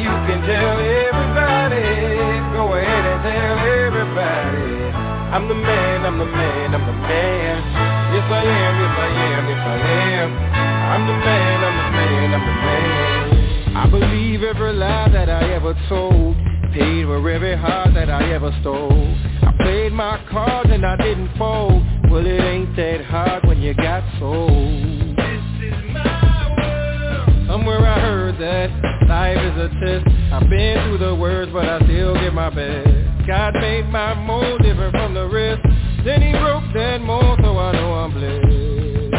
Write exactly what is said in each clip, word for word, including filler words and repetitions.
you can tell everybody. Go ahead and tell everybody. I'm the man, I'm the man, I'm the man. Yes I am, yes I am, yes I am. I'm the man, I'm the man, I'm the man. I believe every lie that I ever told. Paid for every heart that I ever stole. I played my cards and I didn't fold. Well, it ain't that hard when you got sold. This is my world. Somewhere I heard that life is a test. I've been through the worst, but I still give my best. God made my mold different from the rest. Then he broke that mold, so I know I'm blessed.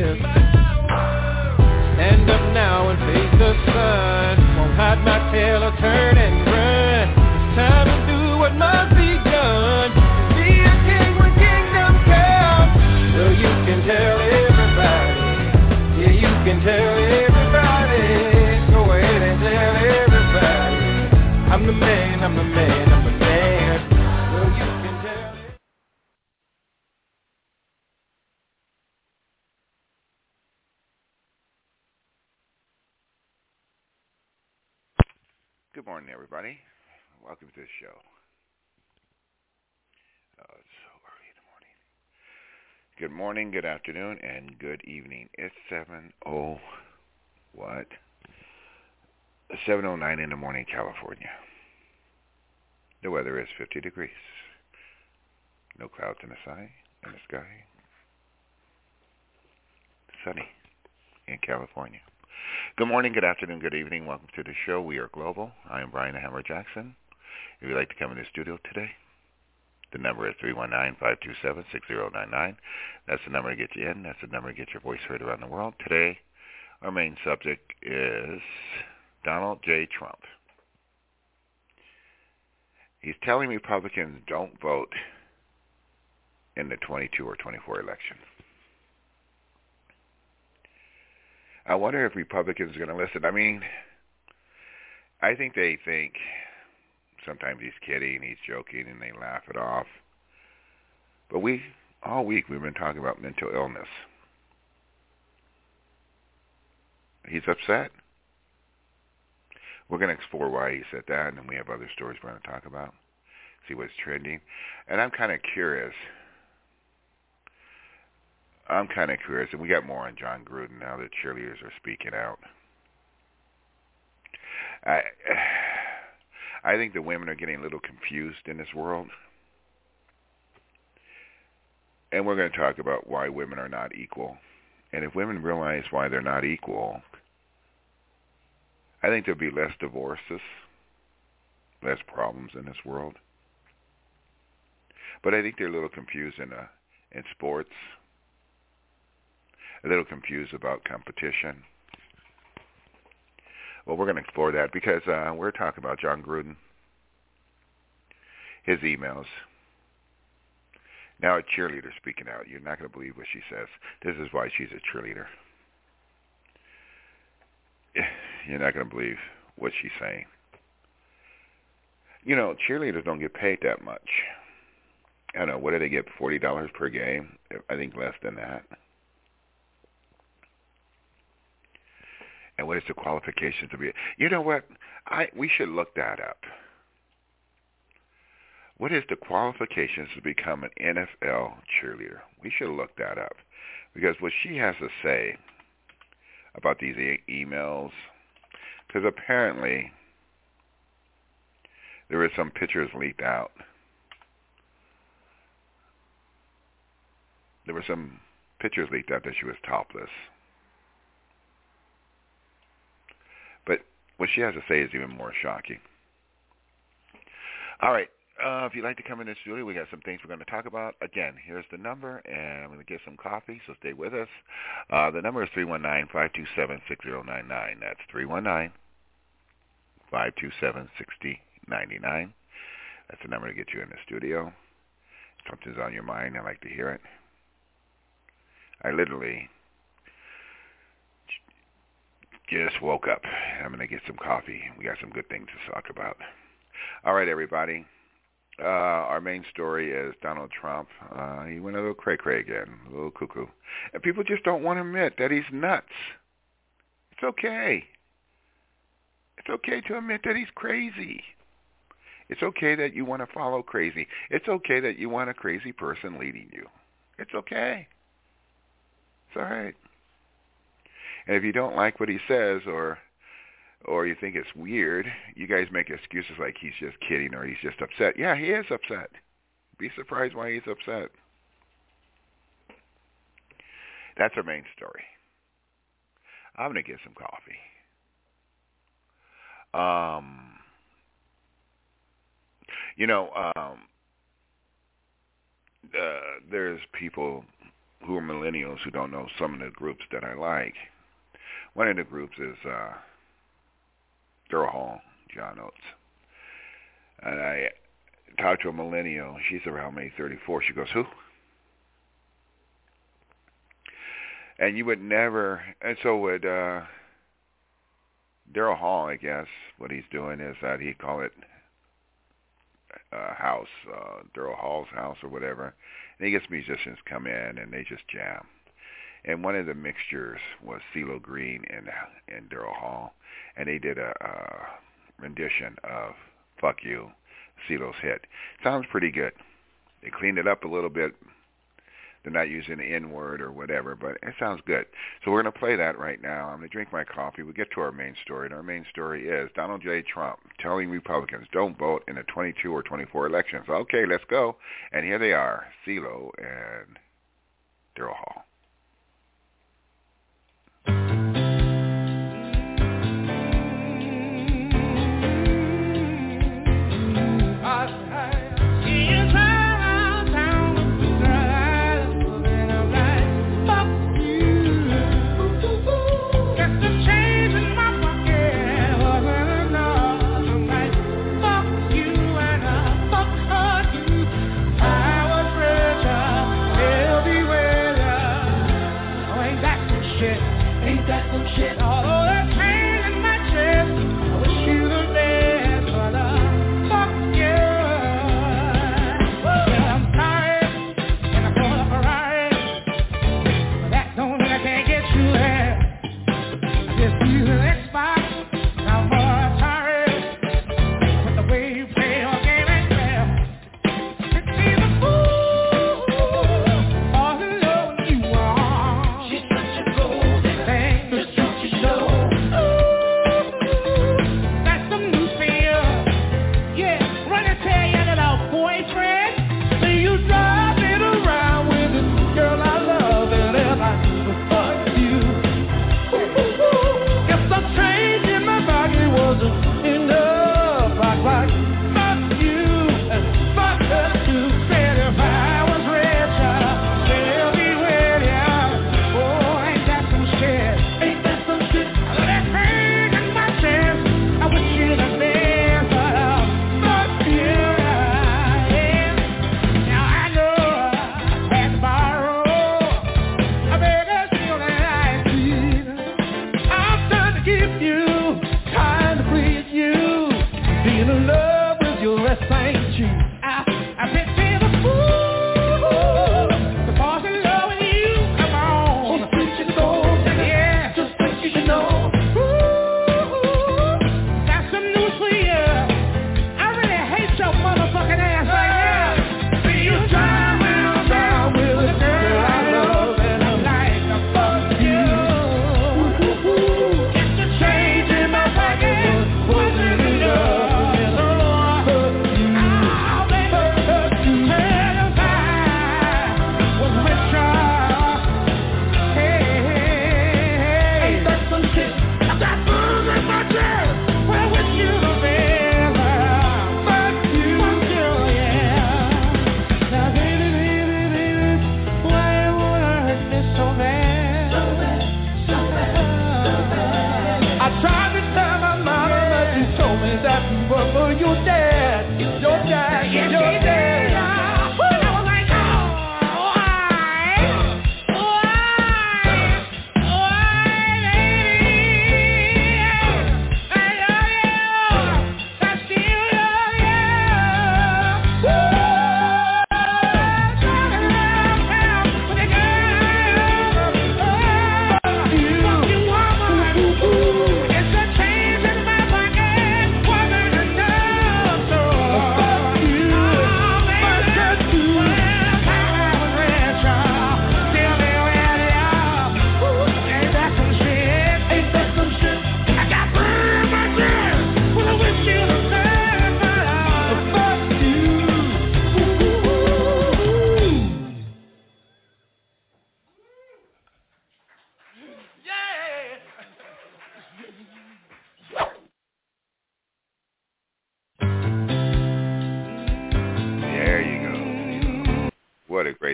Stand up now and face the sun. Won't hide my tail or turn and run. It's time to do what must be done. Be a king when kingdom comes. Well, you can tell everybody. Yeah, you can tell everybody. Go ahead and tell everybody. I'm the man, I'm the man, I'm the man. Well, you can tell it. Good morning, everybody. Welcome to the show. Oh, it's so early in the morning. Good morning, good afternoon, and good evening. It's seven oh what? seven oh nine in the morning, California. The weather is fifty degrees. No clouds in the sky. In the sky. Sunny in California. Good morning, good afternoon, good evening. Welcome to the show. We are global. I am Brian the Hammer Jackson. If you'd like to come in the studio today, the number is three one nine, five two seven, six zero nine nine. That's the number to get you in. That's the number to get your voice heard around the world. Today, our main subject is Donald J. Trump. He's telling Republicans don't vote in the twenty-two or twenty-four election. I wonder if Republicans are going to listen. I mean, I think they think sometimes he's kidding, he's joking, and they laugh it off. But we, all week, we've been talking about mental illness. He's upset. We're going to explore why he said that, and we have other stories we're going to talk about, see what's trending. And I'm kind of curious. I'm kind of curious, and we got more on Jon Gruden now that cheerleaders are speaking out. I, I think the women are getting a little confused in this world. And we're going to talk about why women are not equal. And if women realize why they're not equal, I think there'll be less divorces, less problems in this world. But I think they're a little confused in, uh, in sports, a little confused about competition. Well, we're going to explore that because uh, we're talking about Jon Gruden, his emails. Now a cheerleader speaking out. You're not going to believe what she says. This is why she's a cheerleader. You're not going to believe what she's saying. You know, cheerleaders don't get paid that much. I don't know, what do they get, forty dollars per game? I think less than that. And what is the qualifications to be? You know what? I we should look that up. What is the qualifications to become an N F L cheerleader? We should look that up. Because what she has to say about these e- emails, because apparently there were some pictures leaked out. There were some pictures leaked out that she was topless. But what she has to say is even more shocking. All right. Uh, if you'd like to come in the studio, we got some things we're going to talk about. Again, here's the number, and I'm going to get some coffee, so stay with us. Uh, the number is three one nine, five two seven, six zero nine nine. That's three one nine, five two seven, six zero nine nine. That's the number to get you in the studio. If something's on your mind, I'd like to hear it. I literally just woke up. I'm going to get some coffee. We got some good things to talk about. All right, everybody. Uh, our main story is Donald Trump. Uh, he went a little cray-cray again, a little cuckoo. And people just don't want to admit that he's nuts. It's okay. It's It's okay to admit that he's crazy. It's okay that you want to follow crazy. It's okay that you want a crazy person leading you. It's okay. It's all right. And if you don't like what he says, or or you think it's weird, you guys make excuses like he's just kidding or he's just upset. Yeah, he is upset. Be surprised why he's upset. That's our main story. I'm going to get some coffee. Um, you know, um, uh, there's people who are millennials who don't know some of the groups that I like. One of the groups is uh, Daryl Hall, John Oates. And I talked to a millennial. She's around maybe thirty-four. She goes, who? And you would never, and so would uh, Daryl Hall, I guess, what he's doing is that he'd call it uh, house, uh, Daryl Hall's house or whatever. And he gets musicians come in and they just jam. And one of the mixtures was CeeLo Green and, and Daryl Hall. And they did a, a rendition of Fuck You, CeeLo's hit. Sounds pretty good. They cleaned it up a little bit. They're not using the N-word or whatever, but it sounds good. So we're going to play that right now. I'm going to drink my coffee. We'll get to our main story, and our main story is Donald J. Trump telling Republicans don't vote in the twenty-two or twenty-four elections. Okay, let's go. And here they are, CeeLo and Daryl Hall. Everywhere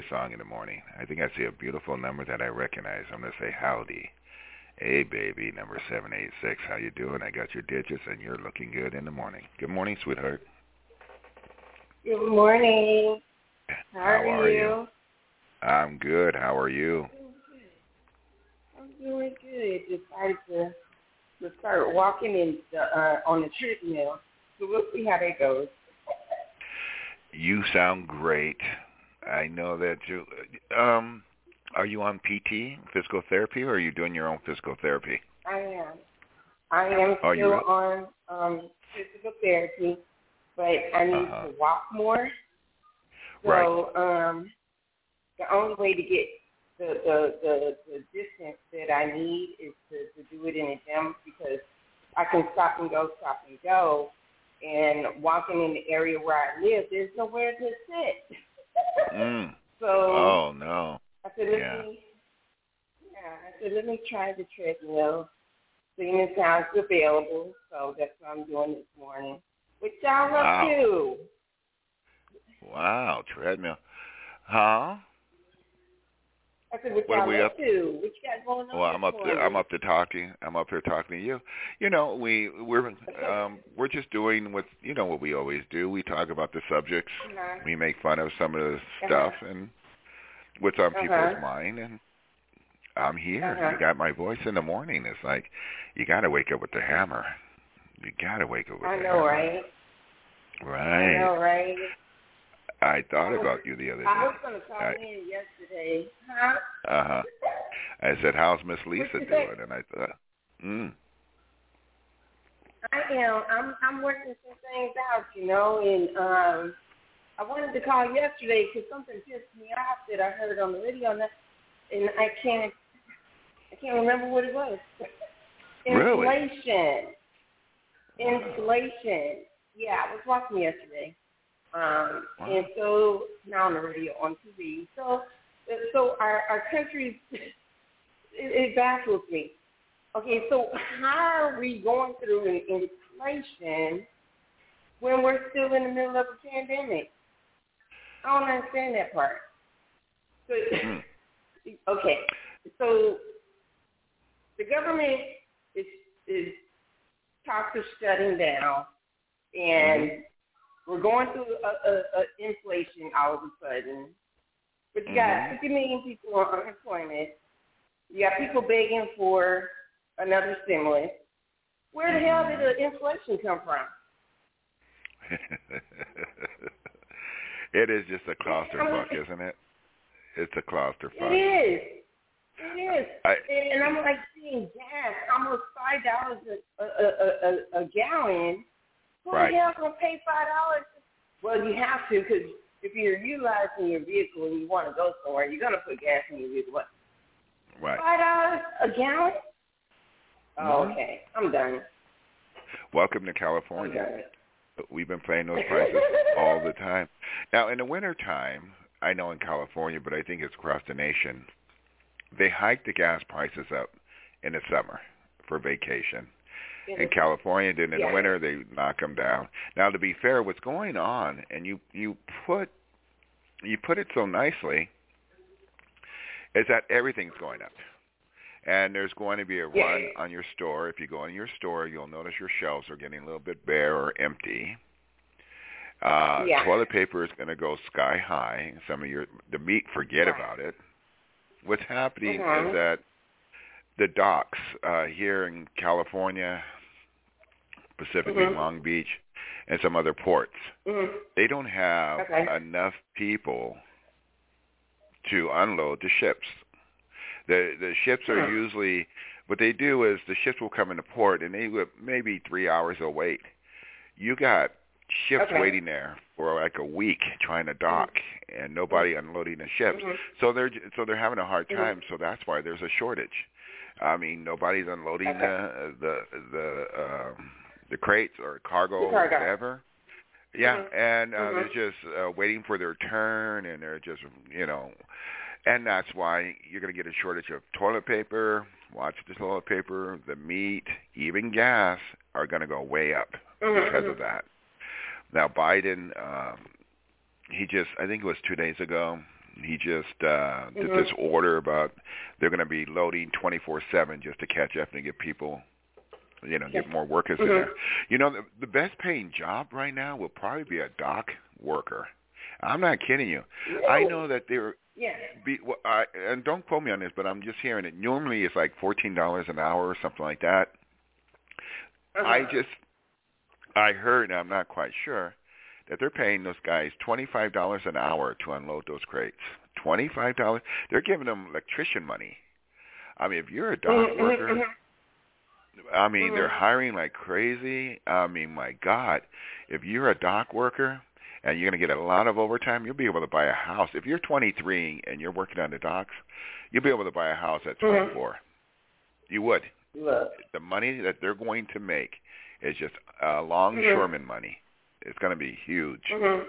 song in the morning. I think I see a beautiful number that I recognize. I'm going to say howdy. Hey, baby, number seven eight six. How you doing? I got your digits, and you're looking good in the morning. Good morning, sweetheart. Good morning. How, How are, are you? you? I'm good. How are you? I'm doing good. Decided to to start walking in the, uh, on the treadmill. So we'll see how that goes. You sound great. I know that you. Um, are you on P T, physical therapy, or are you doing your own physical therapy? I am. I am Are you still really? on um, physical therapy, but I need Uh-huh. to walk more. So Right. um, the only way to get the, the, the, the distance that I need is to, to do it in a gym because I can stop and go, stop and go. And walking in the area where I live, there's nowhere to sit. Mm. So Oh, no. I said, let Yeah. me, yeah, I said, let me try the treadmill, seeing as how it's available. So that's what I'm doing this morning. What y'all Wow. up to? Wow, treadmill. Huh? I said, what What are y'all we up up? to? What you got going on Well, this I'm up. To, morning? I'm up to talking. I'm up here talking to you. You know, we we're um, we're just doing what you know what we always do. We talk about the subjects. Uh-huh. We make fun of some of the Uh-huh. stuff and what's on Uh-huh. people's mind. And I'm here. Uh-huh. You got my voice in the morning. It's like you got to wake up with the hammer. You got to wake up with I the know, hammer. right? Right. I know, right? I thought I was, about you the other day. I was going to call I, in yesterday. Huh? uh-huh. I said, how's Miss Lisa What you doing? say? And I thought, mm. I am. I'm I'm working some things out, you know, and um, I wanted to call yesterday because something pissed me off that I heard on the radio, and, and I can't I can't remember what it was. Really? Inflation. Inflation. Yeah, I was watching yesterday. Um, Wow. and so now on the radio, on T V. So, so our our country, it, it baffles me. Okay, so how are we going through an inflation when we're still in the middle of a pandemic? I don't understand that part. So, Mm. okay, so the government is is talks of shutting down, and Mm-hmm. we're going through a, a, a inflation all of a sudden. But you got Mm-hmm. fifty million people on unemployment. You got people begging for another stimulus. Where the hell did the inflation come from? It is just a clusterfuck, isn't it? It's a clusterfuck. It is. It is. I, and, and I'm like seeing gas almost five dollars a, a, a, a, a gallon. Who Right. the hell gonna pay five dollars? Well, you have to because if you're utilizing your vehicle and you want to go somewhere, you're gonna put gas in your vehicle. What? right. Five dollars a gallon? Oh, Mhm. okay. I'm done. Welcome to I'm California. done. We've been paying those prices all the time. Now, in the wintertime, I know in California, but I think it's across the nation, they hike the gas prices up in the summer for vacation. In California, then in Yeah. the winter, they knock them down. Now, to be fair, what's going on, and you, you put you put it so nicely, is that everything's going up. And there's going to be a run Yeah. on your store. If you go in your store, you'll notice your shelves are getting a little bit bare or empty. Uh, Yeah. Toilet paper is going to go sky high. Some of your the meat, forget Right. about it. What's happening Mhm. is that the docks uh, here in California, specifically Mhm. Long Beach, and some other ports, Mhm. they don't have Okay. enough people to unload the ships. The the ships are Hmm. usually, what they do is the ships will come into port and they would maybe three hours they'll wait. You got ships Okay. waiting there for like a week trying to dock and nobody unloading the ships. Mhm. So they're so they're having a hard Mhm. time. So that's why there's a shortage. I mean, nobody's unloading Okay. the the the um, the crates or cargo The or cargo. whatever. Yeah, Mhm. and uh, Mhm. they're just uh, waiting for their turn, and they're just, you know, and that's why you're going to get a shortage of toilet paper. Watch the toilet paper, the meat, even gas are going to go way up Mhm. because Mhm. of that. Now, Biden, um, he just, I think it was two days ago, He just uh, did mm-hmm. this order about they're going to be loading twenty-four seven just to catch up and get people, you know, get more workers mm-hmm. in there. You know, the, the best paying job right now will probably be a dock worker. I'm not kidding you. No. I know that there yeah. be, well, I, and don't quote me on this, but I'm just hearing it. Normally it's like fourteen dollars an hour or something like that. Uh-huh. I just, I heard, and I'm not quite sure, that they're paying those guys twenty-five dollars an hour to unload those crates. twenty-five dollars? They're giving them electrician money. I mean, if you're a dock mm-hmm. worker, mm-hmm. I mean, mm-hmm. they're hiring like crazy. I mean, my God, if you're a dock worker and you're going to get a lot of overtime, you'll be able to buy a house. If you're twenty-three and you're working on the docks, you'll be able to buy a house at twenty-four. Mm-hmm. You would. Look. The money that they're going to make is just uh, longshoreman mm-hmm. money. It's going to be huge. Mm-hmm.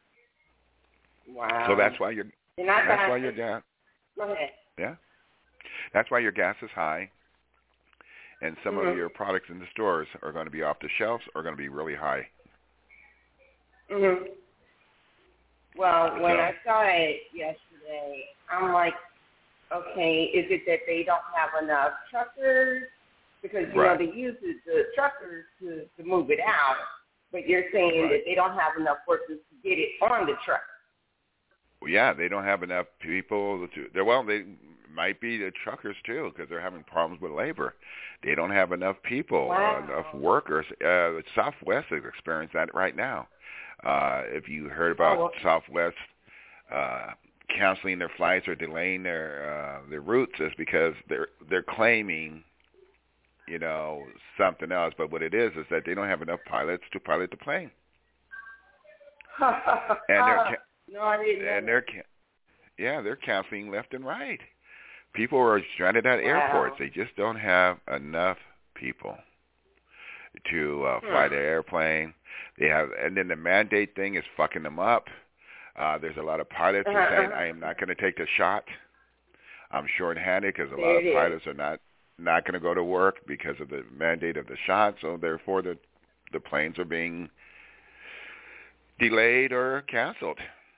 Wow. So that's why you're. And that's got, why your gas. Go ahead. Yeah. That's why your gas is high, and some mm-hmm. of your products in the stores are going to be off the shelves or going to be really high. Mhm. Well, when so. I saw it yesterday, I'm like, okay, is it that they don't have enough truckers? Because you right. know they use the truckers to, to move it out, but you're saying right. that they don't have enough workers to get it on the truck. Well, yeah, they don't have enough people to. Well, they might be the truckers too because they're having problems with labor. They don't have enough people, wow. uh, enough workers. Uh, Southwest is experiencing that right now. Uh, if you heard about oh, well. Southwest uh, canceling their flights or delaying their uh, their routes, is because they're they're claiming, you know, something else. But what it is is that they don't have enough pilots to pilot the plane. and they're ca- no, I didn't. And they're ca- yeah, they're canceling left and right. People are stranded at wow. airports. They just don't have enough people to uh, fly hmm. the airplane. They have, and then the mandate thing is fucking them up. Uh, there's a lot of pilots who are saying, "I am not going to take the shot. I'm short-handed," because a there lot of is. pilots are not not going to go to work because of the mandate of the shot. So therefore, the the planes are being delayed or canceled.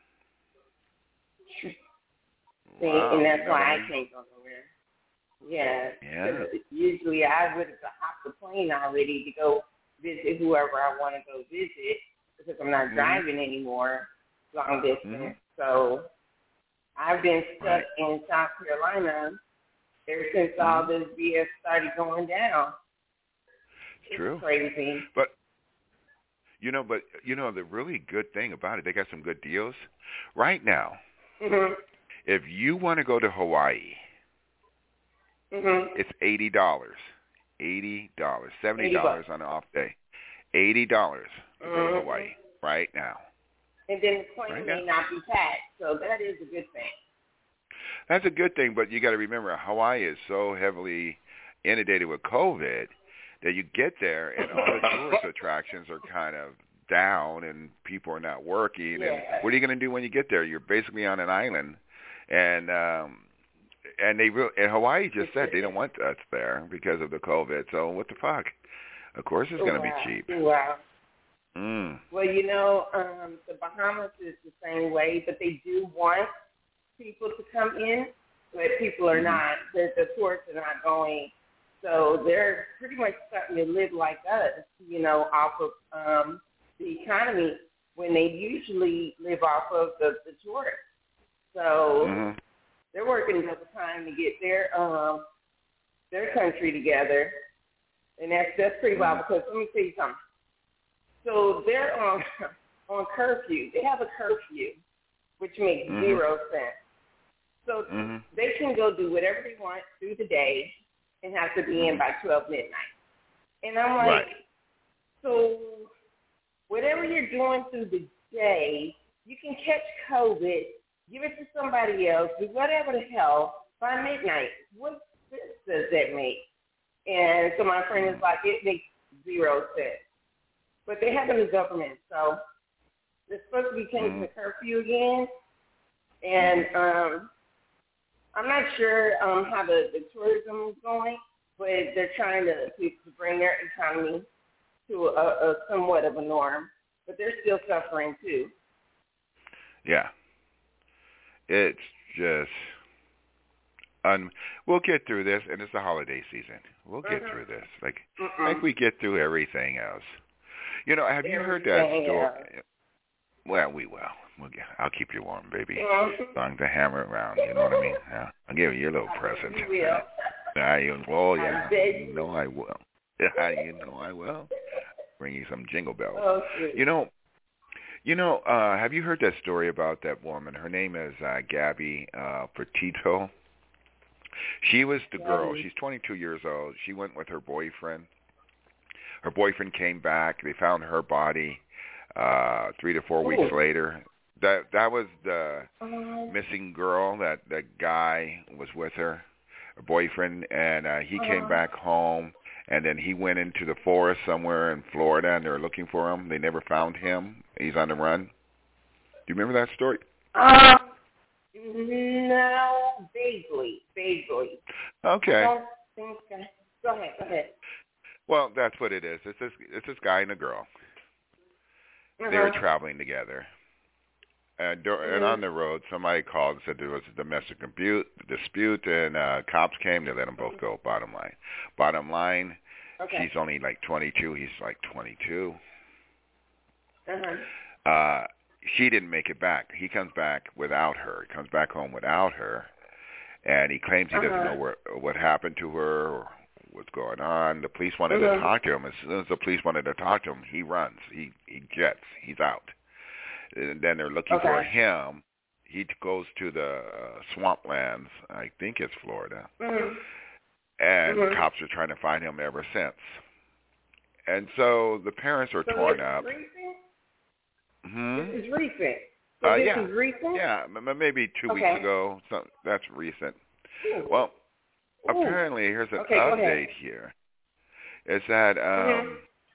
See, wow, and that's you know why I I mean? can't go nowhere. Yeah. Yeah. Usually I would have hopped the plane already to go visit whoever I want to go visit because I'm not mm-hmm. driving anymore long distance. Mm-hmm. So I've been stuck right. in South Carolina ever since mm-hmm. all this B S started going down. It's, it's true. crazy. But you know, but you know, the really good thing about it, they got some good deals right now. Mm-hmm. If you want to go to Hawaii, mm-hmm. it's eighty dollars, eighty dollars, seventy dollars on an off day, eighty dollars to mm-hmm. go to Hawaii right now. And then the plane right may now. not be packed, so that is a good thing. That's a good thing, but you got to remember, Hawaii is so heavily inundated with COVID that you get there and all the tourist attractions are kind of down and people are not working. Yeah. And what are you going to do when you get there? You're basically on an island. And um, and they re- and Hawaii just said they don't want us there because of the COVID. So what the fuck? Of course it's going to wow. be cheap. Wow. Mm. Well, you know, um, the Bahamas is the same way, but they do want people to come in, but people are mm-hmm. not. The, the tourists are not going. So they're pretty much starting to live like us, you know, off of um, the economy when they usually live off of the, the tourists. So mm-hmm. they're working double time to get their um, their country together, and that's that's pretty wild. Because let me tell you something. So they're on on curfew. They have a curfew, which makes mm-hmm. zero sense. So mm-hmm. they can go do whatever they want through the day and have to be mm-hmm. in by twelve midnight. And I'm like, right. so whatever you're doing through the day, you can catch COVID. Give it to somebody else, do whatever the hell, by midnight. What sense does that make? And so my friend is like, it makes zero sense. But they have a new government, so they're supposed to be changing the curfew again. And um, I'm not sure um, how the, the tourism is going, but they're trying to, to, to bring their economy to a, a somewhat of a norm. But they're still suffering, too. Yeah. It's just, un- we'll get through this, and it's the holiday season. We'll get mm-hmm. through this, like Mm-mm. like we get through everything else. You know, have you heard that story? Well, we will. We'll get, I'll keep you warm, baby. Mm-hmm. As long as I hammer around, you know what I mean? Yeah. I'll give you your little present. You will. Yeah, you, oh, yeah. I You know I will. Yeah, you know I will. Bring you some jingle bells. Oh, you know, you know. Uh, have you heard that story about that woman? Her name is uh, Gabby uh, Petito. She was the girl. She's twenty-two years old. She went with her boyfriend. Her boyfriend came back. They found her body uh, three to four weeks Ooh. later. That that was the um, missing girl. That that guy was with her, her boyfriend, and uh, he uh, came back home. And then he went into the forest somewhere in Florida, and they were looking for him. They never found him. He's on the run. Do you remember that story? Uh, no, vaguely, vaguely. Okay. I don't think I, go ahead, go ahead. Well, that's what it is. It's this, it's this guy and a girl. Uh-huh. They were traveling together. And, mm-hmm. and on the road, somebody called and said there was a domestic dispute, dispute and uh, cops came. They let them both go, bottom line. Bottom line, okay. she's only like twenty-two. He's like twenty-two. Uh-huh. Uh, she didn't make it back. He comes back without her. He comes back home without her. And he claims he uh-huh. doesn't know where, what happened to her or what's going on. The police wanted mm-hmm. to talk to him. As soon as the police wanted to talk to him, he runs. He, he jets. He's out. And then they're looking okay. for him. He goes to the uh, swamplands, I think it's Florida, mm-hmm. and mm-hmm. cops are trying to find him ever since. And so the parents are so torn this up. Is recent? Hmm? This is recent. So uh, this yeah. is recent? Yeah, m- maybe two okay. weeks ago. So that's recent. Ooh. Well, Ooh. apparently here's an okay, update here. It's that um, mm-hmm.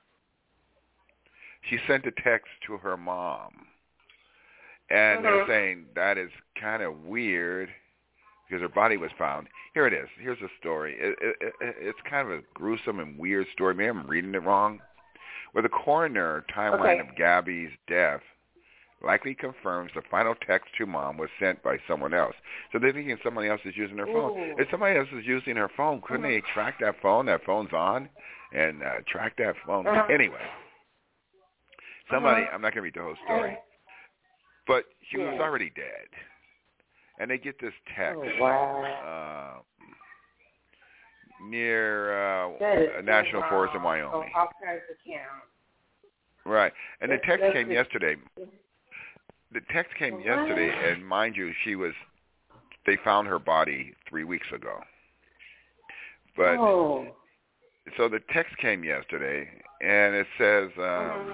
she sent a text to her mom. And mm-hmm. they're saying that is kind of weird because her body was found. Here it is. Here's the story. It, it, it, it's kind of a gruesome and weird story. Maybe I'm reading it wrong. Where the coroner timeline okay. of Gabby's death likely confirms the final text to mom was sent by someone else. So they're thinking somebody else is using her phone. Ooh. If somebody else is using her phone, couldn't mm-hmm. they track that phone? That phone's on and uh, track that phone. Uh-huh. Anyway, somebody, uh-huh. I'm not going to read the whole story. Uh-huh. But she yeah. was already dead. And they get this text oh, wow. uh, near uh, a National wow. Forest in Wyoming. Oh, all kinds of counts. Right. And the text That's came the, yesterday. The text came what? yesterday, and mind you, she was, they found her body three weeks ago. But, oh. so the text came yesterday, and it says, um, uh-huh.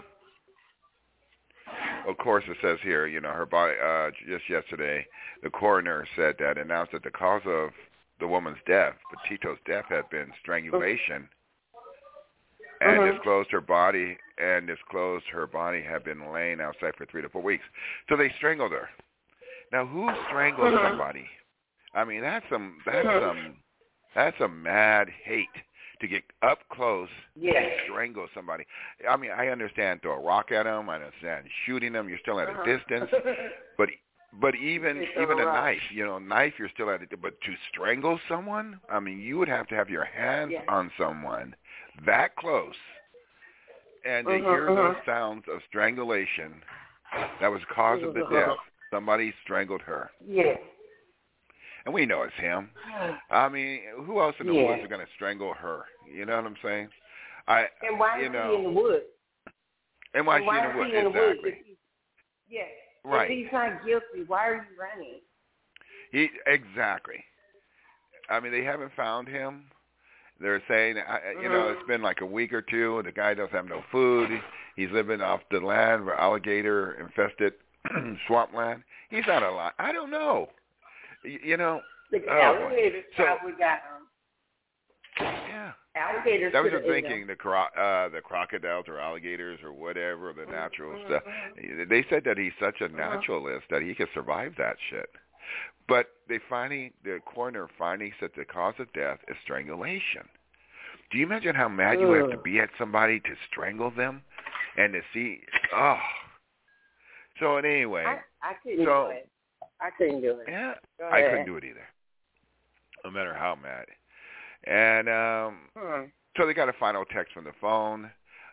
of course, it says here, you know, her body, uh, just yesterday, the coroner said that, announced that the cause of the woman's death, Petito's death, had been strangulation, and uh-huh. disclosed her body, and disclosed her body had been laying outside for three to four weeks. So they strangled her. Now, who strangles uh-huh. somebody? I mean, that's some, that's uh-huh. some, that's a mad hate. To get up close yes. and strangle somebody. I mean, I understand throw a rock at them. I understand shooting them. You're still at uh-huh. a distance. But but even even a knife, you know, knife, you're still at a distance. But to strangle someone, I mean, you would have to have your hands yes. on someone that close. And to uh-huh, hear uh-huh. those sounds of strangulation, that was the cause of the uh-huh. death. Somebody strangled her. Yes. And we know it's him. I mean, who else in the yeah. woods are going to strangle her? You know what I'm saying? I, and why you is know, he in the woods? And why, and why is she in the woods? He in exactly. The woods? He, yes. Right. If he's not guilty, why are you running? He exactly. I mean, they haven't found him. They're saying, I, you know, it's been like a week or two. The guy doesn't have no food. He's living off the land where alligator-infested swampland. He's not alive. I don't know. You, you know. The oh, alligators so, probably got him. Yeah. Alligators. That was just thinking the cro- uh, the crocodiles or alligators or whatever, the natural mm-hmm. stuff. They said that he's such a naturalist mm-hmm. that he could survive that shit. But they finally, the coroner finally said the cause of death is strangulation. Do you imagine how mad Ugh. you have to be at somebody to strangle them and to see? Oh. So anyway. I, I couldn't so, do it. I couldn't do it. Yeah, I couldn't do it either, no matter how mad. And um, hmm. so they got a final text from the phone,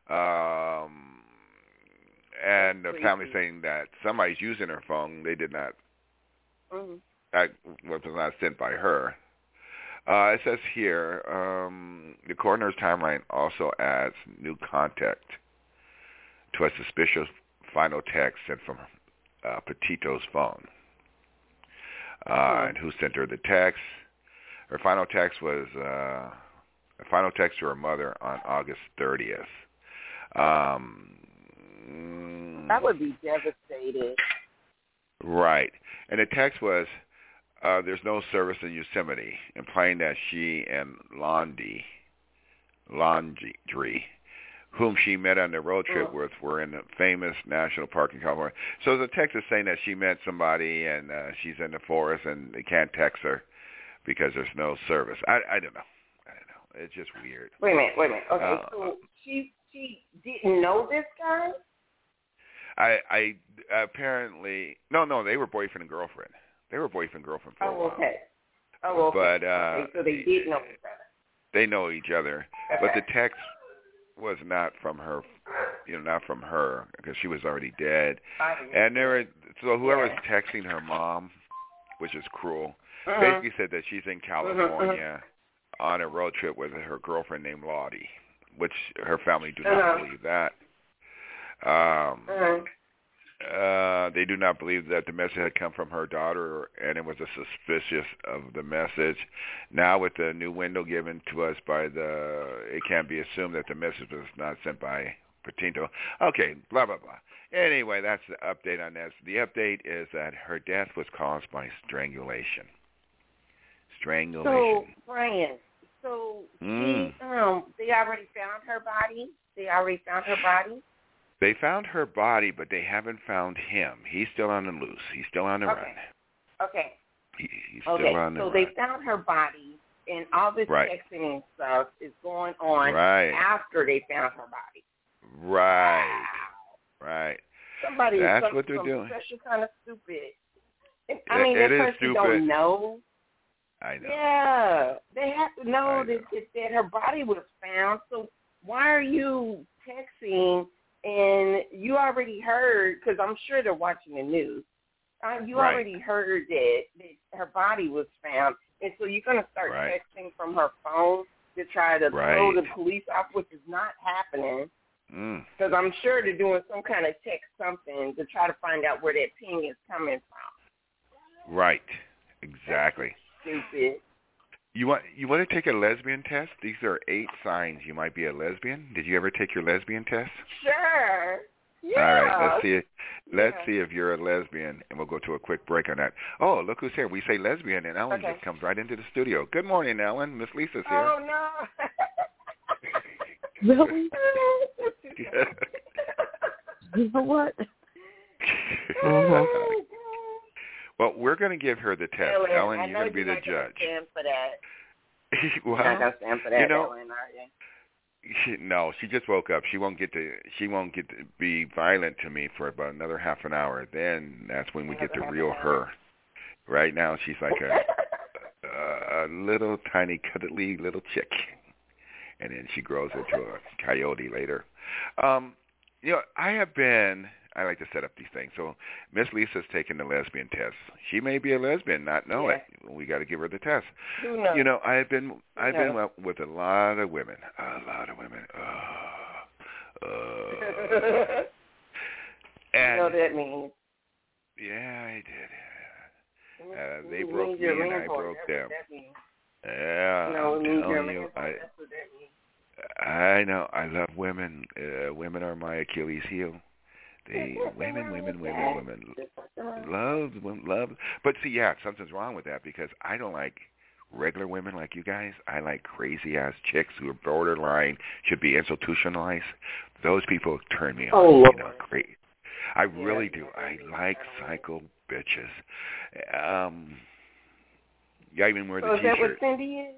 um, and the family saying that somebody's using her phone. They did not. Mm-hmm. That was not sent by her. Uh, it says here, um, the coroner's timeline also adds new contact to a suspicious final text sent from uh, Petito's phone. Uh, mm-hmm. And who sent her the text? Her final text was uh, a final text to her mother on August thirtieth. Um, I would be devastated. Right. And the text was, Uh, there's no service in Yosemite, implying that she and Laundry, Laundry, whom she met on the road trip mm. with, were in the famous national park in California. So the text is saying that she met somebody and uh, she's in the forest and they can't text her because there's no service. I, I don't know. I don't know. It's just weird. Wait a minute. Wait a minute. Okay, uh, so she she didn't know this guy? I I apparently no no they were boyfriend and girlfriend. They were boyfriend and girlfriend for oh, a while. okay. Oh, okay. But, uh, okay, so they did know each other. They know each other. Okay. But the text was not from her, you know, not from her because she was already dead. And there were, so whoever was yeah. texting her mom, which is cruel, uh-huh. basically said that she's in California uh-huh. on a road trip with her girlfriend named Lottie, which her family do uh-huh. not believe that. Um, uh-huh. Uh, they do not believe that the message had come from her daughter, and it was a suspicious of the message. Now, with the new window given to us by the, it can be assumed that the message was not sent by Petito. Okay, blah, blah, blah. Anyway, that's the update on this. The update is that her death was caused by strangulation. Strangulation. So, Brian, so mm. she, um, they already found her body? They already found her body? They found her body, but they haven't found him. He's still on the loose. He's still on the okay. run. Okay. He, he's still okay. on the so run. they found her body, and all this right. texting and stuff is going on right. after they found her body. Right. Wow. Right. Somebody That's some, what they're some doing. special kind of stupid. I mean, it, that it person is stupid. don't know. I know. Yeah, they have to know, know. That, that that her body was found. So why are you texting? And you already heard, because I'm sure they're watching the news. Uh, you right. already heard that, that her body was found, and so you're going to start right. texting from her phone to try to right. throw the police off, which is not happening. Because mm. I'm sure they're doing some kind of text something to try to find out where that ping is coming from. Right. Exactly. That's stupid. You want you want to take a lesbian test? These are eight signs you might be a lesbian. Did you ever take your lesbian test? Sure. Yeah. All right. Let's see. Let's yeah. see if you're a lesbian, and we'll go to a quick break on that. Oh, look who's here. We say lesbian, and Ellen okay. just comes right into the studio. Good morning, Ellen. Miss Lisa's here. Oh no. Really? You know what? uh-huh. Well, we're going to give her the test. Ellen, Ellen I you're going to be the judge. Stand for that. well, you're not going to stand for that, you know, Ellen, are you? She, no, she just woke up. She won't get to. She won't get to be violent to me for about another half an hour. Then that's when we another get the half real her. Right now, she's like a, a a little tiny cuddly little chick, and then she grows into a coyote later. Um, you know, I have been. I like to set up these things. So Miss Lisa's taking the lesbian test. She may be a lesbian, not know yeah. it. We got to give her the test. Who knows? You know, I've been Who I've knows? been with a lot of women, a lot of women. Uh, uh, and you know what that means? Yeah, I did. Uh, they it broke me and I broke them. Yeah, no, I'm telling you, I, that's what that means. I know. I love women. Uh, women are my Achilles heel. They women, women, women, women, love, love. But see, yeah, something's wrong with that because I don't like regular women like you guys. I like crazy ass chicks who are borderline, should be institutionalized. Those people turn me on. Oh, you know, great. I really do. I like psycho bitches. Um, yeah, even wear the so is t-shirt. that what Cindy is?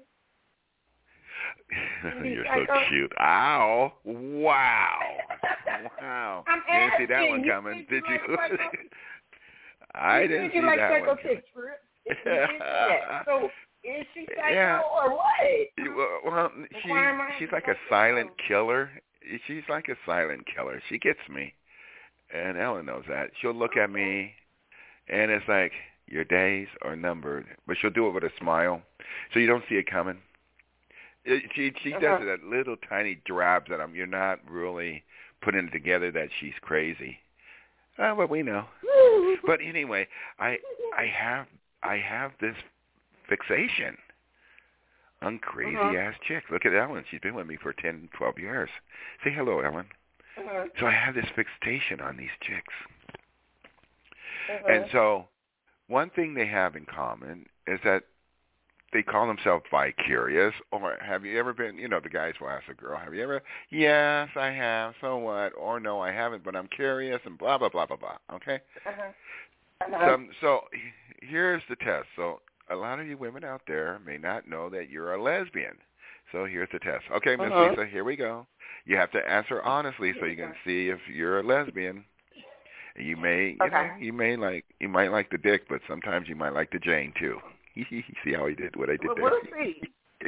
You're so cute. Ow. Wow. Wow. I'm you didn't see that one you coming, did you? I you didn't see see like that psycho one. chick, Trip. You didn't see that. So is she psycho Yeah. or what? Well, well she she's like a silent killer. She's like a silent killer. She gets me, and Ellen knows that. She'll look okay. at me, and it's like, your days are numbered. But she'll do it with a smile, so you don't see it coming. It, she she uh-huh. does it at little tiny drabs that I'm. You're not really putting it together that she's crazy. Uh, but we know. But anyway, I I have I have this fixation on crazy uh-huh. ass chicks. Look at Ellen. She's been with me for ten, twelve years. Say hello, Ellen. Uh-huh. So I have this fixation on these chicks. Uh-huh. And so one thing they have in common is that they call themselves bi-curious. Or have you ever been, you know, the guys will ask a girl, have you ever, yes, I have, so what? Or no, I haven't, but I'm curious, and blah, blah, blah, blah, blah, okay? Uh-huh. Uh-huh. So, so here's the test. So a lot of you women out there may not know that you're a lesbian. So here's the test. Okay, Miss uh-huh. Lisa, here we go. You have to answer honestly so you can see if you're a lesbian. You may, you okay. know, you may like, you might like the dick, but sometimes you might like the Jane too. See how he did what I did well, there? We'll see.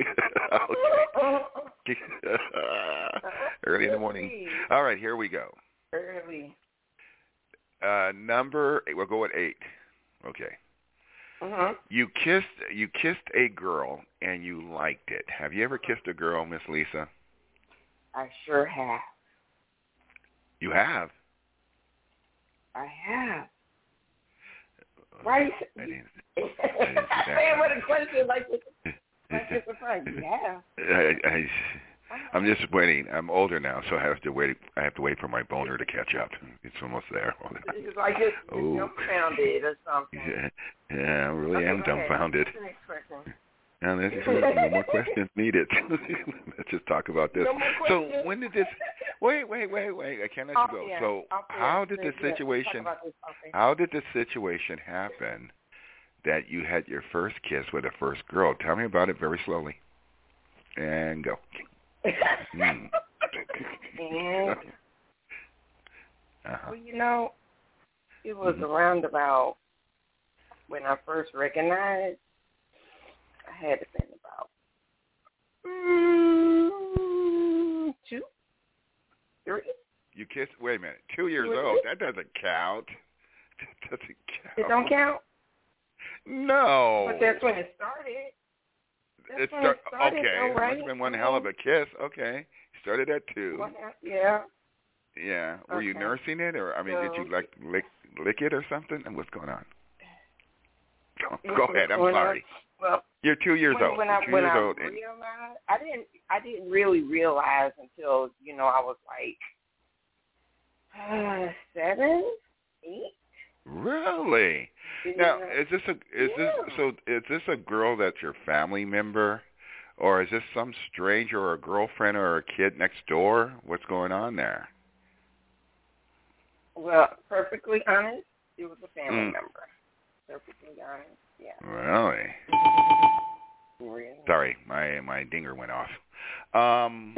Okay. Early in the morning. See. All right, here we go. Early. Uh, number, we'll go at eight. Okay. Uh-huh. You kissed, you kissed a girl and you liked it. Have you ever kissed a girl, Miss Lisa? I sure have. You have? I have. Right? I didn't, I didn't say what a question like this. Like this surprise. You have. I, I, I'm just waiting. I'm older now, so I have to wait. I have to wait for my boner to catch up. It's almost there. It's like it's oh. dumbfounded or something. Yeah, yeah, I really okay, am dumbfounded. Next question. And there's no more questions needed. Let's just talk about this. No so when did this? Wait, wait, wait, wait! I can't let oh, you go. Yeah. So okay. how did the yeah. situation? Okay. How did the situation happen that you had your first kiss with a first girl? Tell me about it very slowly. And go. mm. and, uh-huh. well, you know, it was mm-hmm. around about when I first recognized. I had to think about mm, two, three. You kissed. Wait a minute. Two years old. That doesn't count. That doesn't count. It don't count. No. But that's when it started. That's it, when start, it started. Okay. Though, right? It must have been one hell of a kiss. Okay. Started at two. Well, yeah. Yeah. Were okay. you nursing it, or I mean, so, did you like lick lick it or something? And what's going on? Go, go ahead. I'm sorry. On? Well, you're two years when, old. When you're I two when years I old. realized, I didn't I didn't really realize until you know I was like uh, seven, eight. Really? Yeah. Now, is this a is yeah. this so? Is this a girl that's your family member, or is this some stranger or a girlfriend or a kid next door? What's going on there? Well, perfectly honest, it was a family mm. member. Perfectly honest, yeah. Really? Really? Sorry, my my dinger went off. Um,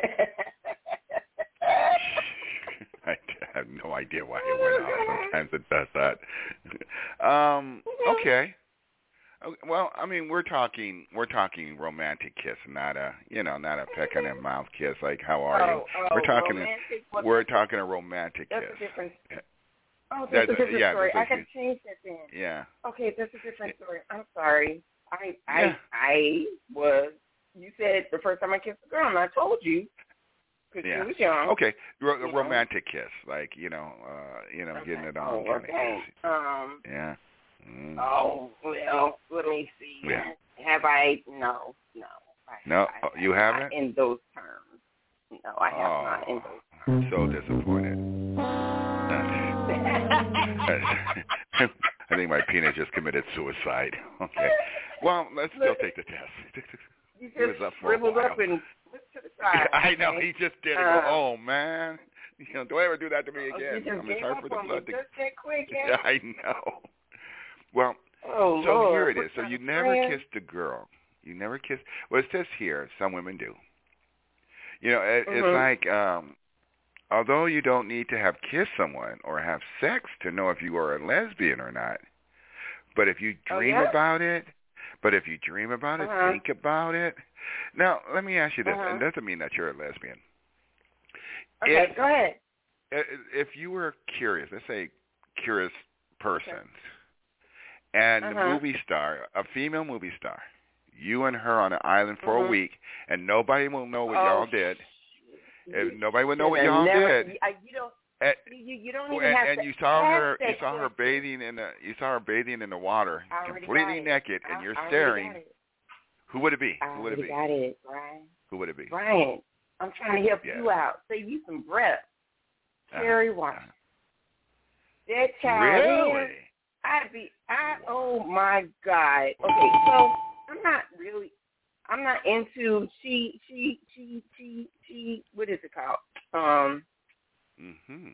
I have no idea why it went off. Sometimes it does that. Um, okay. Well, I mean, we're talking we're talking romantic kiss, not a you know not a peck on the mouth kiss. Like, how are oh, you? Oh, we're talking romantic, a, we're talking a romantic that's kiss. A different, oh, that's, that's a different yeah, story. I that's got to change that then. Yeah. Okay, that's a different story. I'm sorry. I I yeah. I was. You said the first time I kissed a girl, and I told you. Because yeah. she was young. Okay, Ro- you romantic know? kiss, like you know, uh, you know, okay. getting it on oh, kind okay. of kiss. Um. Yeah. Mm. Oh well, let me see. Yeah. Have I? No, no. I, No, I, you I, haven't. In those terms, no, I have oh, not. In those terms. So disappointed. I think my penis just committed suicide. Okay. Well, let's still take the test. You he was just up for a shriveled while. up and flipped to the side. I know. Okay? He just did it. Uh, go, oh, man. You know, don't ever do that to me oh, again. you just I'm gave sorry up for the on blood. me To... just that quick, yeah, I know. Well, oh, so Lord. here it is. What So kind you of never friend? kissed a girl. You never kissed. Well, it says here, some women do. You know, it, mm-hmm. it's like, um, although you don't need to have kissed someone or have sex to know if you are a lesbian or not, but if you dream oh, yeah? about it, but if you dream about it, uh-huh. think about it. Now, let me ask you this. Uh-huh. It doesn't mean that you're a lesbian. Okay, if, go ahead. If you were curious, let's say curious person, Okay. and uh-huh. the movie star, a female movie star, you and her on an island for mm-hmm. a week, and nobody will know what oh, y'all did. If nobody would know what y'all never, did. I, you don't. And, you, you don't even and, have and to you saw her, ask you saw her question. bathing in the, you saw her bathing in the water, completely naked, and I, you're I staring. Who would it be? I Who would it be? got it, Brian. Who would it be? Brian, I'm trying to help yeah. you out. Save you some breath. Uh, Kerry Washington. Uh, that child. Really? Is, I'd be. I. Oh my God. Okay, so I'm not really. I'm not into she. She. She. She. She. What is it called? Um. Mm-hmm.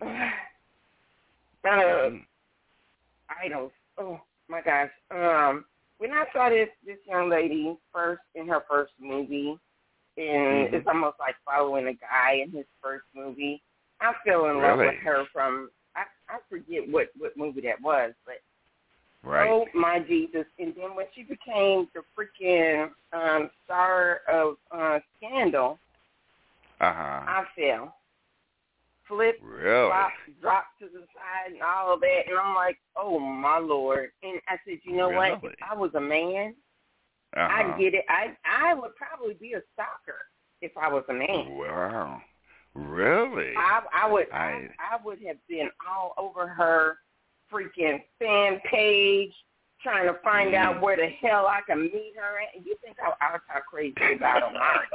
Uh, mm-hmm. Idols. Oh my gosh. Um. When I saw this this young lady first in her first movie, and mm-hmm. it's almost like following a guy in his first movie, I fell in really? love with her from I, I forget what, what movie that was, but right. oh my Jesus! And then when she became the freaking um, star of uh, Scandal, uh-huh. I fell. Flip, really? flop, drop to the side and all of that. And I'm like, oh, my Lord. And I said, you know really? what? If I was a man, uh-huh. I'd get it. I I would probably be a stalker if I was a man. Wow. Really? I, I would I, I, I would have been all over her freaking fan page trying to find mm. out where the hell I can meet her at. And you think I, I was how crazy about her mind.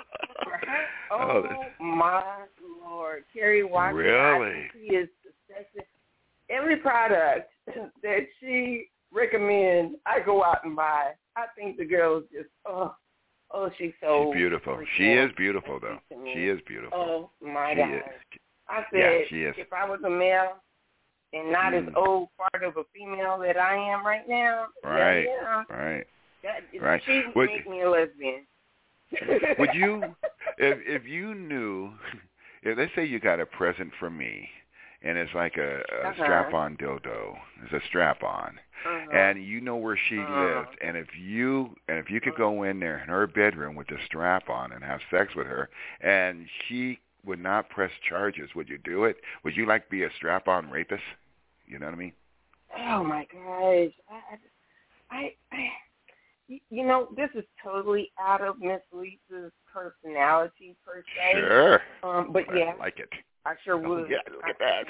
Oh, oh my Lord. Kerry Washington, really? I think she is possessive. Every product that she recommends, I go out and buy. I think the girl is just, oh, oh, she's so She's beautiful. She is beautiful, though. She is beautiful. Oh, my she God. Is. I said, yeah, she is. if I was a male and not mm. as old part of a female that I am right now, right, yeah, yeah, right, that, right. She would make me a lesbian. Would you, if if you knew, if let's say you got a present from me, and it's like a, a uh-huh. strap-on dildo, it's a strap-on, uh-huh. and you know where she uh-huh. lived, and if you and if you could go in there in her bedroom with the strap-on and have sex with her, and she would not press charges, would you do it? Would you like be a strap-on rapist? You know what I mean? Oh my gosh, I, I, I you know, this is totally out of Miss Lisa's personality per se. Sure. Um, but I yeah, like it. I sure would. Oh, yeah, look at that.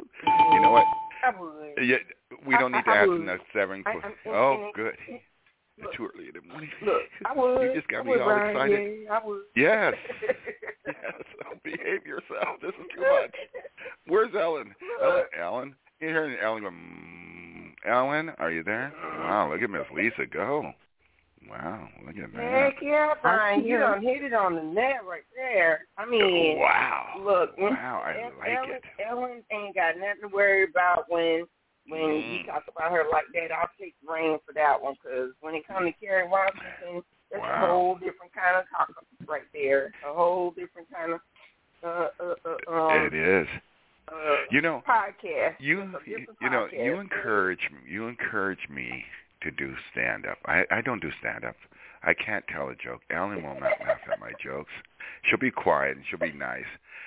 I You know what? I would. Yeah, we don't I, need to I, I ask would. in that seven. I, I'm, oh, and, good. Look, it's too early in the morning. Look, I would. You just got I me would, all Brian, excited. Yeah, I would. Yes. yes. Oh, behave yourself. This is too much. Where's Ellen? Ellen, Ellen? You hearing Ellen go, mm, Ellen, are you there? Wow, look at Miss Lisa go. Wow, look at that. Heck yeah, Brian. You done hit it on the net right there. I mean, wow. Look, wow, I Ellen, like Ellen, it. Ellen ain't got nothing to worry about when when mm. you talk about her like that. I'll take the reign for that one, because when it comes to Kerry Washington, that's wow. a whole different kind of talk right there. A whole different kind of uh, uh, uh, um, it is. Uh, you know, podcast. You you, you know you encourage you encourage me to do stand up. I, I don't do stand up. I can't tell a joke. Ellen will not laugh at my jokes. She'll be quiet and she'll be nice.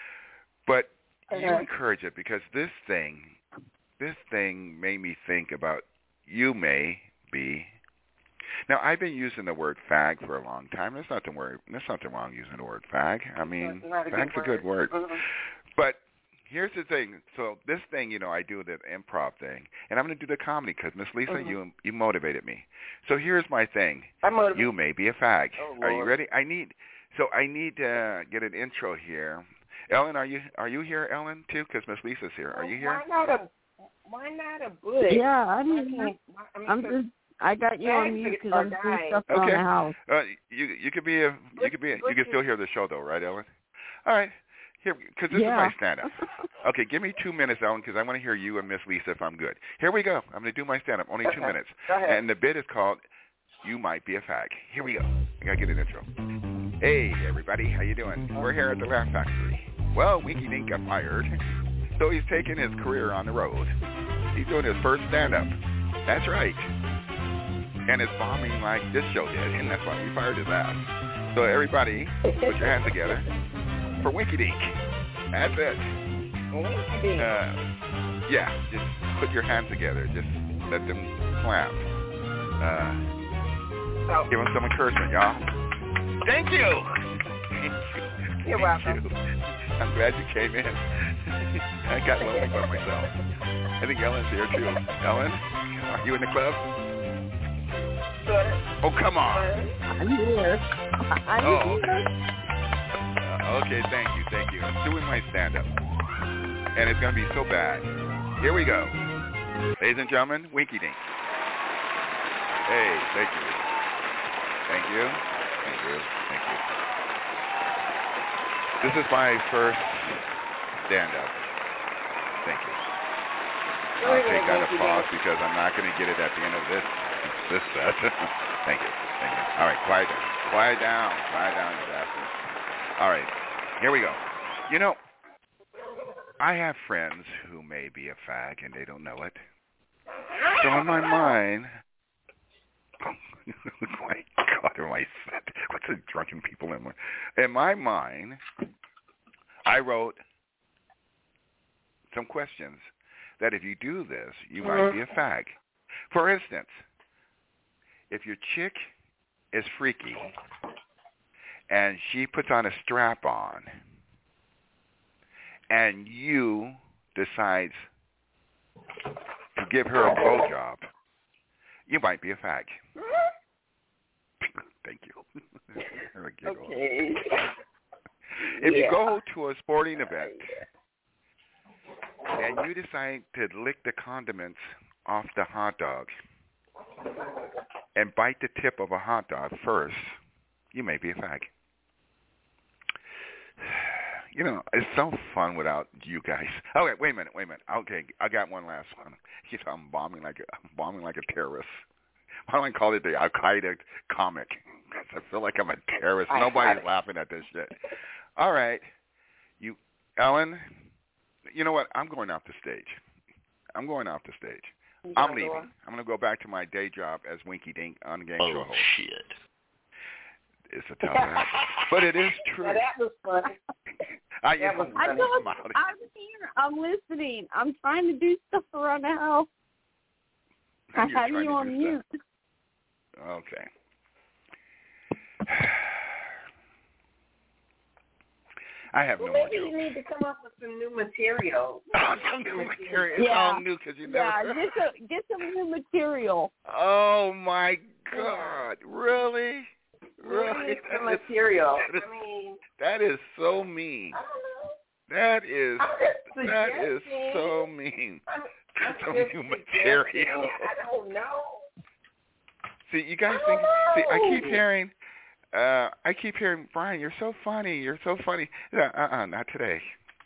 But uh-huh. you encourage it because this thing this thing made me think about you may be. Now I've been using the word fag for a long time. There's nothing word there's nothing wrong using the word fag. I mean a fag's good a good word. Uh-huh. But here's the thing. So this thing, you know, I do the improv thing, and I'm going to do the comedy because Miss Lisa, mm-hmm. you you motivated me. So here's my thing. You may be a fag. Oh, are you ready? I need. So I need to get an intro here. Ellen, are you are you here, Ellen, too? Because Miss Lisa's here. Are you here? Why not a Why not a bush? Yeah, I'm here. I mean, I'm just. I got you on mute because I'm doing stuff okay. around the house. Uh, you you could be a you could be a, you can still hear the show though, right, Ellen? All right. Here, because this yeah. is my stand-up. Okay, give me two minutes, Ellen, because I want to hear you and Miss Lisa if I'm good. Here we go. I'm going to do my stand-up. Only two minutes. Go ahead. And the bit is called You Might Be a Fag. Here we go. I got to get an intro. Hey, everybody. How you doing? We're here at the Laugh Factory. Well, Winky Dink got fired, so he's taking his career on the road. He's doing his first stand-up. That's right. And it's bombing like this show did, and that's why we fired his ass. So everybody, put your hands together for Winky Dink. That's it. Uh, yeah, just put your hands together. Just let them clap. Uh, oh. Give them some encouragement, y'all. Thank you. Thank you. You're Thank welcome. You. I'm glad you came in. I got lonely by myself. I think Ellen's here too. Ellen, are you in the club? Oh, come on. I'm here. I'm oh, here. okay. Uh, okay, thank you, thank you. I'm doing my stand-up. And it's going to be so bad. Here we go. Ladies and gentlemen, Winky Dink. Hey, thank you. Thank you. Thank you. Thank you. This is my first stand-up. Thank you. I'll take down a pause because I'm not going to get it at the end of this this set. Thank you. Thank you. All right, quiet down. Quiet down. Quiet down, you bastard. All right, here we go. You know, I have friends who may be a fag and they don't know it. So in my mind, oh my God, am I set? What's the drunken people in my? In my mind, I wrote some questions that if you do this, you might be a fag. For instance, if your chick is freaky and she puts on a strap-on and you decide to give her a blowjob, you might be a fag. Thank you. Okay. If yeah. you go to a sporting event and you decide to lick the condiments off the hot dog and bite the tip of a hot dog first, you may be a fag. You know, it's so fun without you guys. Okay, wait a minute, wait a minute. Okay, I got one last one. You know, I'm bombing like a, I'm bombing like a terrorist. Why don't I call it the Al-Qaeda comic? I feel like I'm a terrorist. I Nobody's laughing at this shit. All right, you, Ellen. You know what? I'm going off the stage. I'm going off the stage. I'm leaving. I'm going to go back to my day job as Winky Dink on the game oh, show host. shit. It's a tough act, but it is true. Now that was funny. I, that was I funny. told you, I'm here. I'm listening. I'm trying to do stuff around the house. I have you on mute. Okay. I have well, no more maybe jokes. you need to come up with some new material. Oh, some new material. It's Yeah. all new because you never. Yeah, get some, get some new material. Oh my God! Really? Really? Some That is, material. that is, I mean, that is so mean. I don't know. That is I'm just that is suggesting. so mean. I'm, I'm Some just new suggesting. material. I don't know. See, you guys I think? don't See, I keep know. hearing. Uh, I keep hearing, Brian, you're so funny. You're so funny. Uh, uh-uh, not today.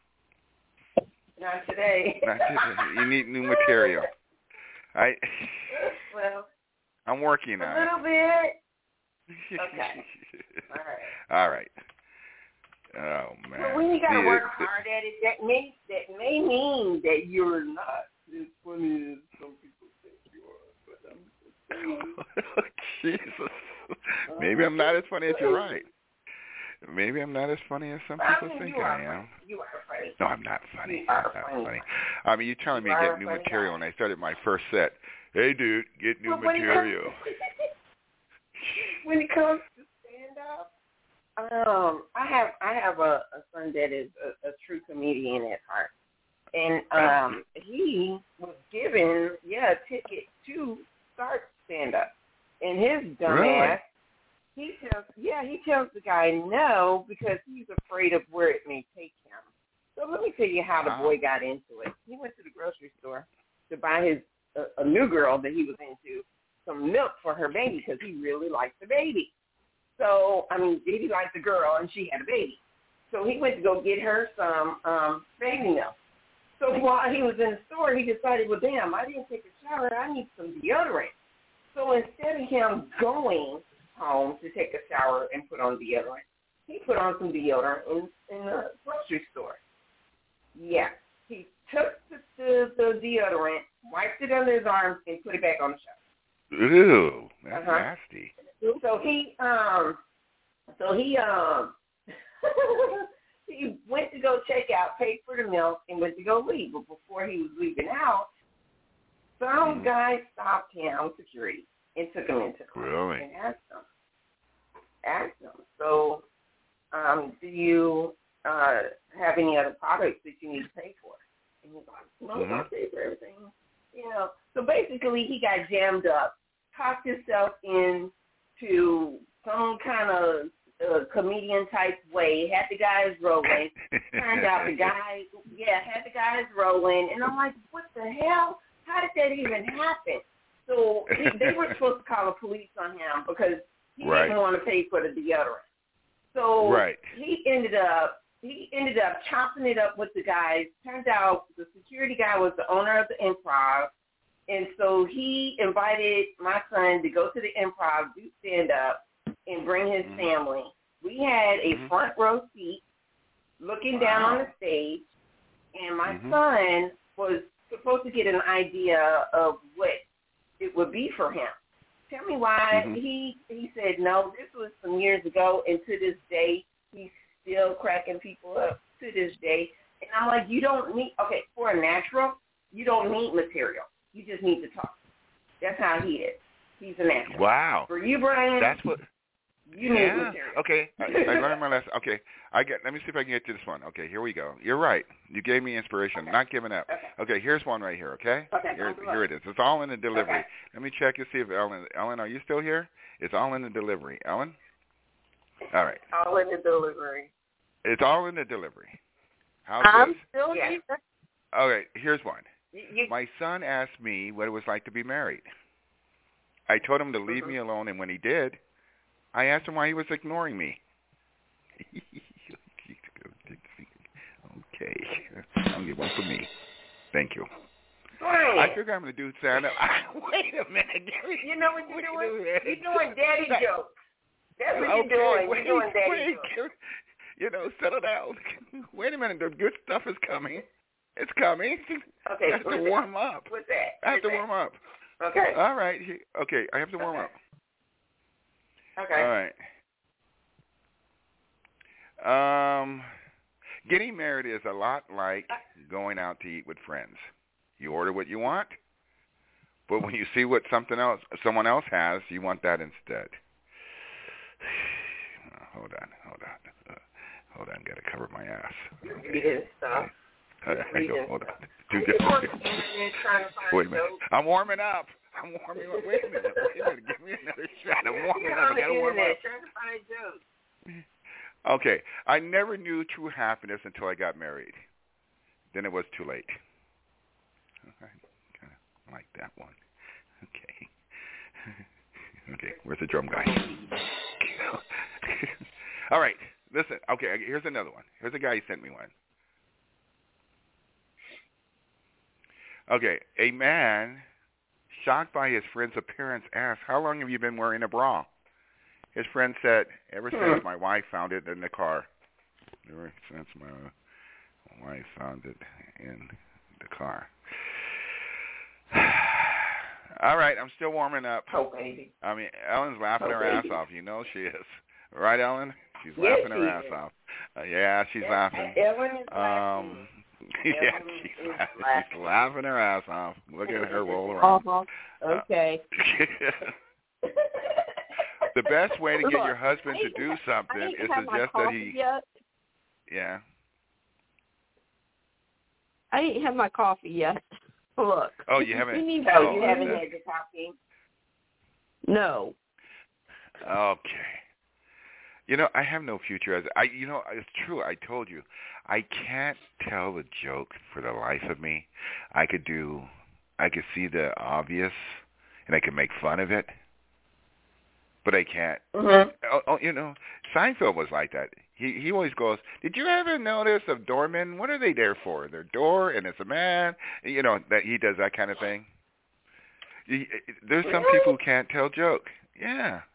Not today. Not today. You need new material. I. Well, I'm working a on it. little bit. Okay. All right. All right. Oh man. But when you got to See, work it, hard at it, that may that may mean that you're not as funny as some people think you are. But I'm Jesus. Maybe I'm not as funny as you're right. Maybe I'm not as funny as some people I mean, think you I are am. funny. You are funny. No, I'm not funny. You are I'm not funny. funny. I mean, you're telling me You to are get new funny material, guy. and I started my first set. Hey, dude, get new But when it material. comes- When it comes to stand up, um, I have I have a, a son that is a, a true comedian at heart, and um, he was given yeah a ticket to start stand up, and his dumb Really? ass he tells yeah he tells the guy no because he's afraid of where it may take him. So let me tell you how the Wow. boy got into it. He went to the grocery store to buy his a, a new girl that he was into some milk for her baby because he really liked the baby. So, I mean, he liked the girl and she had a baby. So he went to go get her some um, baby milk. So while he was in the store, he decided, well, damn, I didn't take a shower. I need some deodorant. So instead of him going home to take a shower and put on deodorant, he put on some deodorant in, in the grocery store. Yeah. He took the, the, the deodorant, wiped it under his arms, and put it back on the shelf. Ew, that's uh-huh. nasty. So he, um, so he, um, he went to go check out, paid for the milk, and went to go leave. But before he was leaving out, some mm. guy stopped him, security, and took him into class really? and asked him, asked him, so, um, do you uh, have any other products that you need to pay for? And he's like, no, mm-hmm. I pay for everything. You know, so basically he got jammed up, talked himself into some kind of uh, comedian-type way, had the guys rolling. Turned out the guy, yeah, had the guys rolling. And I'm like, what the hell? How did that even happen? So he, they were supposed to call the police on him because he right. didn't want to pay for the deodorant. So right. he ended up he ended up chopping it up with the guys. Turns out the security guy was the owner of the Improv, and so he invited my son to go to the Improv, do stand up, and bring his mm-hmm. family. We had a mm-hmm. front row seat looking wow. down on the stage, and my mm-hmm. son was supposed to get an idea of what it would be for him. Tell me why mm-hmm. he he said no. This was some years ago, and to this day, he's still cracking people up to this day. And I'm like, you don't need okay for a natural. You don't need material. You just need to talk. That's how he is. He's a natural. Wow. For you, Brian. That's what. You yeah. need material. Okay. I, I learned my lesson. Okay. I get. Let me see if I can get to this one. Okay. Here we go. You're right. You gave me inspiration. Okay. Not giving up. Okay. Okay. Here's one right here. Okay. Okay. Here, here it is. It's all in the delivery. Okay. Let me check and see if Ellen. Ellen, are you still here? It's all in the delivery. Ellen. All right. All in the delivery. It's all in the delivery. How's I'm this? still yeah. here. Okay. Here's one. You, My son asked me what it was like to be married. I told him to leave mm-hmm. me alone, and when he did, I asked him why he was ignoring me. Okay. I'll get one for me. Thank you. Brian. I figure I'm going to do Santa. Wait a minute. You know what you're doing? You're doing daddy jokes. That's what okay, you're doing. Wait, you're doing daddy wait. jokes. You know, settle down. Wait a minute. The good stuff is coming. It's coming. Okay. I have to warm up. What's that? I have to that? warm up. Okay. All right. Okay. I have to warm okay. up. Okay. All right. Um, getting married is a lot like going out to eat with friends. You order what you want, but when you see what something else, someone else has, you want that instead. Hold on, hold on, uh, hold on. Got to cover my ass. Okay. Yes, stop. Uh, I go, hold on. Two different. Wait a minute. I'm warming up. I'm warming up. Wait a minute. Wait a minute. Give me another shot. I'm warming up. I got to warm up. Trying to find jokes. Okay. I never knew true happiness until I got married. Then it was too late. I kind of like that one. Okay. Okay. Where's the drum guy? All right. Listen. Okay. Here's another one. Here's a guy who sent me one. Okay. A man shocked by his friend's appearance asked, how long have you been wearing a bra? His friend said, ever since my wife found it in the car. Ever since my wife found it in the car. All right, I'm still warming up. Oh, baby. I mean, Ellen's laughing oh, her baby. ass off. You know she is. Right, Ellen? She's yes, laughing her ass is. off. Uh, yeah, she's yes, laughing. Ellen is um, laughing. Yeah, she's, laughing. she's laughing her ass off. Look at her roll around. Uh-huh. Okay. Uh, the best way to get your husband to do something is to suggest that he... Yet. Yeah. I didn't have my coffee yet. Look. Oh, you haven't? You oh, oh, you haven't had your coffee? No. Okay. You know, I have no future as I. You know, it's true. I told you, I can't tell the joke for the life of me. I could do, I could see the obvious, and I could make fun of it, but I can't. Mm-hmm. Oh, oh, you know, Seinfeld was like that. He he always goes, did you ever notice of doormen? What are they there for? They're door, and it's a man. You know that he does that kind of thing. He, there's some people who can't tell joke. Yeah.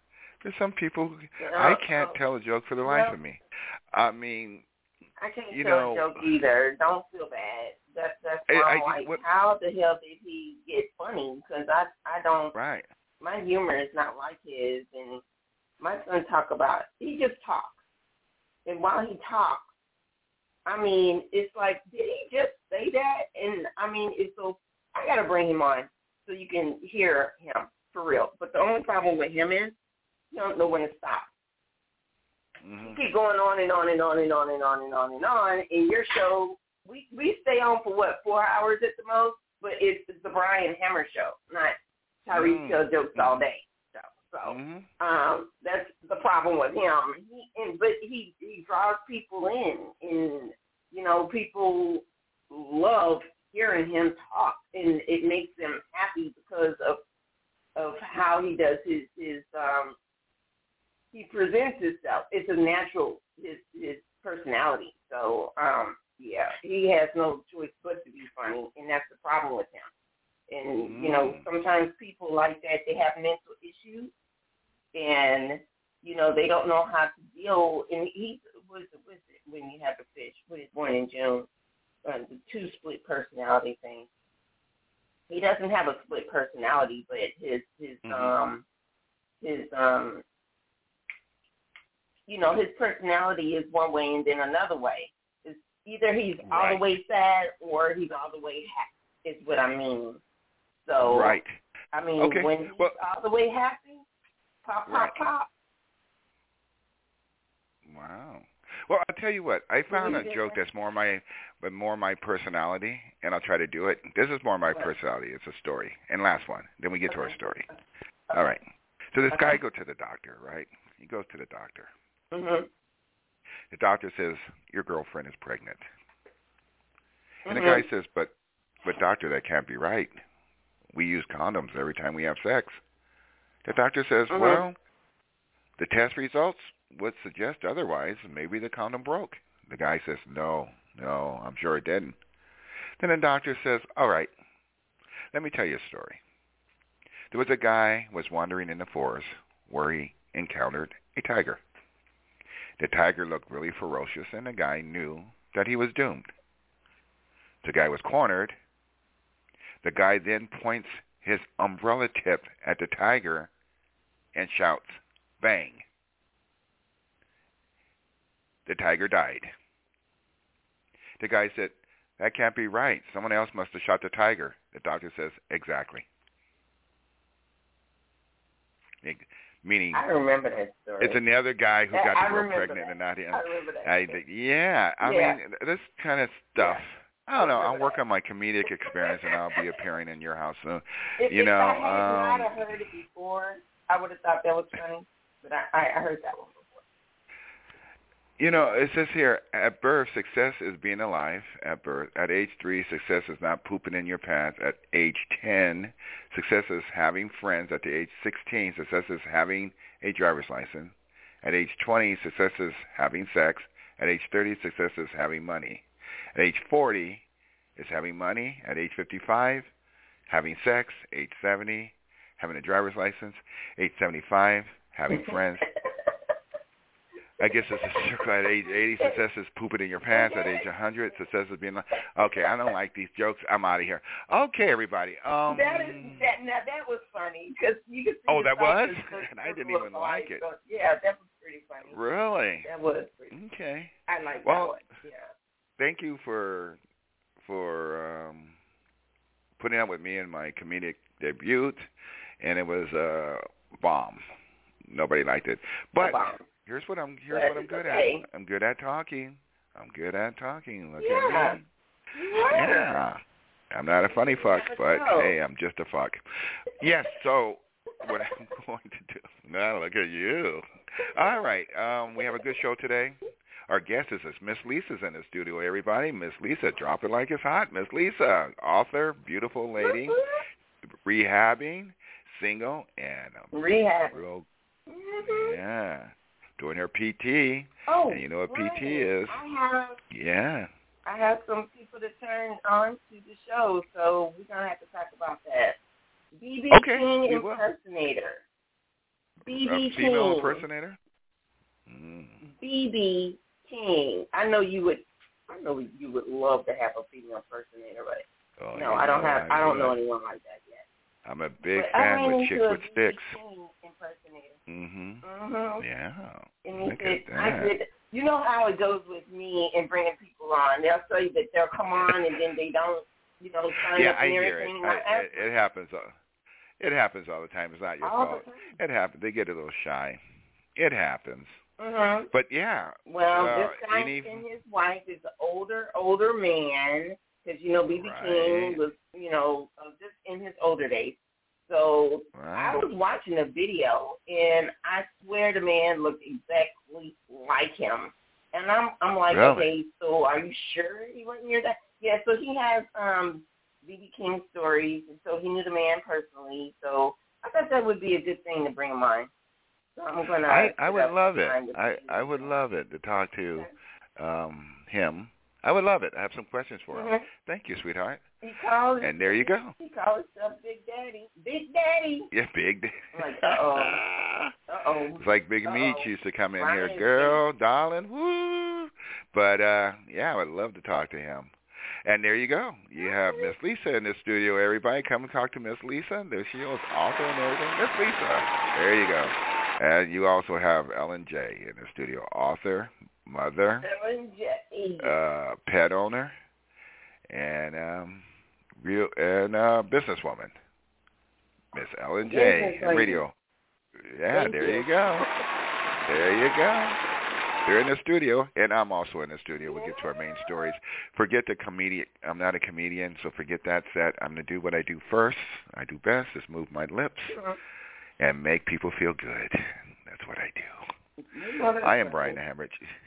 There's some people who, You know, I can't so, tell a joke for the life well, of me. I mean, I can't you tell know, a joke either. Don't feel bad. That's that's why I, I'm I, like, what, how the hell did he get funny? Because I I don't. right. My humor is not like his, and my son talk about he just talks, and while he talks, I mean, it's like, did he just say that? And I mean, it's so I gotta bring him on so you can hear him for real. But the only problem with him is he don't know when to stop. Mm-hmm. You keep going on and on and on and on and on and on and on. And your show, we we stay on for what, four hours at the most? But it's, it's the Brian Hammer show, not Tyrese Mm-hmm. tell jokes all day. So, so Mm-hmm. um, that's the problem with him. He, and, but he he draws people in, and you know, people love hearing him talk, and it makes them happy because of of how he does his his um. He presents himself. It's a natural, his his personality. So, um, yeah, he has no choice but to be funny, and that's the problem with him. And, mm. you know, sometimes people like that, they have mental issues, and, you know, they don't know how to deal. And he, what is it, what is it when you have a fish? What is born in June? Uh, the two split personality thing. He doesn't have a split personality, but his, his, mm-hmm. um, his, um, you know, his personality is one way and then another way. It's either he's right. all the way sad or he's all the way happy, is what I mean. So, right. I mean, okay. when he's well, all the way happy, pop, pop, right. pop. Wow. Well, I'll tell you what. I found a joke that's more my, but more my personality, and I'll try to do it. This is more my personality. It's a story. And last one. Then we get to our story. All right. So this guy goes to the doctor, right? He goes to the doctor. Mm-hmm. The doctor says, your girlfriend is pregnant. And mm-hmm. the guy says, but, but doctor, that can't be right. We use condoms every time we have sex. The doctor says, mm-hmm. well, the test results would suggest otherwise. Maybe the condom broke. The guy says, no, no, I'm sure it didn't. Then the doctor says, all right, let me tell you a story. There was a guy who was wandering in the forest where he encountered a tiger. The tiger looked really ferocious, and the guy knew that he was doomed. The guy was cornered. The guy then points his umbrella tip at the tiger and shouts, bang. The tiger died. The guy said, that can't be right. Someone else must have shot the tiger. The doctor says, exactly. Meaning, I remember that story. It's another guy who got I the girl pregnant that. and not him. I remember that. I, yeah, I yeah. mean, this kind of stuff. Yeah. I don't know. I I'll work on my comedic experience, and I'll be appearing in your house soon. If, you if know, I had um, not heard it before, I would have thought that was funny. But I, I heard that one before. You know, it says here, at birth, success is being alive. At birth, at age three, success is not pooping in your pants. At age ten, success is having friends. At the age sixteen, success is having a driver's license. At age twenty, success is having sex. At age thirty, success is having money. At age forty, is having money. At age fifty-five, having sex. Age seventy, having a driver's license. Age seventy-five, having friends. I guess it's a circle. At age eighty, success is pooping in your pants. At age one hundred, success is being like, okay, I don't like these jokes. I'm out of here. Okay, everybody. Um, that is that. Now that was funny because you could see. Oh, that was? The, and I didn't even like it. So, yeah, that was pretty funny. Really? That was pretty. Okay. I like well, that one. Yeah. Thank you for for um, putting up with me in my comedic debut, and it was a bomb. Nobody liked it, but. Here's what I'm. Here's what I'm good okay. at. I'm good at talking. I'm good at talking. Look yeah. at me. Yeah. yeah. I'm not a funny fuck, but hey, I'm just a fuck. Yes. So what I'm going to do? Now look at you. All right. Um, we have a good show today. Our guest is Miss Lisa's in the studio. Everybody, Miss Lisa, drop it like it's hot. Miss Lisa, author, beautiful lady, rehabbing, single, and um, rehab. Real. Yeah. Doing her P T, oh, and you know what right. P T is. I have, yeah. I have some people to turn on to the show, so we're going to have to talk about that. B B okay, King impersonator. B A B female King. impersonator? Mm. B B King. I know you would. I know you would love to have a female impersonator, but Oh, no, I don't have. I, I don't would. know anyone like that yet. I'm a big but fan with chicks with B B sticks. King impersonator. Mhm. Mhm. Yeah. And he Look said, at I that. said, you know how it goes with me and bringing people on. They'll say that they'll come on and then they don't, you know, sign Yeah, up I and hear it. everything. I, it. It happens. Uh, it happens all the time. It's not your all fault. the time. It happens. They get a little shy. It happens. Mhm. But yeah. Well, uh, this guy any... and his wife is an older, older man because you know B B Right. King was, you know, uh, just in his older days. So Right. I was watching a video, and I swear the man looked exactly like him. And I'm I'm like, Really? okay, so are you sure he wasn't near that? Yeah, so he has um B B King stories, and so he knew the man personally. So I thought that would be a good thing to bring him on. So I'm gonna. I, I would love it. time to I, see I would love it to talk to um, him. I would love it. I have some questions for him. Mhm. Thank you, sweetheart. He calls. And there you go. He calls himself Big Daddy. Big Daddy. Yeah, Big. I'm like, uh-oh. Uh-oh. It's like Big Uh-oh. Meech used to come in Right. here, girl, darling, woo. But, uh, yeah, I would love to talk to him. And there you go. You have Miss Lisa in the studio, everybody. Come and talk to Miss Lisa. There she is, author and everything. Miss Lisa. There you go. And you also have Ellen J. in the studio, author, mother, Ellen J. uh, pet owner, and um, real and uh, businesswoman, Miss Ellen J. Business Radio. Yeah, Thank there you. you go. There you go. They're in the studio, and I'm also in the studio. We'll get to our main stories. Forget the comedian. I'm not a comedian, so forget that set. I'm going to do what I do first. I do best is move my lips Uh-huh. and make people feel good. That's what I do. I am Brian Hammer.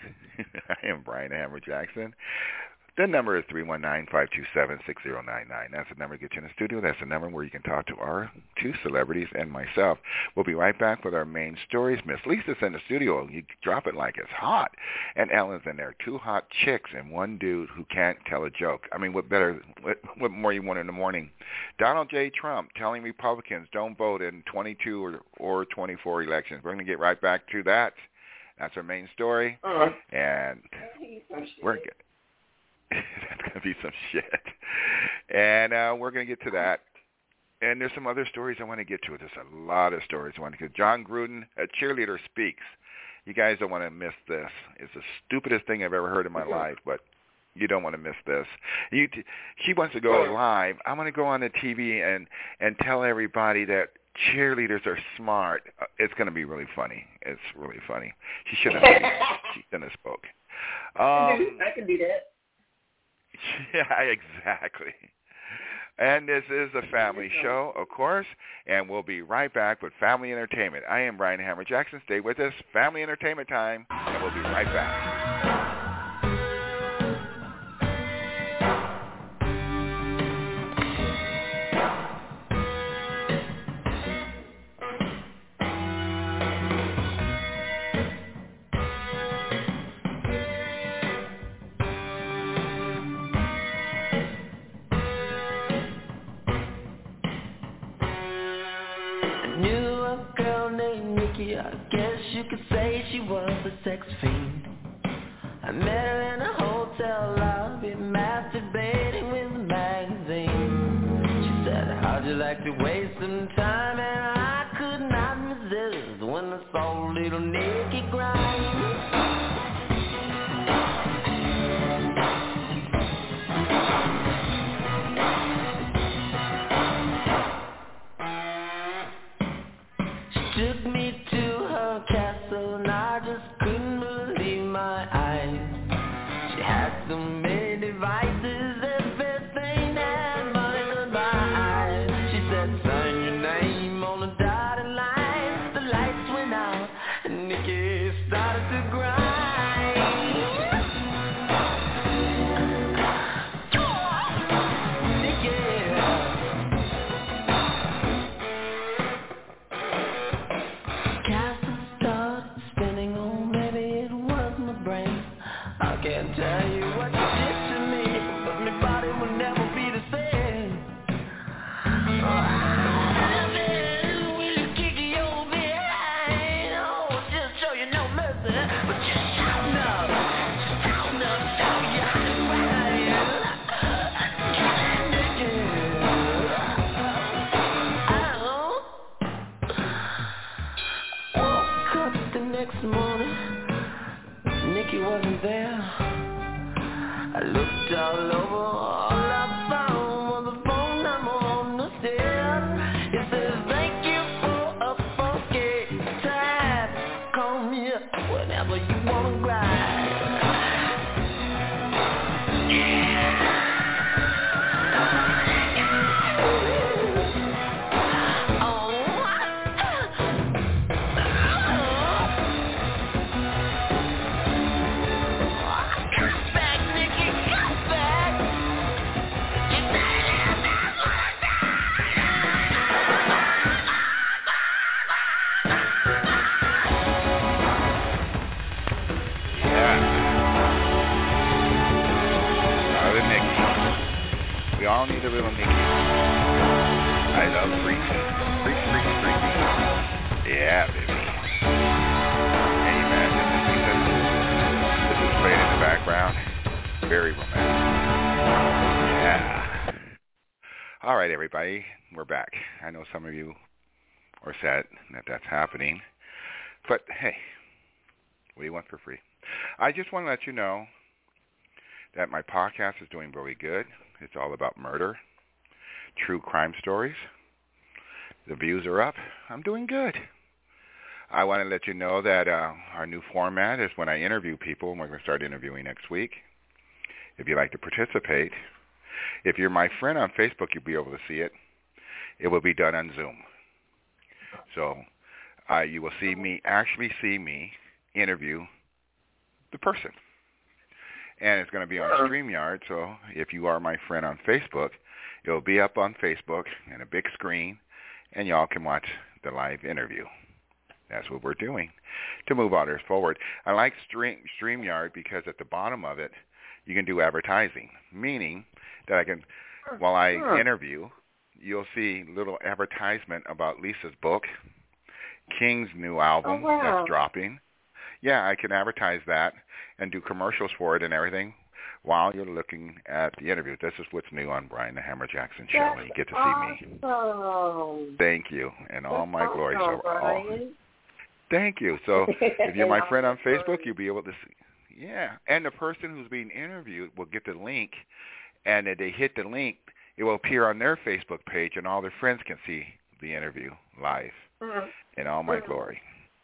I am Brian Hammer Jackson. The number is three one nine, five two seven, six zero nine nine. That's the number to get you in the studio. That's the number where you can talk to our two celebrities and myself. We'll be right back with our main stories. Miss Lisa's in the studio. You drop it like it's hot. And Ellen's in there. Two hot chicks and one dude who can't tell a joke. I mean, what better, what, what more you want in the morning? Donald J. Trump telling Republicans don't vote in twenty-two or, or twenty-four elections. We're going to get right back to that. That's our main story. Uh-huh. And we're good. That's going to be some shit. And uh, we're going to get to that. And there's some other stories I want to get to. There's a lot of stories I want to get to. John Gruden, a cheerleader, speaks. You guys don't want to miss this. It's the stupidest thing I've ever heard in my life, but you don't want to miss this. You t- she wants to go live. I'm going to go on the T V and, and tell everybody that cheerleaders are smart. Uh, It's going to be really funny. It's really funny. She shouldn't have, she shouldn't have spoke. Um, I can do that. Yeah, exactly. And this is a family show, of course, and we'll be right back with Family Entertainment. I am Brian Hammer Jackson. Stay with us. Family Entertainment time, and we'll be right back. I guess you could say she was a sex fiend. I met her in a hotel lobby, masturbating with a magazine. She said, how'd you like to waste some time? And I could not resist when I saw a little naked grind. Took me to her castle and I just couldn't believe my eyes. She had so many devices, everything had money to buy. She said, sign your name on the dotted line. The lights went out and Nikki started to grind. little Nikki. I love freaks. Freaks, freaks, freaks. Yeah, baby. Can you imagine this? This is played in the background. Very romantic. Yeah. All right, everybody. We're back. I know some of you are sad that that's happening. But, hey, what do you want for free? I just want to let you know that my podcast is doing really good. It's all about murder, true crime stories. The views are up. I'm doing good. I want to let you know that uh, our new format is when I interview people, and we're going to start interviewing next week. If you'd like to participate, if you're my friend on Facebook, you'll be able to see it. It will be done on Zoom. So uh, you will see me, actually see me interview the person. And it's going to be on StreamYard, so if you are my friend on Facebook, it'll be up on Facebook and a big screen, and y'all can watch the live interview. That's what we're doing to move others forward. I like Stream, StreamYard because at the bottom of it, you can do advertising, meaning that I can, while I interview, you'll see little advertisement about Lisa's book, King's new album oh, wow. that's dropping. Yeah, I can advertise that and do commercials for it and everything while you're looking at the interview. This is what's new on Brian the Hammer Jackson Show, That's and you get to awesome. see me. Thank you, and all That's my awesome, glories are all. Brian. Thank you. So if you're my friend on Facebook, you'll be able to see. Yeah, and the person who's being interviewed will get the link, and if they hit the link, it will appear on their Facebook page, and all their friends can see the interview live Mm-hmm. in all my mm-hmm. glory.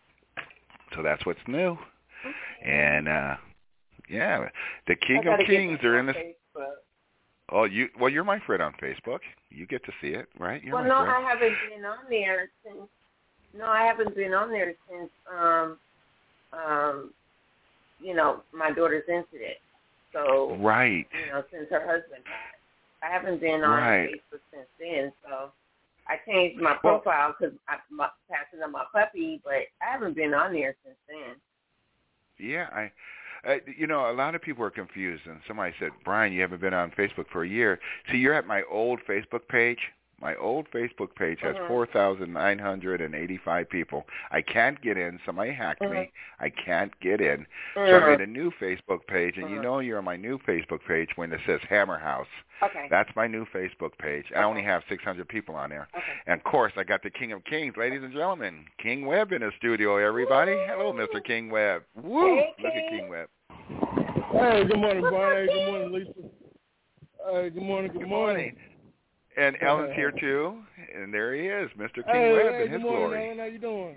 So that's what's new. And, uh, yeah, the King of Kings are in this. Facebook. Oh, you well, you're my friend on Facebook. You get to see it, right? You're well, my no, friend. I haven't been on there since. No, I haven't been on there since, um, um, you know, my daughter's incident. So, right. You know, since her husband died, I haven't been on right. Facebook since then. So. I changed my profile because I'm passing on my puppy, but I haven't been on there since then. Yeah, I, I, you know, a lot of people are confused, and somebody said, Brian, you haven't been on Facebook for a year. See, you're at my old Facebook page. My old Facebook page has mm-hmm. four thousand nine hundred eighty-five people. I can't get in. Somebody hacked mm-hmm. me. I can't get in. Mm-hmm. So I made a new Facebook page, and mm-hmm. you know you're on my new Facebook page when it says Hammer House. Okay. That's my new Facebook page. Okay. I only have six hundred people on there. Okay. And, of course, I got the King of Kings, ladies and gentlemen. King Webb in the studio, everybody. Woo! Hello, Mister King Webb. Woo! Hey, Look at King Webb. Hey, good morning, Brian. Hey, good morning, Lisa. Hey, good morning, good, good morning. morning. And Ellen's here, too. And there he is, Mister King hey, Webb hey, in his good morning, glory. Ellen. How you doing?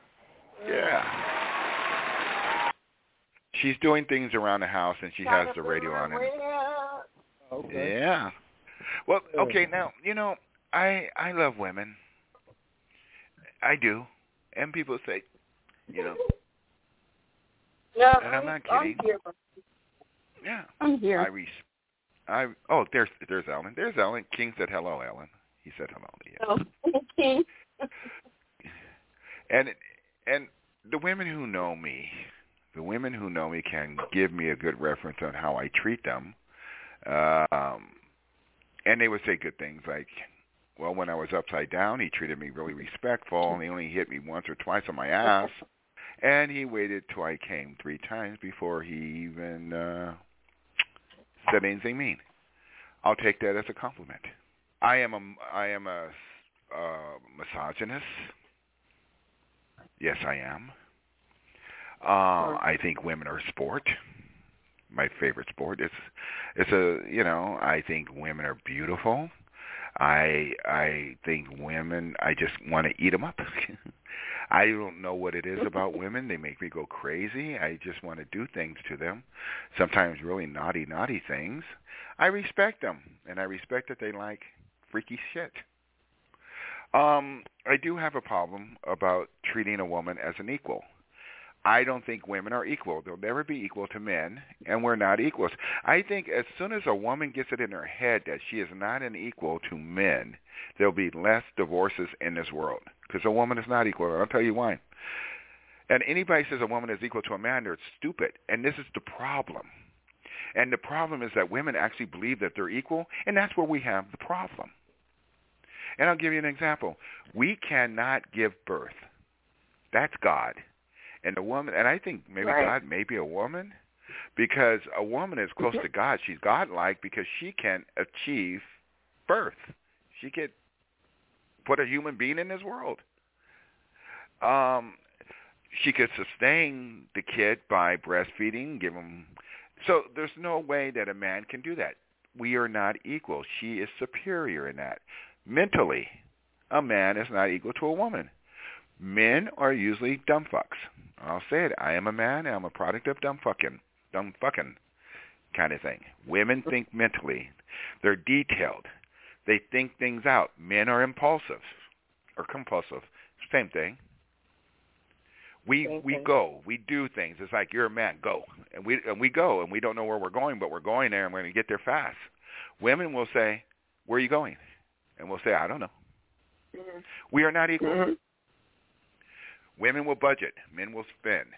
Yeah. She's doing things around the house, and she has the radio on. And, okay. Yeah. Well, okay, now, you know, I I love women. I do. And people say, you know, no, and I'm not I'm kidding. here. Yeah. I'm here. I res- I oh, there's there's Ellen. There's Ellen. King said hello, Ellen. He said hello to you. Oh, King. and and the women who know me, the women who know me can give me a good reference on how I treat them. Um, and they would say good things like, well, when I was upside down, he treated me really respectful, and he only hit me once or twice on my ass, and he waited till I came three times before he even uh, said anything mean. I'll take that as a compliment. I am a I am a uh, misogynist. Yes, I am. Uh, I think women are sport. My favorite sport. It's it's a you know I think women are beautiful. I I think women. I just want to eat them up. I don't know what it is about women. They make me go crazy. I just want to do things to them. Sometimes really naughty, naughty things. I respect them, and I respect that they like freaky shit. Um, I do have a problem about treating a woman as an equal. I don't think women are equal. They'll never be equal to men, and we're not equals. I think as soon as a woman gets it in her head that she is not an equal to men, there'll be less divorces in this world because a woman is not equal. I'll tell you why. And anybody says a woman is equal to a man, they're stupid. And this is the problem. And the problem is that women actually believe that they're equal, and that's where we have the problem. And I'll give you an example. We cannot give birth. That's God. And a woman, and I think maybe right. God may be a woman, because a woman is close to God. She's godlike because she can achieve birth. She can put a human being in this world. Um, she could sustain the kid by breastfeeding, give him. So there's no way that a man can do that. We are not equal. She is superior in that. Mentally, a man is not equal to a woman. Men are usually dumb fucks. I'll say it. I am a man, and I'm a product of dumb fucking, dumb fucking kind of thing. Women think mentally. They're detailed. They think things out. Men are impulsive or compulsive. Same thing. We Same we thing. go. We do things. It's like, you're a man. Go. And we and we go, and we don't know where we're going, but we're going there, and we're going to get there fast. Women will say, where are you going? And we'll say, I don't know. Mm-hmm. We are not equal. Mm-hmm. Women will budget. Men will spend.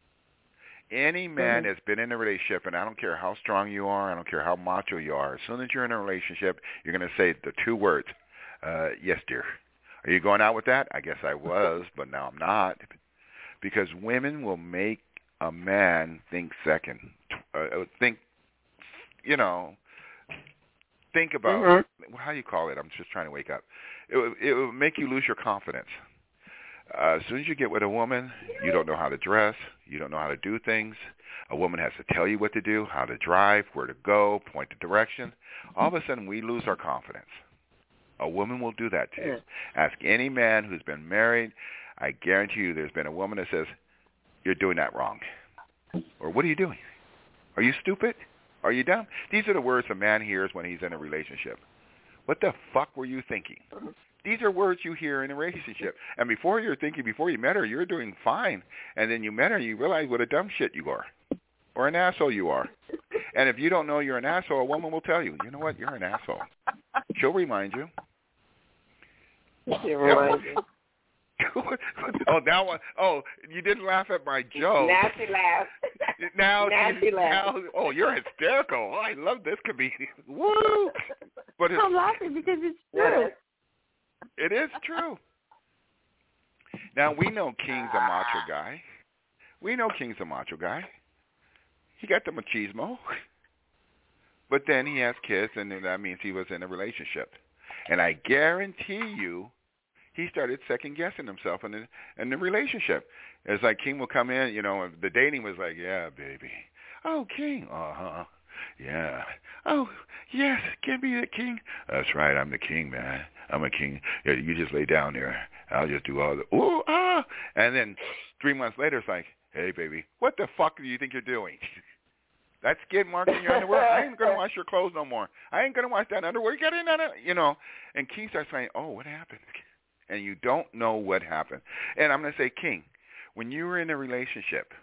Any man mm-hmm. that's been in a relationship, and I don't care how strong you are, I don't care how macho you are, as soon as you're in a relationship, you're going to say the two words, uh, yes, dear. Are you going out with that? I guess I was, but now I'm not. Because women will make a man think second. Uh, think, you know, think about, mm-hmm. how do you call it? I'm just trying to wake up. It will, it will make you lose your confidence. Uh, as soon as you get with a woman, you don't know how to dress. You don't know how to do things. A woman has to tell you what to do, how to drive, where to go, point the direction. All of a sudden, we lose our confidence. A woman will do that to you. Ask any man who's been married. I guarantee you there's been a woman that says, you're doing that wrong. Or, what are you doing? Are you stupid? Are you dumb? These are the words a man hears when he's in a relationship. What the fuck were you thinking? These are words you hear in a relationship. And before you're thinking, before you met her, you're doing fine. And then you met her, and you realize what a dumb shit you are. Or an asshole you are. And if you don't know you're an asshole, a woman will tell you, you know what, you're an asshole. She'll remind you. She'll remind you. oh, now, oh, you didn't laugh at my joke. Now she laughed. Now, now she laughed. Now, oh, you're hysterical. Oh, I love this comedian. Woo! But it's, I'm laughing because it's true. It is true. Now, we know King's a macho guy. We know King's a macho guy. He got the machismo. But then he has kids, and that means he was in a relationship. And I guarantee you, he started second-guessing himself in the, in the relationship. It's like King will come in, you know, the dating was like, yeah, baby. Oh, King. Uh-huh. Yeah. Oh, yes, give me the king. That's right, I'm the king, man. I'm a king. Yeah, you just lay down there. I'll just do all the, ooh, ah. And then three months later, it's like, hey, baby, what the fuck do you think you're doing? That skid mark in your underwear? I ain't going to wash your clothes no more. I ain't going to wash that underwear. You got in that, you know. And King starts saying, oh, what happened? And you don't know what happened. And I'm going to say, King, when you were in a relationship,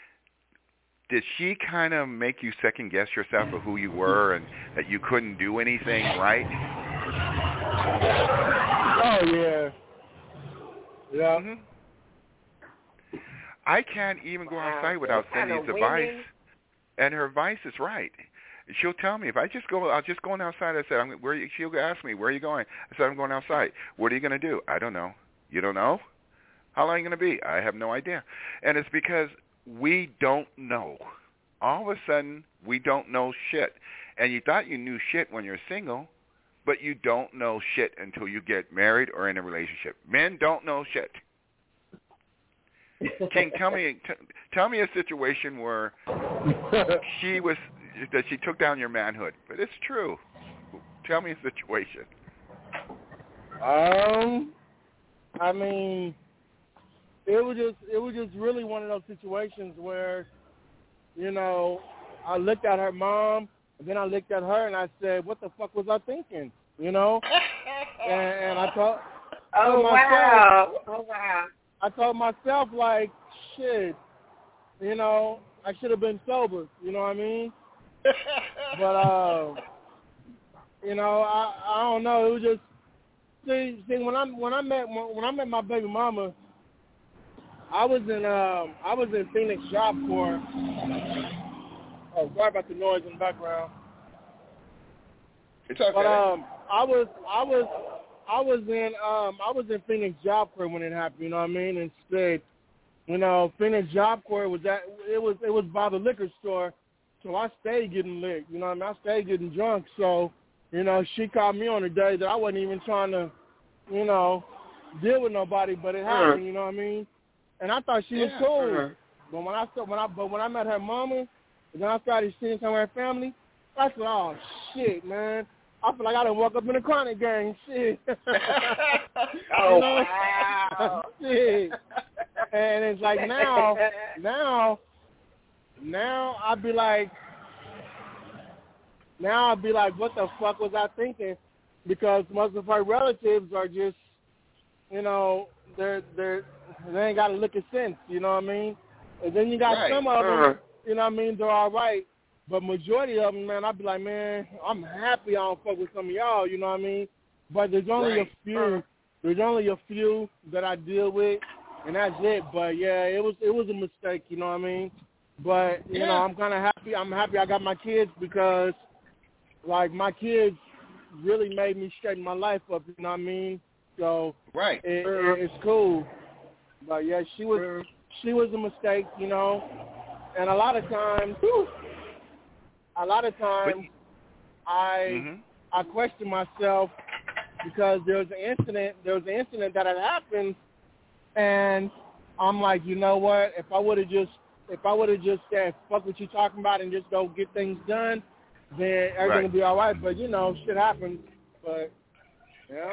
did she kind of make you second-guess yourself of who you were and that you couldn't do anything right? Oh, yeah. Yeah. Mm-hmm. I can't even go outside without Cindy's advice. And her advice is right. She'll tell me, if I just go, I'll just go outside. I said, I'm, where you, she'll ask me, where are you going? I said, I'm going outside. What are you going to do? I don't know. You don't know? How long are you going to be? I have no idea. And it's because we don't know. All of a sudden, we don't know shit. And you thought you knew shit when you're single, but you don't know shit until you get married or in a relationship. Men don't know shit. King, tell me, t- tell me a situation where she was that she took down your manhood. But it's true. Tell me a situation. Um, I mean, it was just it was just really one of those situations where, you know, I looked at her mom, and then I looked at her, and I said, "What the fuck was I thinking?" You know, and, and I thought, "Oh myself, wow, oh wow." I told myself, like, shit, you know, I should have been sober. You know what I mean? But uh, you know, I I don't know. It was just see see when I when I met when I met my baby mama. I was in um I was in Phoenix Job Corps Oh, sorry about the noise in the background. It's okay. But um, I was, I was, I was in, um, I was in Phoenix Job Corps when it happened. You know what I mean? Instead, you know, Phoenix Job Corps was at, it was, it was by the liquor store, so I stayed getting lit. You know what I mean? I stayed getting drunk. So, you know, she called me on a day that I wasn't even trying to, you know, deal with nobody, but it happened. You know what I mean? And I thought she was Yeah. cool. Uh-huh. But when I when I but when I met her mama, and then I started seeing some of her family, I said, "Oh shit, man! I feel like I done woke up in a chronic gang." Shit. Oh, You know? wow. Shit. And it's like now, now, now I'd be like, now I'd be like, what the fuck was I thinking? Because most of her relatives are just, you know, they're they're they ain't got a lick of sense. You know what I mean? And then you got Right. some of them, Uh-huh. you know what I mean, they're all right. But majority of them, man, I'd be like, man, I'm happy I don't fuck with some of y'all, you know what I mean? But there's only Right. a few, there's only a few that I deal with, and that's it. But, yeah, it was it was a mistake, you know what I mean? But, you Yeah. know, I'm kind of happy. I'm happy I got my kids because, like, my kids really made me straighten my life up, you know what I mean? So Right. it, it, it's cool. But, yeah, she was she was a mistake, you know. And a lot of times, whew, a lot of times, I Mm-hmm. I question myself because there was an incident. There was an incident that had happened, and I'm like, you know what? If I would have just if I would have just said fuck what you talking about and just go get things done, then everything Right. would be all right. But you know, shit happens. But yeah.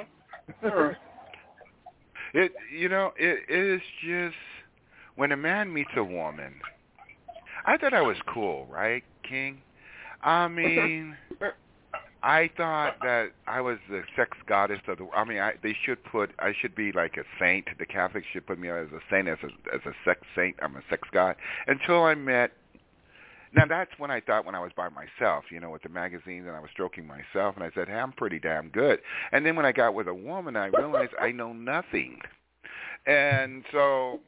It you know it, it is just when a man meets a woman. I thought I was cool, right, King? I mean, I thought that I was the sex goddess of the. I mean, I, they should put. I should be like a saint. The Catholics should put me as a saint, as a as a sex saint. I'm a sex god. Until I met. Now that's when I thought when I was by myself, you know, with the magazines, and I was stroking myself, and I said, "Hey, I'm pretty damn good." And then when I got with a woman, I realized I know nothing, and so.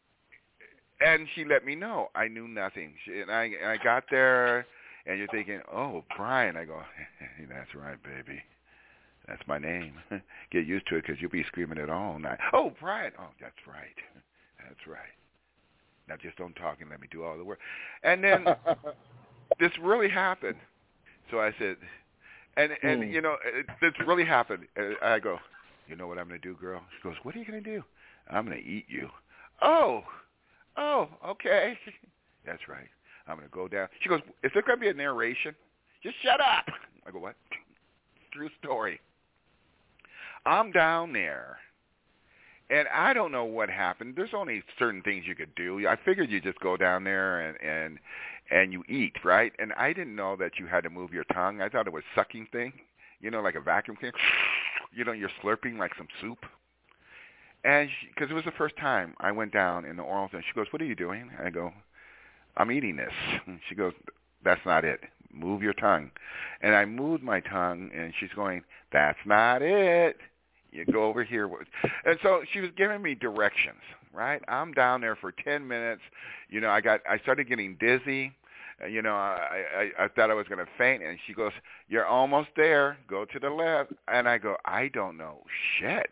And she let me know I knew nothing. She, and I, I got there, and you're thinking, "Oh, Brian." I go, hey, "That's right, baby. That's my name. Get used to it because you'll be screaming it all night." "Oh, Brian." "Oh, that's right. That's right. Now just don't talk and let me do all the work." And then this really happened. So I said, and and Hmm. you know, it, this really happened. And I go, "You know what I'm going to do, girl?" She goes, "What are you going to do?" "I'm going to eat you." "Oh. Oh, okay." "That's right. I'm going to go down." She goes, "Is there going to be a narration?" "Just shut up." I go, "What?" True story. I'm down there, and I don't know what happened. There's only certain things you could do. I figured you just go down there and, and, and you eat, right? And I didn't know that you had to move your tongue. I thought it was sucking thing, you know, like a vacuum cleaner. You know, you're slurping like some soup. And because it was the first time I went down in the oral thing, she goes, "What are you doing?" I go, "I'm eating this." And she goes, "That's not it. Move your tongue." And I moved my tongue, and she's going, "That's not it. You go over here." And so she was giving me directions, right? I'm down there for ten minutes. You know, I got, I started getting dizzy. You know, I, I, I thought I was going to faint. And she goes, "You're almost there. Go to the left." And I go, "I don't know shit.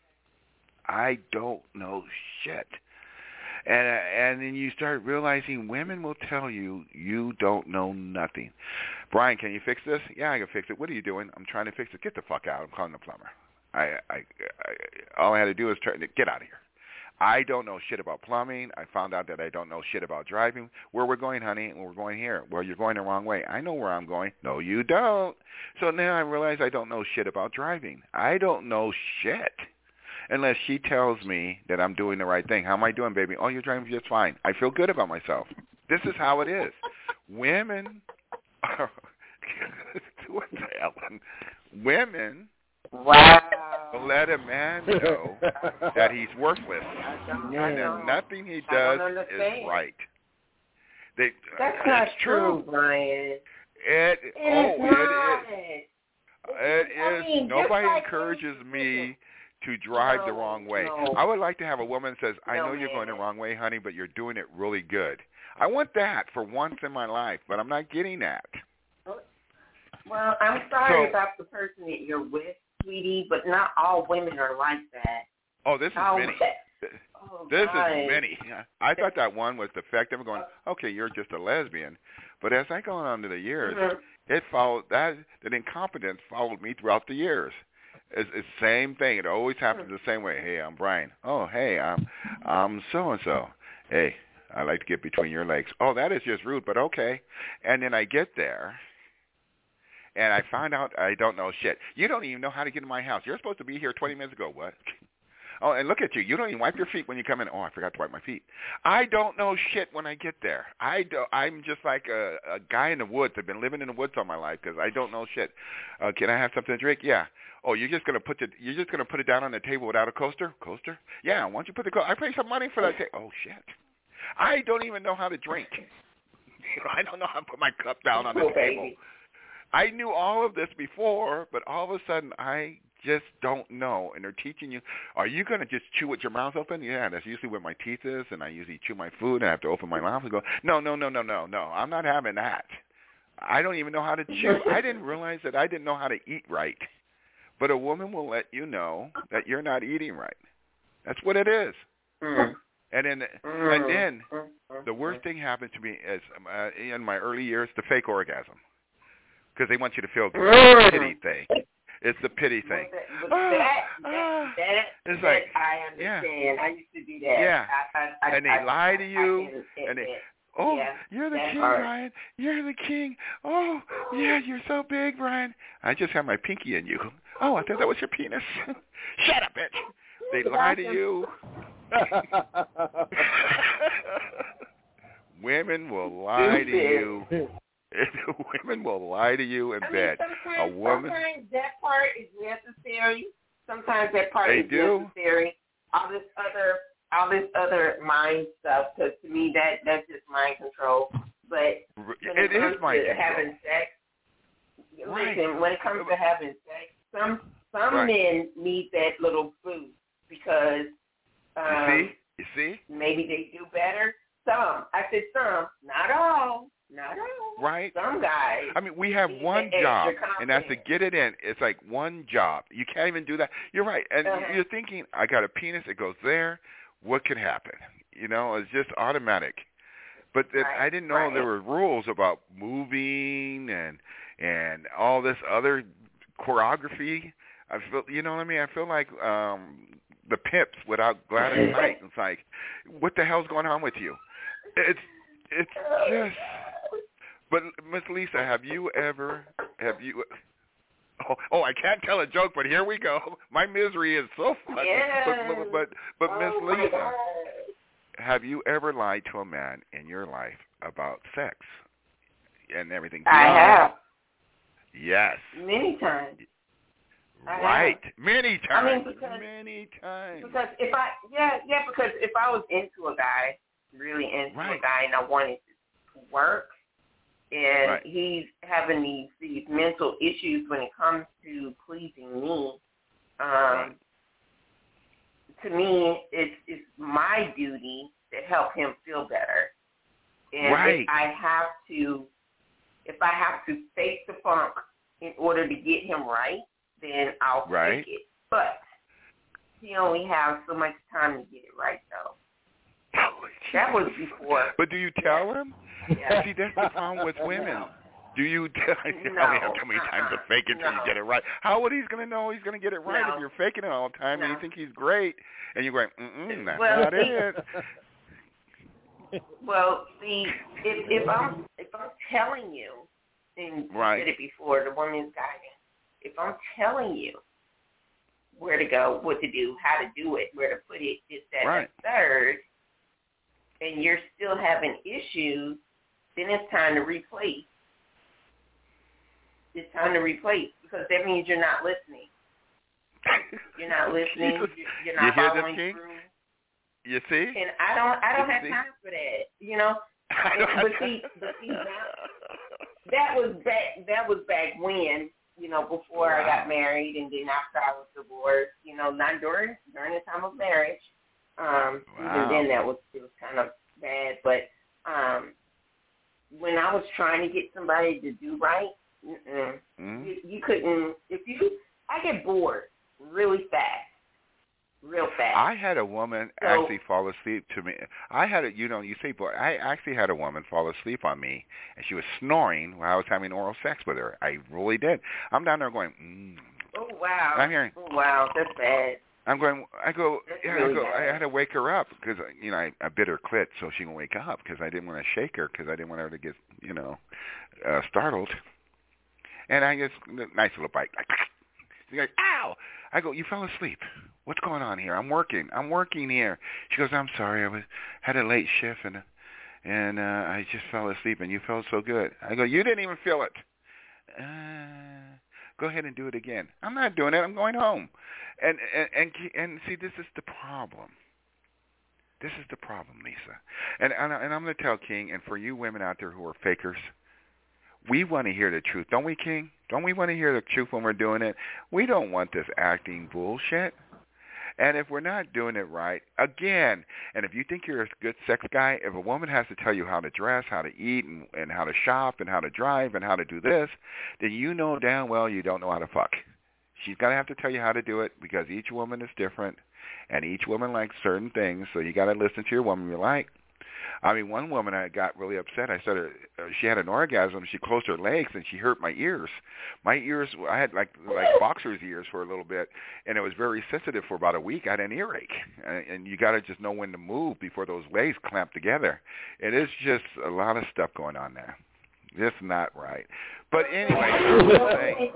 I don't know shit." And and then you start realizing women will tell you you don't know nothing. "Brian, can you fix this?" "Yeah, I can fix it." "What are you doing?" "I'm trying to fix it." "Get the fuck out. I'm calling the plumber." I, I, I all I had to do was turn to get out of here. I don't know shit about plumbing. I found out that I don't know shit about driving. "Where we're going, honey?" "We're going here." "Well, you're going the wrong way." "I know where I'm going." "No, you don't." So now I realize I don't know shit about driving. I don't know shit. Unless she tells me that I'm doing the right thing. "How am I doing, baby?" "Oh, you're driving just fine." I feel good about myself. This is how it is. Women are what the hell? Women Wow. will let a man know that he's worthless I and know. that nothing he I don't does is understand. right. They, That's uh, not it's true, Brian. It, It oh, is it not. is. It I is. mean, Nobody just like encourages in- me to drive No, the wrong way. no. I would like to have a woman that says, "I No, know you're going the man. wrong way, honey, but you're doing it really good." I want that for once in my life, but I'm not getting that. Well, I'm sorry So- about the person that you're with, sweetie, but not all women are like that. Oh, this is Oh, Minnie. Oh, This God. is Minnie. I thought that one was defective. I'm going, okay, you're just a lesbian. But as I go on to the years, Mm-hmm. it followed that that incompetence followed me throughout the years. It's the same thing. It always happens the same way. Hey, I'm Brian. Oh, hey, I'm I'm so and so. Hey, I like to get between your legs. Oh, that is just rude, but okay. And then I get there, and I find out I don't know shit. You don't even know how to get in my house. You're supposed to be here twenty minutes ago. What? Oh, and look at you. You don't even wipe your feet when you come in. Oh, I forgot to wipe my feet. I don't know shit when I get there. I do, I'm just like a, a guy in the woods. I've been living in the woods all my life because I don't know shit. Uh, can I have something to drink? Yeah. Oh, you're just gonna put the you're just gonna put it down on the table without a coaster? Coaster? Yeah. Why don't you put the co- I pay some money for that. Ta- oh shit. I don't even know how to drink. I don't know how to put my cup down on the Oh, table. baby. I knew all of this before, but all of a sudden I just don't know. And they're teaching you, are you going to just chew with your mouth open? Yeah, that's usually where my teeth is, and I usually chew my food, and I have to open my mouth and go, no, no, no, no, no, no, I'm not having that. I don't even know how to chew. I didn't realize that I didn't know how to eat right. But a woman will let you know that you're not eating right. That's what it is. Mm. And then, Mm. and then Mm. the worst thing happened to me is uh, in my early years, the fake orgasm. Because they want you to feel good. Mm. Pity thing. It's the pity thing. But that, but Ah, that, ah. that, that, It's that like, I understand. I used to do that. Yeah. I, I, I, And they I, lie to I, you, I can, and they, that, oh, yeah, you're the that king, part. Brian. You're the king. Oh, yeah, you're so big, Brian. I just have my pinky in you. Oh, I thought that was your penis. Shut up, bitch. They lie to you. Women will lie to you. Women will lie to you in I mean, bed. sometimes, A woman. sometimes that part is necessary. Sometimes that part They is do. necessary. All this other, all this other mind stuff. Because to me, that that's just mind control. But when It it, comes is mind to control. having sex, Right. listen. When it comes to having sex, some some Right. men need that little boost because um, You see? You see? maybe they do better. Some. I said some. Not all. Not all. Right. Some guys. I mean, we have Need one that job, extra and that's to confidence. get it in. It's like one job. You can't even do that. You're right. And Uh-huh. you're thinking, I got a penis. It goes there. What could happen? You know, it's just automatic. But it, Right, I didn't know right. there were rules about moving and and all this other choreography. I feel, you know what I mean? I feel like um the Pips without Gladys Knight. It's like, what the hell's going on with you? It's it's just. But Miss Lisa, have you ever have you? Oh, oh, I can't tell a joke, but here we go. My misery is so funny. Yes. But but but Oh, Miss my Lisa, God. have you ever lied to a man in your life about sex and everything? I have Yes. many times. I Right. have. Many I mean, times. because- Many times. Because if I, yeah, yeah, because if I was into a guy, really into Right. a guy, and I wanted to work, and Right. he's having these these mental issues when it comes to pleasing me, um, Right. to me, it's it's my duty to help him feel better. And Right. if I have to, if I have to fake the funk in order to get him right, then I'll Right. fake it. But he only has so much time to get it right, though. That was before. But do you tell him? Yeah. See, that's the problem with women. Do you tell I No. only have too many times to Uh-uh. fake it till No. you get it right? How would he's going to know he's going to get it right No. if you're faking it all the time and No. you think he's great and you're going, mm-mm, that's Well, not see- it. Well, see, if if I'm if I'm telling you, and you Right. said it before, the woman's guiding. If I'm telling you where to go, what to do, how to do it, where to put it, this, that, Right. and third, and you're still having issues, then it's time to replace. It's time to replace because that means you're not listening. You're not listening. Jesus. You're, you're You not hear this, following King? through. You see? And I don't, I don't You have see? time for that. You know, I don't but have see, to- but see that, that was back. That was back when, you know, before I got Wow. married, and then after I was divorced. You know, not during during the time of marriage. Um, Wow. Even then, that was it was kind of bad. But um, when I was trying to get somebody to do right, mm-mm, mm. you, you couldn't. If you, I get bored really fast, real fast. I had a woman so, actually fall asleep to me. I had a, you know, you say, boy, I actually had a woman fall asleep on me, and she was snoring while I was having oral sex with her. I really did. I'm down there going, mm. Oh wow! I'm hearing, oh wow, that's bad. I'm going. I go. That's Yeah, really I go. bad. I had to wake her up because you know I, I bit her clit so she can wake up because I didn't want to shake her because I didn't want her to get you know uh, startled. And I just nice little bite. Like, she's like, ow! I go. You fell asleep. What's going on here? I'm working. I'm working here. She goes. I'm sorry. I was had a late shift and and uh, I just fell asleep and you felt so good. I go. You didn't even feel it. Uh, Go ahead and do it again. I'm not doing it. I'm going home. And and and, and see, this is the problem. This is the problem, Lisa. And and, and I'm going to tell King, and for you women out there who are fakers, we want to hear the truth, don't we, King? Don't we want to hear the truth when we're doing it? We don't want this acting bullshit. And if we're not doing it right, again, and if you think you're a good sex guy, if a woman has to tell you how to dress, how to eat, and, and how to shop, and how to drive, and how to do this, then you know damn well you don't know how to fuck. She's going to have to tell you how to do it because each woman is different, and each woman likes certain things, so you got to listen to your woman you like. I mean, one woman, I got really upset. I started, uh, she had an orgasm. She closed her legs, and she hurt my ears. My ears, I had like like boxer's ears for a little bit, and it was very sensitive for about a week. I had an earache, and, and you got to just know when to move before those legs clamp together. It is just a lot of stuff going on there. Just not right. But anyway, I'm just saying.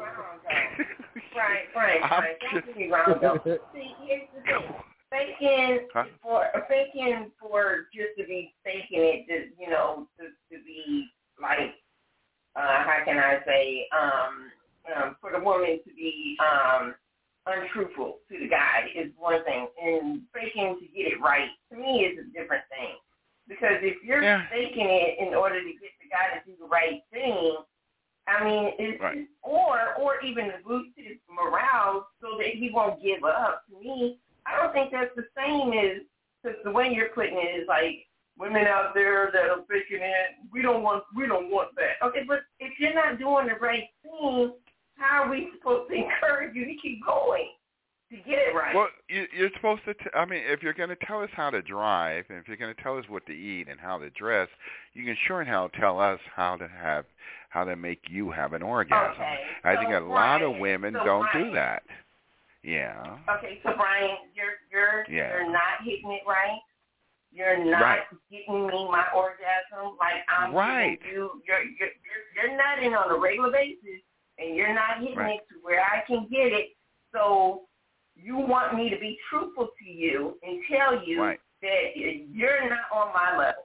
Right, right, right. Don't get me wrong, though. See, here's the thing. Faking huh? for faking for just to be faking it, to, you know, to, to be like, uh, how can I say, um, um, for the woman to be um, untruthful to the guy is one thing, and faking to get it right to me is a different thing. Because if you're yeah. faking it in order to get the guy to do the right thing, I mean, it's, right. or or even to boost his morale so that he won't give up. To me, I don't think that's the same as, because the way you're putting it is like women out there that are faking it. We don't want, we don't want that. Okay, but if you're not doing the right thing, how are we supposed to encourage you to keep going to get it right? Well, you, you're supposed to. T- I mean, if you're going to tell us how to drive, and if you're going to tell us what to eat and how to dress, you can sure and hell tell us how to have, how to make you have an orgasm. Okay, I so think a Brian, lot of women so don't Brian, do that. Yeah. Okay, so Brian, you're you're yeah. you're not hitting it right. You're not right. getting me my orgasm like I'm right. giving you. You're you're you're you're nutting on a regular basis, and you're not hitting right. it to where I can get it. So you want me to be truthful to you and tell you right. that you're not on my level.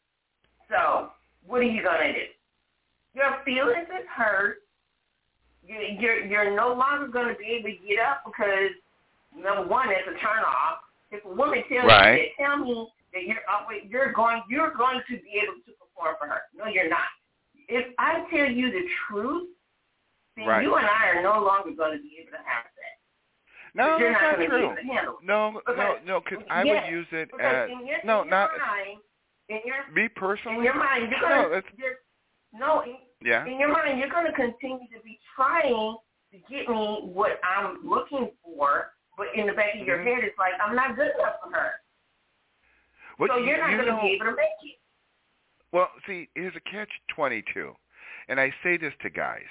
So what are you gonna do? Your feelings is hurt. You're you're no longer going to be able to get up because, number one, that's a turn off. If a woman tells right. you that, tell me that you're always, you're going you're going to be able to perform for her. No, you're not. If I tell you the truth, then right. you and I are no longer going to be able to have that. No, you're that's not, not going true. To be able to handle it. No, because, no, no, because I yes, would use it as in your, no, in not your mind, in your me personally. in your mind, you're no, going that's, to no. In, yeah. In your mind, you're going to continue to be trying to get me what I'm looking for, but in the back of mm-hmm. your head, it's like, I'm not good enough for her. Well, so you, you're not you going know, to be able to make it. Well, see, here's a catch twenty-two, and I say this to guys.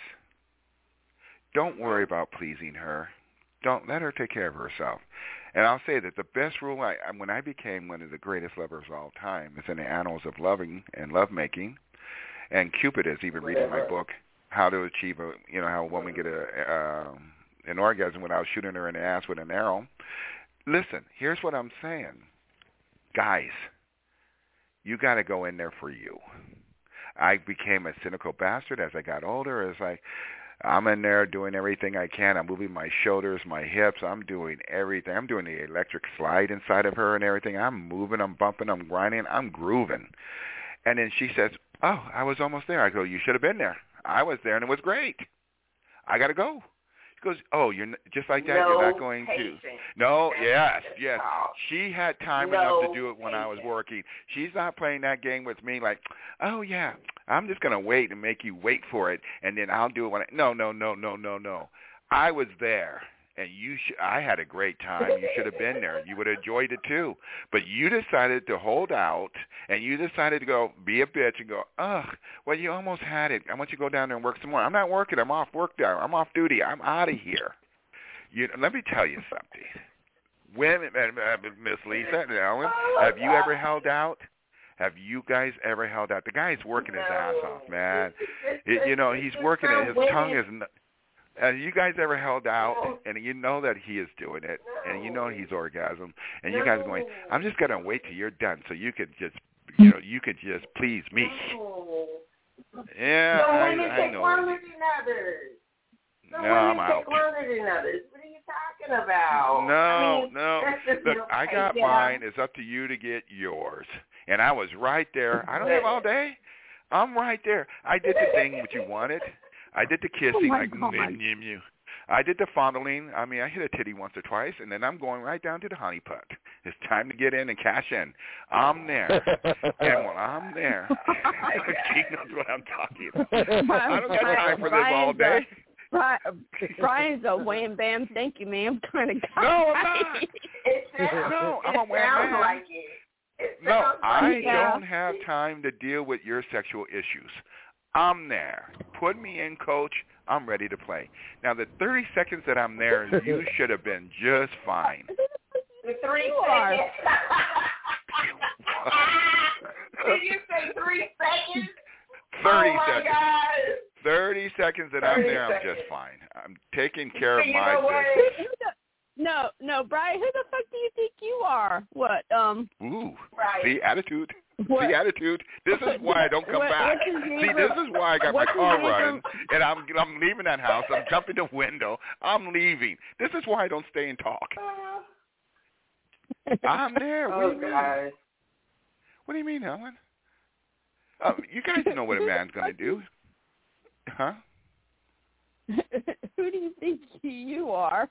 Don't worry about pleasing her. Don't let her take care of herself. And I'll say that the best rule, I, when I became one of the greatest lovers of all time, is in the annals of loving and lovemaking. And Cupid is even reading my book, How to Achieve a, you know, how a woman get a uh, an orgasm without shooting her in the ass with an arrow. Listen, here's what I'm saying. Guys, you got to go in there for you. I became a cynical bastard as I got older. It's like, I'm in there doing everything I can. I'm moving my shoulders, my hips. I'm doing everything. I'm doing the electric slide inside of her and everything. I'm moving, I'm bumping, I'm grinding, I'm grooving. And then she says, oh, I was almost there. I go, you should have been there. I was there, and it was great. I got to go. goes, oh, you're n- just like that. No you're not going patience. to. No, That's yes, just yes. all. She had time No enough to do it when patience. I was working. She's not playing that game with me like, oh yeah, I'm just gonna wait and make you wait for it, and then I'll do it when I. No, no, no, no, no, no. I was there. And you, sh- I had a great time. You should have been there. You would have enjoyed it too. But you decided to hold out, and you decided to go be a bitch and go, ugh, well, you almost had it. I want you to go down there and work some more. I'm not working. I'm off work down. I'm off duty. I'm out of here. You, let me tell you something. Women, uh, Miss Lisa and Ellen, have you ever held out? Have you guys ever held out? The guy's working his ass off, man. It, you know, he's working it. His tongue is. N- Have you guys ever held out, and you know that he is doing it, and you know he's orgasm, and you guys are going, I'm just going to wait till you're done so you could just, you know, you could just please me. Yeah, Some I, women I take know. longer than others. Some No, women I'm out. take longer than others. What are you talking about? No, I mean, no. that's just Look, no I got patience. mine. It's up to you to get yours. And I was right there. I don't have all day. I'm right there. I did the thing that you wanted. I did the kissing, Oh my like, God. mm, mm, mm. I did the fondling. I mean, I hit a titty once or twice, and then I'm going right down to the honey pot. It's time to get in and cash in. I'm there. And when I'm there, she knows what I'm talking about. I don't got time for this all day. Brian's a wham bam, thank you, ma'am, kind of guy. No, I'm not. It sounds, No, I'm a it wham sounds bam. like it. It No, sounds I like Yeah. don't have time to deal with your sexual issues. I'm there. Put me in, coach. I'm ready to play. Now, the thirty seconds that I'm there, you should have been just fine. The three You are. seconds. Did you say three seconds? thirty oh my seconds. God. thirty seconds that I'm thirty there, I'm seconds. just fine. I'm taking care of You my know what? business. No, no, Brian, who the fuck do you think you are? What, um, Ooh, Right. see, attitude. what? See, attitude. This is why I don't come What- back. what's his name See, this is why I got my what's his car name running, from- and I'm I'm leaving that house. I'm jumping the window. I'm leaving. This is why I don't stay and talk. I'm there. What do Oh, you mean? God. What do you mean, Ellen? Um, you guys know what a man's going to do. Huh? Who do you think you are?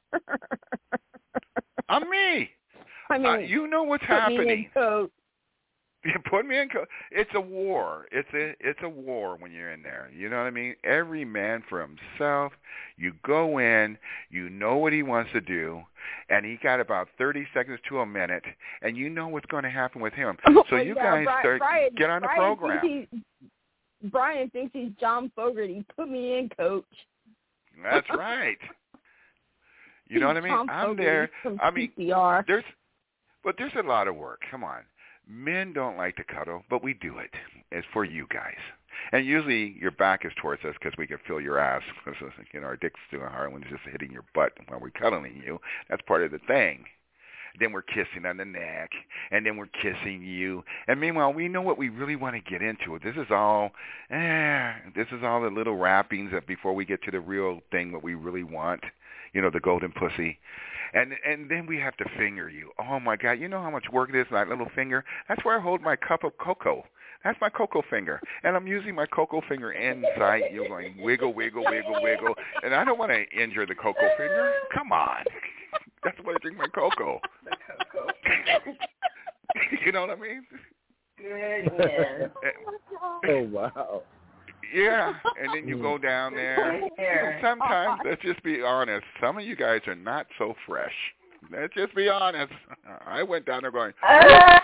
I'm me. I mean, Uh, you know what's put me in happening. coat. You put me in. Co- it's a war. It's a it's a war when you're in there. You know what I mean? Every man for himself. You go in. You know what he wants to do, and he got about thirty seconds to a minute, and you know what's going to happen with him. Oh, So well, you yeah, guys Brian, start Brian, get on the Brian program. Thinks he's, Brian thinks he's John Fogerty. Put me in, coach. That's right. You know what I mean? Tom I'm Fogerty there. from I mean, P C R. there's, but there's a lot of work. Come on. Men don't like to cuddle, but we do it. It's for you guys. And usually your back is towards us because we can feel your ass. Because, you know, our dick's doing hard when it's just hitting your butt while we're cuddling you. That's part of the thing. Then we're kissing on the neck, and then we're kissing you. And meanwhile, we know what we really want to get into. This is all, eh, this is all the little wrappings that before we get to the real thing, what we really want. You know, the golden pussy. And and then we have to finger you. Oh, my God. You know how much work it is, that little finger? That's where I hold my cup of cocoa. That's my cocoa finger. And I'm using my cocoa finger inside you, going wiggle, wiggle, wiggle, wiggle. And I don't want to injure the cocoa finger. Come on. That's why I drink my cocoa. The cocoa. You know what I mean? Goodness. Oh, wow. Yeah, and then you go down there. There. Sometimes, let's just be honest, some of you guys are not so fresh. Let's just be honest. I went down there going, Ah,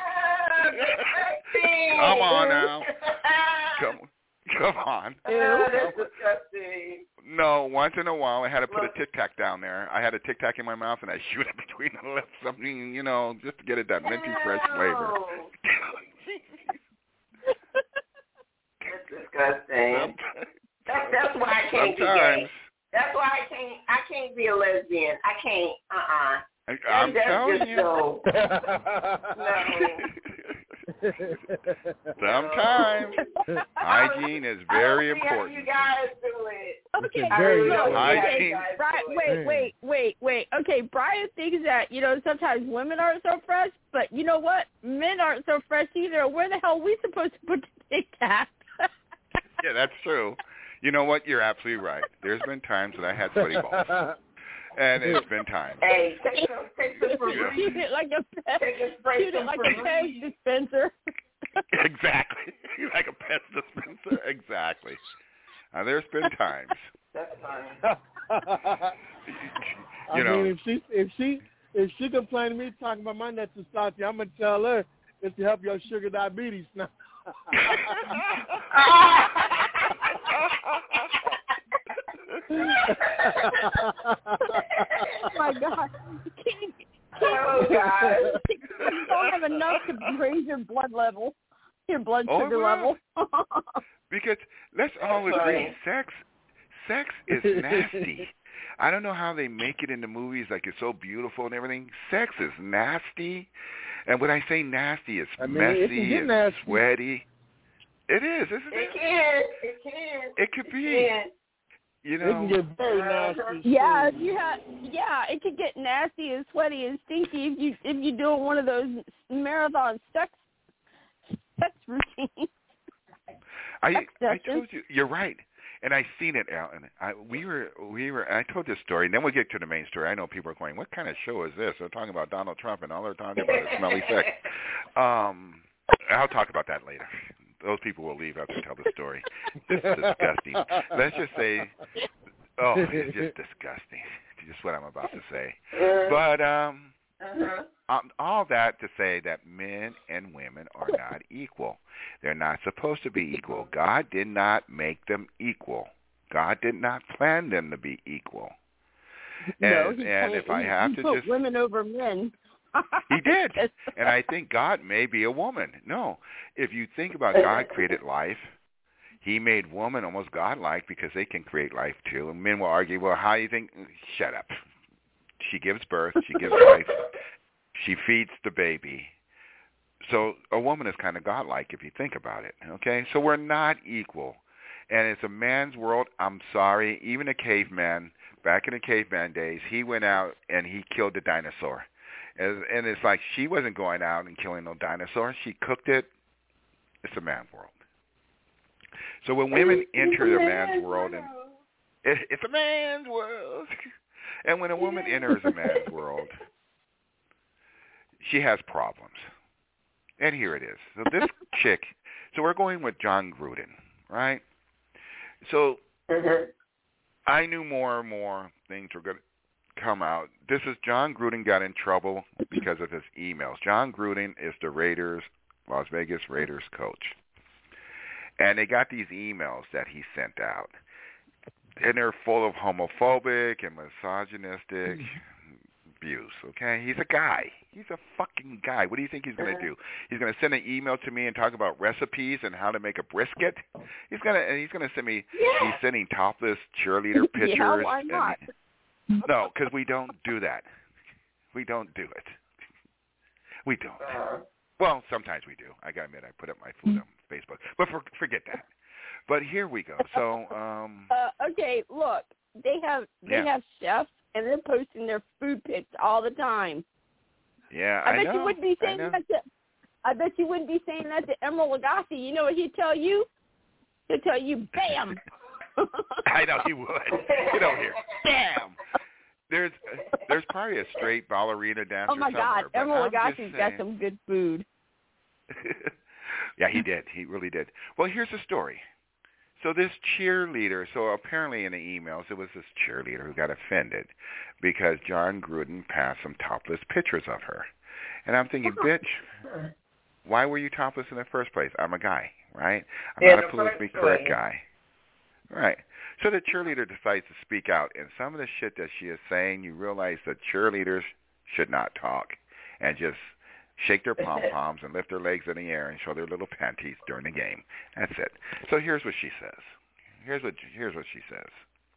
come on now. Come, come on. Ah, that's disgusting. No, once in a while I had to put a Tic Tac down there. I had a Tic Tac in my mouth and I shoot it between the lips, something, you know, just to get it that minty fresh flavor. That's disgusting. That's, that's why I can't Sometimes. be gay. That's why I can't. I can't be a lesbian. I can't. Uh uh I, I'm that's telling just you. so. Sometimes hygiene is very I don't see important. How you guys do it. Okay, It's very look, important. okay, Hygiene. Brian, wait, wait, wait, wait. Okay, Brian thinks that, you know, sometimes women aren't so fresh, but you know what? Men aren't so fresh either. Where the hell are we supposed to put the Tic Tac? Yeah, that's true. You know what? You're absolutely right. There's been times that I had sweaty balls. And it's been time. Hey, take some, take some from Yeah. Shoot it like a pet. Take a spray Shoot it some like from a pet dispenser. Exactly. Like a pet dispenser. Exactly. Uh, there's been times. That's fine. I You know. mean, if she if she if she complain to me talking about my nuts and salty, I'm gonna tell her it's to help your sugar diabetes now. Oh my God! King, Oh, God. you don't have enough to raise your blood level, your blood Oh, sugar well. level. Because let's all That's agree, funny. sex, sex is nasty. I don't know how they make it in the movies like it's so beautiful and everything. Sex is nasty, and when I say nasty, it's I mean, it can messy, get it's nasty. sweaty. It is, isn't It it? can. It can. It could be. It can. You It can know, get very nasty. Yeah, if you have, yeah, it could get nasty and sweaty and stinky if you if you do one of those marathon sex sex routines. I Sex I sessions. told you you're right, and I seen it, Alan. I we were we were. I told this story, and then we'll get to the main story. I know people are going, "What kind of show is this?" They're talking about Donald Trump, and all they're talking about is smelly sex. Um, I'll talk about that later. Those people will leave after I tell the story. This is disgusting. Let's just say, oh, it's just disgusting. Just what I'm about to say. But um, Uh-huh. um, all that to say that men and women are not equal. They're not supposed to be equal. God did not make them equal. God did not plan them to be equal. No, And, he and can't- if I he- have he to put just women over men. He did. And I think God may be a woman. No. If you think about God created life, he made woman almost godlike because they can create life too. And men will argue, well, how do you think? Shut up. She gives birth. She gives life. She feeds the baby. So a woman is kind of godlike if you think about it. Okay? So we're not equal. And it's a man's world. I'm sorry. Even a caveman, back in the caveman days, he went out and he killed the dinosaur. And, and it's like she wasn't going out and killing no dinosaur. She cooked it. It's a man's world. So when women enter the man's world, and it, it's a man's world. And when a woman enters a man's world, she has problems. And here it is. So this chick, so we're going with Jon Gruden, right? So I knew more and more things were going to come out. This is Jon Gruden got in trouble because of his emails. Jon Gruden is the Raiders, Las Vegas Raiders coach. And they got these emails that he sent out. And they're full of homophobic and misogynistic views, okay? He's a guy. He's a fucking guy. What do you think he's going to do? He's going to send an email to me and talk about recipes and how to make a brisket? He's going to and he's going to send me Yeah. he's sending topless cheerleader pictures. Yeah, why not? And, no, because we don't do that. We don't do it. We don't. Uh, Well, sometimes we do. I got to admit, I put up my food on Facebook. But for, forget that. But here we go. So, um, Uh, okay, look, they have they Yeah. have chefs and they're posting their food pics all the time. yeah, I, I, bet know. you wouldn't be I saying know. that to. I bet you wouldn't be saying that to Emeril Lagasse. You know what he'd tell you? He'd tell you, "Bam." I know he would. Get over here. Bam. There's uh, there's probably a straight ballerina dancer Oh my somewhere. God, but Emeril I'm just Lagasse's got saying- some good food. Yeah, he did. He really did. Well, here's the story. So this cheerleader, so apparently in the emails, it was this cheerleader who got offended because Jon Gruden passed some topless pictures of her. And I'm thinking, bitch, why were you topless in the first place? I'm a guy, right? I'm Yeah, not a the politically first correct place. guy. Right. So the cheerleader decides to speak out, and some of the shit that she is saying, you realize that cheerleaders should not talk and just shake their pom-poms and lift their legs in the air and show their little panties during the game. That's it. So here's what she says. Here's what here's what she says.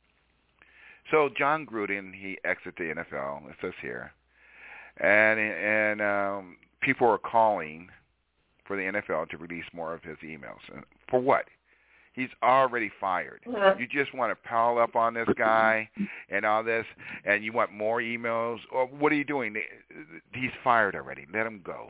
So Jon Gruden, he exits the N F L. It says here, and and um, people are calling for the N F L to release more of his emails. And for what? He's already fired. You just want to pile up on this guy and all this, and you want more emails. Or what are you doing? He's fired already. Let him go.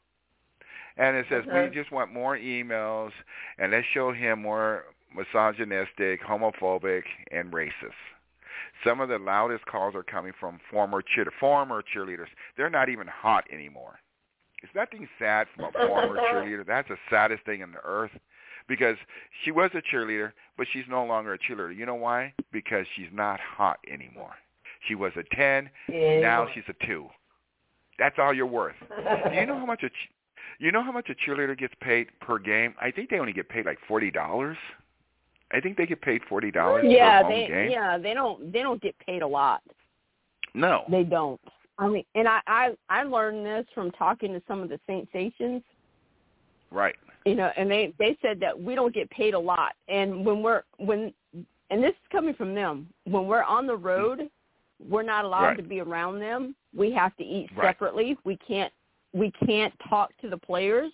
And it says, we just want more emails, and let's show him more misogynistic, homophobic, and racist. Some of the loudest calls are coming from former cheer former cheerleaders. They're not even hot anymore. It's nothing sad from a former cheerleader. That's the saddest thing on the earth, because she was a cheerleader, but she's no longer a cheerleader. You know why? Because she's not hot anymore. She was a ten, Yeah. now she's a two. That's all you're worth. Do you know how much a you know how much a cheerleader gets paid per game? I think they only get paid like forty dollars. I think they get paid forty dollars yeah, per home they, game. Yeah, they don't they don't get paid a lot. No. They don't. I mean, and I, I, I learned this from talking to some of the Saint stations. Right. You know, and they, they said that we don't get paid a lot. And when we're, when, and this is coming from them, when we're on the road, we're not allowed right. to be around them. We have to eat right. separately. We can't, we can't talk to the players.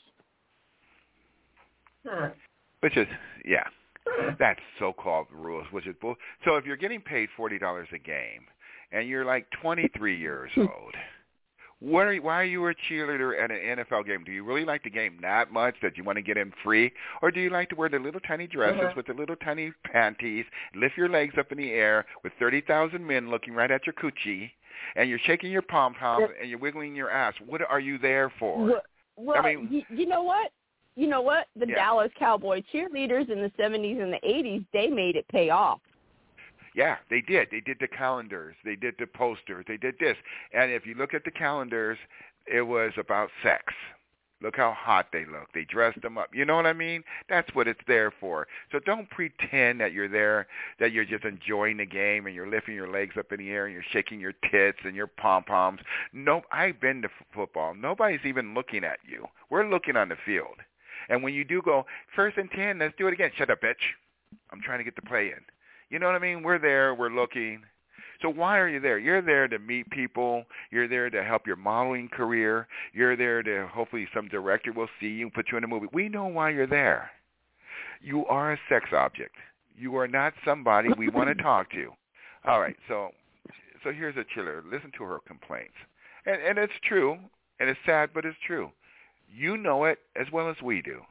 Huh. Which is, yeah, that's so-called rules, which is bull. So if you're getting paid forty dollars a game, and you're like twenty-three years old, what are, why are you a cheerleader at an N F L game? Do you really like the game that much that you want to get in free? Or do you like to wear the little tiny dresses uh-huh. with the little tiny panties, lift your legs up in the air with thirty thousand men looking right at your coochie, and you're shaking your pom-poms and you're wiggling your ass? What are you there for? Well, well I mean, you, you know what? You know what? The yeah. Dallas Cowboy cheerleaders in the seventies and the eighties, they made it pay off. Yeah, they did. They did the calendars. They did the posters. They did this. And if you look at the calendars, it was about sex. Look how hot they look. They dressed them up. You know what I mean? That's what it's there for. So don't pretend that you're there, that you're just enjoying the game and you're lifting your legs up in the air and you're shaking your tits and your pom-poms. No, I've been to f- football. Nobody's even looking at you. We're looking on the field. And when you do go, first and ten, let's do it again. Shut up, bitch. I'm trying to get the play in. You know what I mean? We're there. We're looking. So why are you there? You're there to meet people. You're there to help your modeling career. You're there to hopefully some director will see you, put you in a movie. We know why you're there. You are a sex object. You are not somebody we want to talk to. All right, so so here's a cheerleader. Listen to her complaints. And, and it's true, and it's sad, but it's true. You know it as well as we do.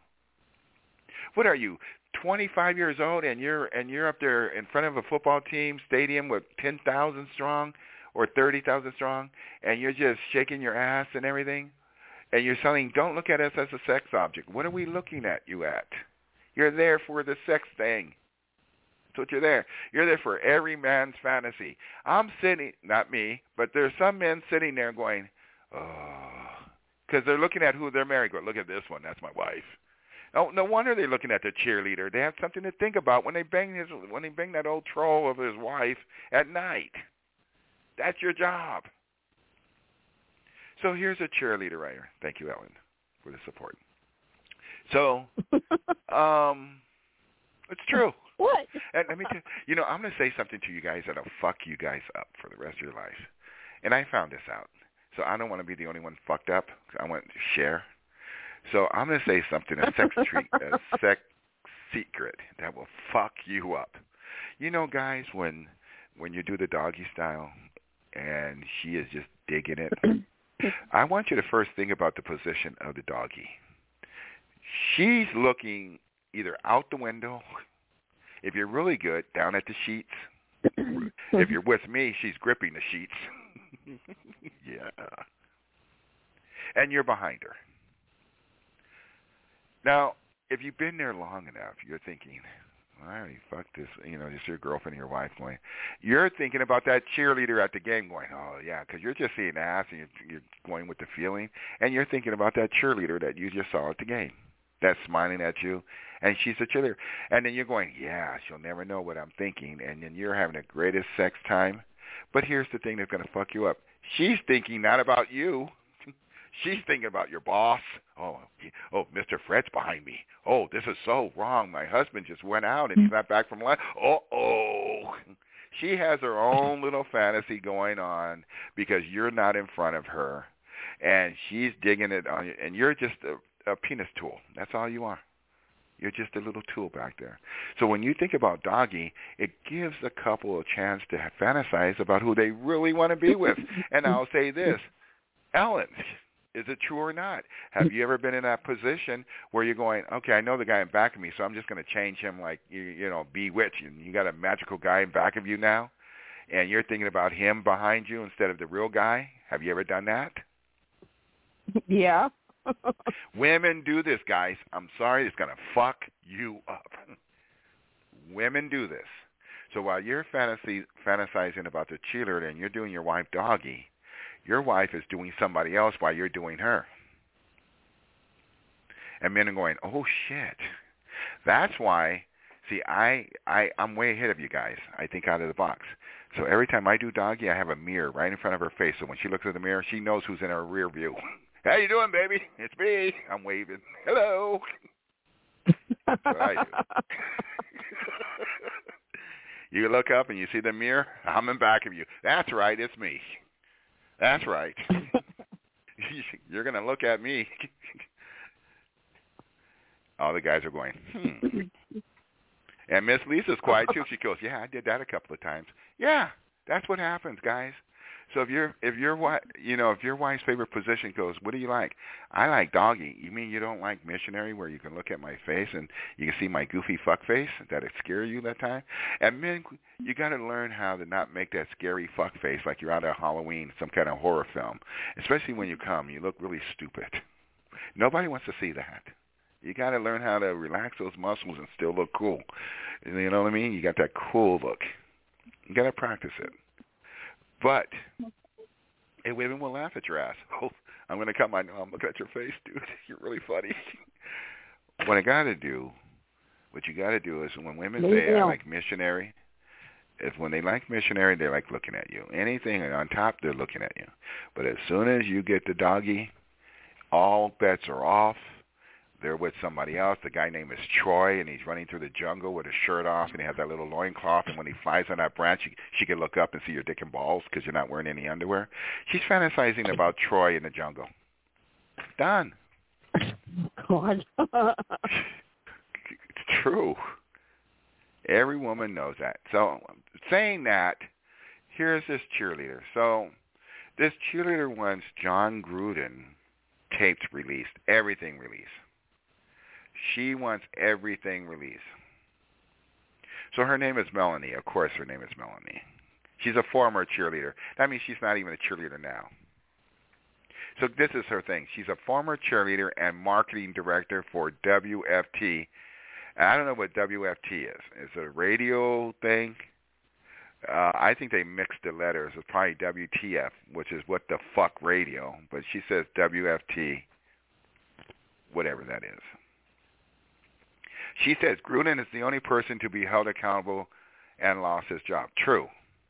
What are you, twenty-five years old, and you're and you're up there in front of a football team stadium with ten thousand strong or thirty thousand strong, and you're just shaking your ass and everything, and you're saying, don't look at us as a sex object. What are we looking at you at? You're there for the sex thing. That's what you're there. You're there for every man's fantasy. I'm sitting, not me, but there's some men sitting there going, oh, because they're looking at who they're married. Go, look at this one. That's my wife. No, no wonder they're looking at the cheerleader. They have something to think about when they bang his, when they bang that old troll of his wife at night. That's your job. So here's a cheerleader right here. Thank you, Ellen, for the support. So, um, it's true. What? And let me tell you, you know, I'm going to say something to you guys that'll fuck you guys up for the rest of your life. And I found this out. So I don't want to be the only one fucked up. I want to share. So I'm going to say something, a sex treat, a sex secret that will fuck you up. You know, guys, when when you do the doggy style and she is just digging it, I want you to first think about the position of the doggy. She's looking either out the window, if you're really good, down at the sheets. If you're with me, she's gripping the sheets. Yeah. And you're behind her. Now, if you've been there long enough, you're thinking, I already fucked this, you know, just your girlfriend or your wife going. You're thinking about that cheerleader at the game going, oh, yeah, because you're just seeing ass and you're, you're going with the feeling. And you're thinking about that cheerleader that you just saw at the game that's smiling at you, and she's a cheerleader. And then you're going, yeah, she'll never know what I'm thinking. And then you're having the greatest sex time. But here's the thing that's going to fuck you up. She's thinking not about you. She's thinking about your boss. Oh, he, oh, Mister Fred's behind me. Oh, this is so wrong. My husband just went out and he got back from lunch. Oh-oh. She has her own little fantasy going on because you're not in front of her, and she's digging it on you, and you're just a, a penis tool. That's all you are. You're just a little tool back there. So when you think about doggy, it gives a couple a chance to fantasize about who they really want to be with. And I'll say this, Ellen, is it true or not? Have you ever been in that position where you're going, okay, I know the guy in back of me, so I'm just going to change him like, you, you know, Bewitched. You got a magical guy in back of you now? and you're thinking about him behind you instead of the real guy. Have you ever done that? Yeah. Women do this, guys. I'm sorry, it's going to fuck you up. Women do this. So while you're fantasy, fantasizing about the cheerleader and you're doing your wife doggy, your wife is doing somebody else while you're doing her. And men are going, oh, shit. That's why, see, I, I, I'm way ahead of you guys. I think out of the box. So every time I do doggy, I have a mirror right in front of her face. So when she looks at the mirror, she knows who's in her rear view. How you doing, baby? It's me. I'm waving. Hello. That's what I do. You look up and you see the mirror. I'm in back of you. That's right. It's me. That's right. You're going to look at me. All the guys are going, hmm. And Miss Lisa's quiet, too. She goes, yeah, I did that a couple of times. Yeah, that's what happens, guys. So if you're, if your wife, you know, if your wife's favorite position goes, what do you like? I like doggy. You mean you don't like missionary, where you can look at my face and you can see my goofy fuck face? That it scare you that time? And men, you got to learn how to not make that scary fuck face like you're out of Halloween, some kind of horror film. Especially when you come, you look really stupid. Nobody wants to see that. You got to learn how to relax those muscles and still look cool. You know what I mean? You got that cool look. You got to practice it. But, hey, women will laugh at your ass. Oh, I'm going to cut my arm. Look at your face, dude. You're really funny. What I got to do, what you got to do is when women say, I like missionary, if when they like missionary, they like looking at you. Anything on top, they're looking at you. But as soon as you get the doggy, all bets are off. They're with somebody else. The guy name is Troy, and he's running through the jungle with his shirt off, and he has that little loincloth, and when he flies on that branch, she, she can look up and see your dick and balls because you're not wearing any underwear. She's fantasizing about Troy in the jungle. Done. God. It's true. Every woman knows that. So saying that, here's this cheerleader. So this cheerleader wants John Gruden tapes released, everything released. She wants everything released. So her name is Melanie. Of course her name is Melanie. She's a former cheerleader. That means she's not even a cheerleader now. So this is her thing. She's a former cheerleader and marketing director for W F T. And I don't know what W F T is. Is it a radio thing? Uh, I think they mixed the letters. It's probably W T F, which is what the fuck radio. But she says W F T, whatever that is. She says Gruden is the only person to be held accountable and lost his job. True.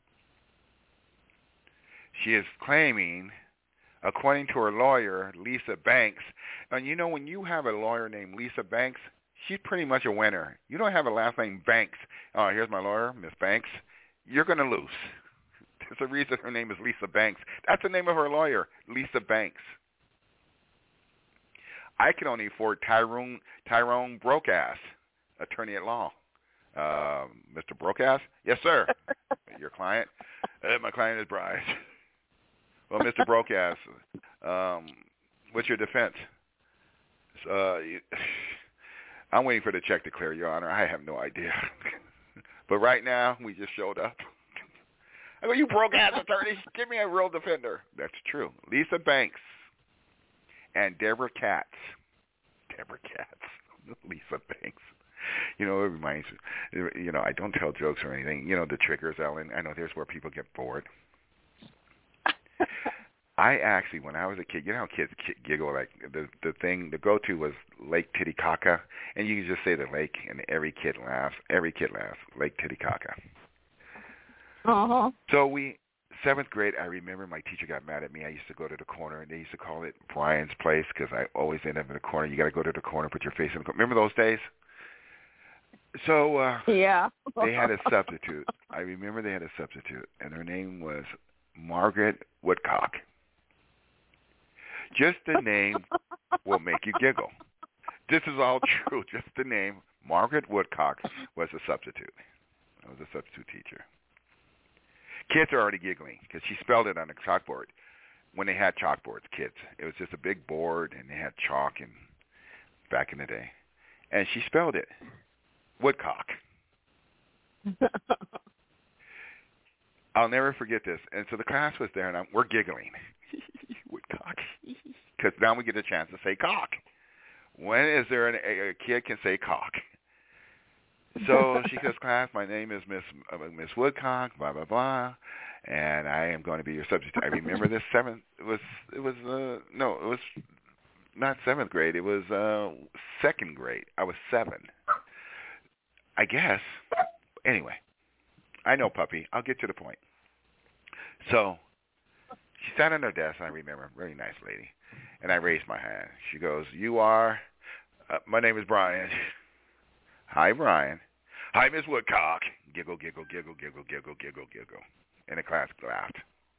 She is claiming, according to her lawyer, Lisa Banks, and you know when you have a lawyer named Lisa Banks, she's pretty much a winner. You don't have a last name Banks. Oh, here's my lawyer, Miss Banks. You're going to lose. There's a reason her name is Lisa Banks. That's the name of her lawyer, Lisa Banks. I can only afford Tyrone Tyrone Brokass, attorney at law. Uh, Mister Brokass? Yes, sir. Your client? Uh, my client is Bryce. Well, Mister Brokass, um, what's your defense? Uh, you, I'm waiting for the check to clear, Your Honor. I have no idea. But right now, we just showed up. I go, you broke-ass attorney, give me a real defender. That's true. Lisa Banks and Deborah Katz. Deborah Katz. Lisa Banks. You know, it reminds me, you know, I don't tell jokes or anything. You know, the triggers, Ellen. I know there's where people get bored. I actually, when I was a kid, you know how kids giggle, like the the thing, the go-to was Lake Titicaca, and you can just say the lake, and every kid laughs. Every kid laughs. Lake Titicaca. Uh-huh. So we, seventh grade, I remember my teacher got mad at me. I used to go to the corner, and they used to call it Brian's place because I always end up in the corner. You got to go to the corner, put your face in the corner. Remember those days? So uh, yeah. They had a substitute. I remember they had a substitute, and her name was Margaret Woodcock. Just the name will make you giggle. This is all true. Just the name, Margaret Woodcock, was a substitute. I was a substitute teacher. Kids are already giggling because she spelled it on a chalkboard when they had chalkboards, kids. It was just a big board, and they had chalk and back in the day. And she spelled it, Woodcock. I'll never forget this. And so the class was there, and I'm, we're giggling. Woodcock. Because now we get a chance to say cock. When is there an, a, a kid can say cock? So she says, class, my name is Miss uh, Miss Woodcock, blah, blah, blah, and I am going to be your subject. I remember this seventh, it was, it was uh, no, it was not seventh grade. It was uh, second grade. I was seven. I guess. Anyway, I know, puppy. I'll get to the point. So she sat on her desk, I remember, very nice lady, and I raised my hand. She goes, you are, uh, my name is Brian. Hi, Brian. Hi, Miss Woodcock. Giggle, giggle, giggle, giggle, giggle, giggle, giggle. And the class laughed.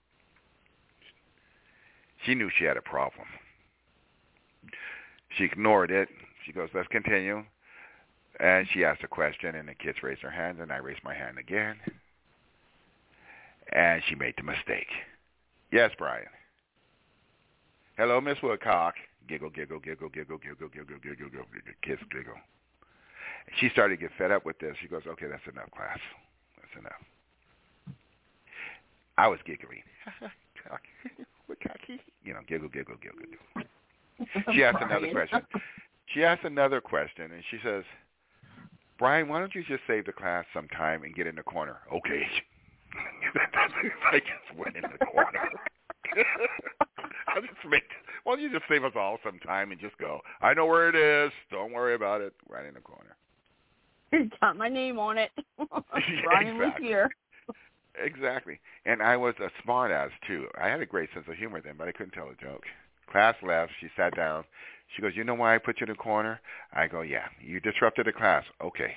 She knew she had a problem. She ignored it. She goes, let's continue. And she asked a question, and the kids raised their hands, and I raised my hand again. And she made the mistake. Yes, Brian. Hello, Miss Woodcock. Giggle, giggle, giggle, giggle, giggle, giggle, giggle, giggle, kids giggle. She started to get fed up with this. She goes, okay, that's enough, class. That's enough. I was giggling. You know, giggle, giggle, giggle, giggle. She asked another question. She asked another question, and she says, Brian, why don't you just save the class some time and get in the corner? Okay. I just went in the corner. I'll just make, why don't you just save us all some time and just go, I know where it is. Don't worry about it. Right in the corner. It's got my name on it. Brian was here. Exactly. And I was a smart ass, too. I had a great sense of humor then, but I couldn't tell a joke. Class left. She sat down. She goes, you know why I put you in the corner? I go, yeah. You disrupted the class. Okay.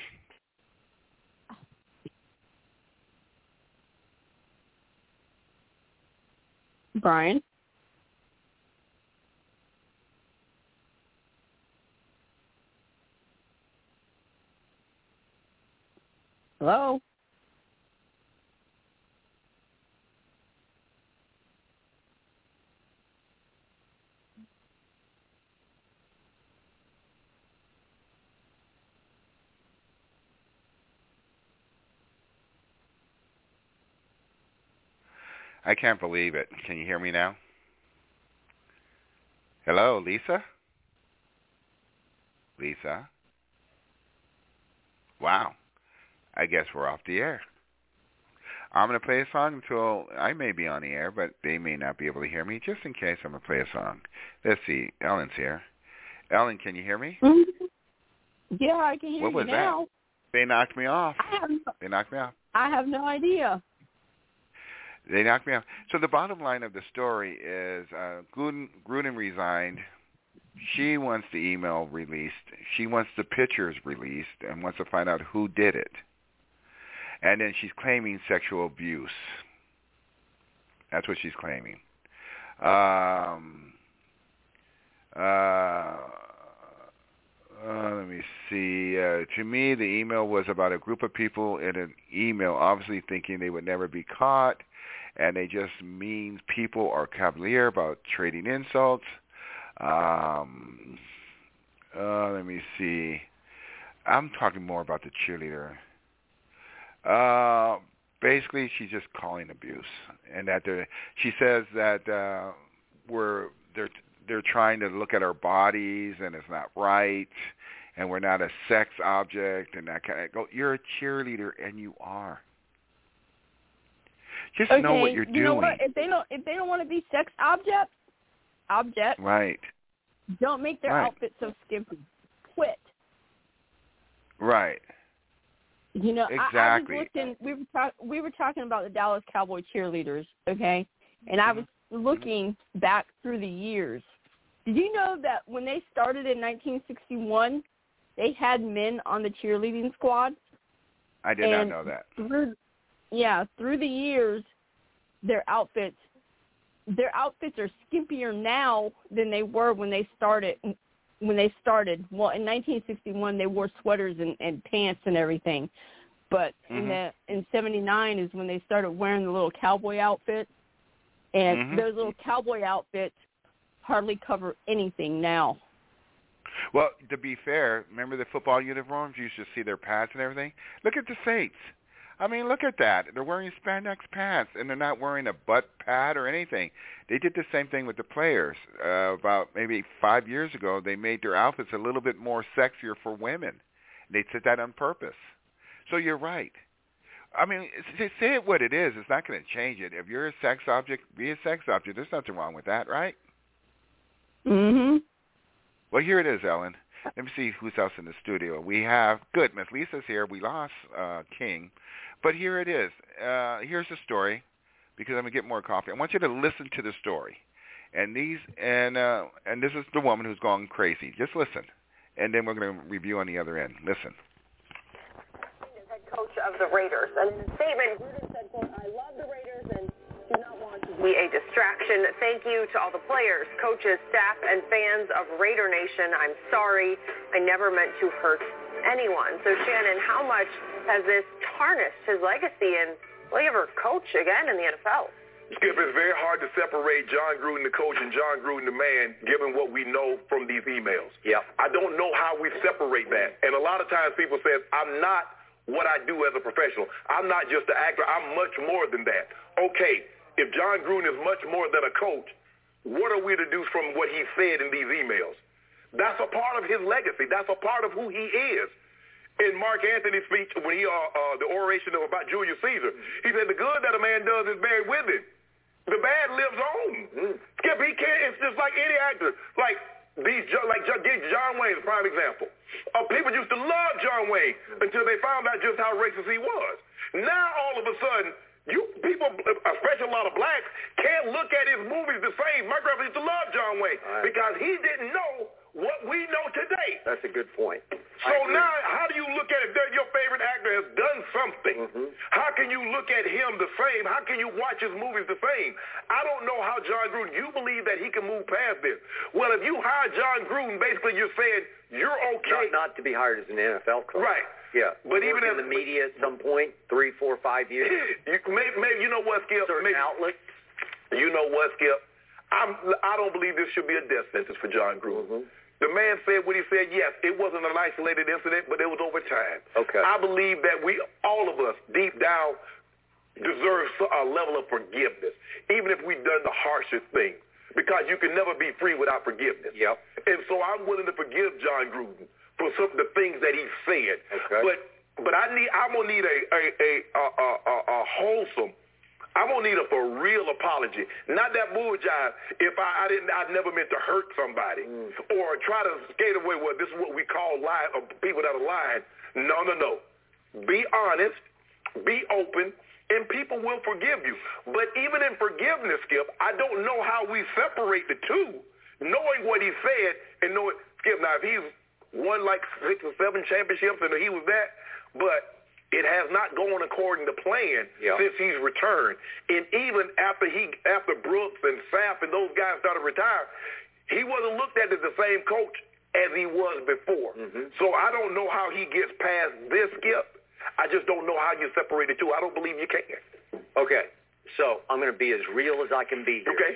Brian? Hello? I can't believe it. Can you hear me now? Hello, Lisa? Lisa? Wow. I guess we're off the air. I'm going to play a song until I may be on the air, but they may not be able to hear me. Just in case, I'm going to play a song. Let's see. Ellen's here. Ellen, can you hear me? Mm-hmm. Yeah, I can hear what you was now. That? They knocked me off. I have, they knocked me off. I have no idea. They knocked me off. So the bottom line of the story is uh, Gruden, Gruden resigned. She wants the email released. She wants the pictures released and wants to find out who did it. And then she's claiming sexual abuse. That's what she's claiming. Um, uh, uh, let me see. Uh, to me, the email was about a group of people in an email, obviously thinking they would never be caught, and they just mean people or cavalier about trading insults. Um, uh, let me see. I'm talking more about the cheerleader. Uh, basically, she's just calling abuse, and that they're, she says that uh, we're they're they're trying to look at our bodies, and it's not right, and we're not a sex object, and that kind of go. You're a cheerleader, and you are. Just okay, know what you're doing. You know what? If they don't, if they don't want to be sex objects, objects, right? Don't make their right. outfit so skimpy. Quit. Right. You know, exactly. I, I was looking. We were talk, we were talking about the Dallas Cowboy cheerleaders, okay? And I was looking back through the years. Did you know that when they started in nineteen sixty-one, they had men on the cheerleading squad? I did and not know that. Through, yeah, through the years, their outfits, their outfits are skimpier now than they were when they started. When they started, well, in nineteen sixty-one, they wore sweaters and, and pants and everything. But mm-hmm. in the in seventy-nine is when they started wearing the little cowboy outfits. And mm-hmm. those little cowboy outfits hardly cover anything now. Well, to be fair, remember the football uniforms? You used to see their pads and everything. Look at the Saints. I mean, look at that. They're wearing spandex pants, and they're not wearing a butt pad or anything. They did the same thing with the players. Uh, about maybe five years ago, they made their outfits a little bit more sexier for women. They did that on purpose. So you're right. I mean, say it what it is. It's not going to change it. If you're a sex object, be a sex object. There's nothing wrong with that, right? Mm-hmm. Well, here it is, Ellen. Let me see who's else in the studio. We have, good, Miss Lisa's here. We lost uh, King. But here it is. Uh, here's the story, because I'm going to get more coffee. I want you to listen to the story. And these and uh, and this is the woman who's gone crazy. Just listen. And then we're going to review on the other end. Listen. Head coach of the Raiders. And in a statement, Gruden said, quote, I love the Raiders and do not want to be a distraction. Thank you to all the players, coaches, staff, and fans of Raider Nation. I'm sorry. I never meant to hurt anyone. So, Shannon, how much has this tarnished his legacy, and will he ever coach again in the N F L? Skip, it's very hard to separate Jon Gruden, the coach, and Jon Gruden, the man, given what we know from these emails. Yeah. I don't know how we separate that. And a lot of times people say, I'm not what I do as a professional. I'm not just an actor. I'm much more than that. Okay, if Jon Gruden is much more than a coach, what are we to do from what he said in these emails? That's a part of his legacy. That's a part of who he is. In Mark Anthony's speech, when he, uh, uh, the oration about Julius Caesar, he said, the good that a man does is buried with him. The bad lives on. Mm. Skip, he can't, it's just like any actor. Like these, like John Wayne, prime example. Uh, people used to love John Wayne until they found out just how racist he was. Now, all of a sudden, you people, especially a lot of blacks, can't look at his movies the same. My grandpa used to love John Wayne right. because he didn't know what we know today. That's a good point. So now, how do you look at it? Your favorite actor has done something. Mm-hmm. How can you look at him the same? How can you watch his movies the same? I don't know how Jon Gruden, you believe that he can move past this. Well, if you hire Jon Gruden, basically you're saying you're okay. Not, not to be hired as an N F L coach. Right. Yeah. But even in as, the media at some point, three, four, five years. You, maybe, maybe, you know what, Skip? Certain maybe, outlets. You know what, Skip? I'm, I don't believe this should be a death sentence for Jon Gruden. Mm-hmm. The man said what he said, yes, it wasn't an isolated incident, but it was over time. Okay. I believe that we, all of us, deep down, deserve a level of forgiveness, even if we've done the harshest thing, because you can never be free without forgiveness. Yep. And so I'm willing to forgive Jon Gruden for some of the things that he said. Okay. But but I need, I'm going to need a, a, a, a, a, a wholesome, I'm gonna need a for real apology, not that bull jive. If I, I didn't, I never meant to hurt somebody mm. or try to skate away. Well, this is what we call lying, or people that are lying. No, no, no. Be honest, be open, and people will forgive you. But even in forgiveness, Skip, I don't know how we separate the two. Knowing what he said and knowing, Skip. Now, if he's won like six or seven championships and he was that, but it has not gone according to plan yeah. since he's returned. And even after he, after Brooks and Sapp and those guys started retiring, he wasn't looked at as the same coach as he was before. Mm-hmm. So I don't know how he gets past this, Skip. I just don't know how you separate the two. I don't believe you can. Okay, so I'm going to be as real as I can be here. Okay.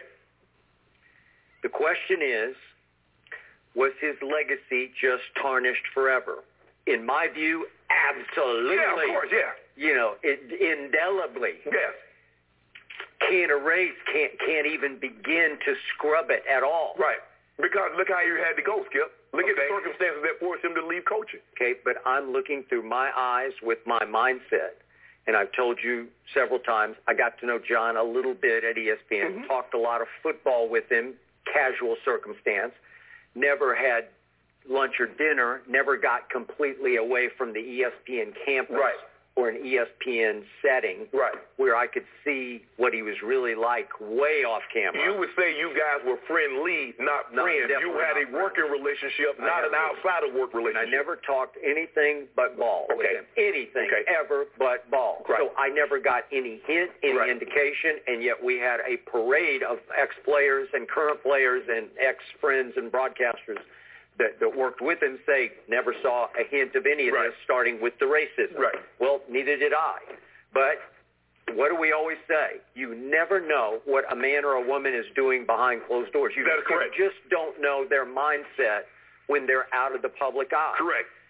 The question is, was his legacy just tarnished forever? In my view, absolutely. Yeah, of course, yeah. You know, it, indelibly. Yes. Can't erase, can't can't even begin to scrub it at all. Right. Because look how you had to go, Skip. Look okay. at the circumstances that forced him to leave coaching. Okay, but I'm looking through my eyes with my mindset. And I've told you several times, I got to know John a little bit at E S P N, mm-hmm. talked a lot of football with him, casual circumstance, never had lunch or dinner, never got completely away from the E S P N campus right. or an E S P N setting right. where I could see what he was really like way off camera. You would say you guys were friendly, not no, friends. You had a working friends. relationship, not an outside of work relationship. I never talked anything but ball okay. with him. Anything okay. ever but ball. Right. So I never got any hint, any right. indication, and yet we had a parade of ex-players and current players and ex-friends and broadcasters That, that worked with him say never saw a hint of any of right. this, starting with the racism. Right. Well, neither did I. But what do we always say? You never know what a man or a woman is doing behind closed doors. You, that is correct. you just don't know their mindset when they're out of the public eye. Correct.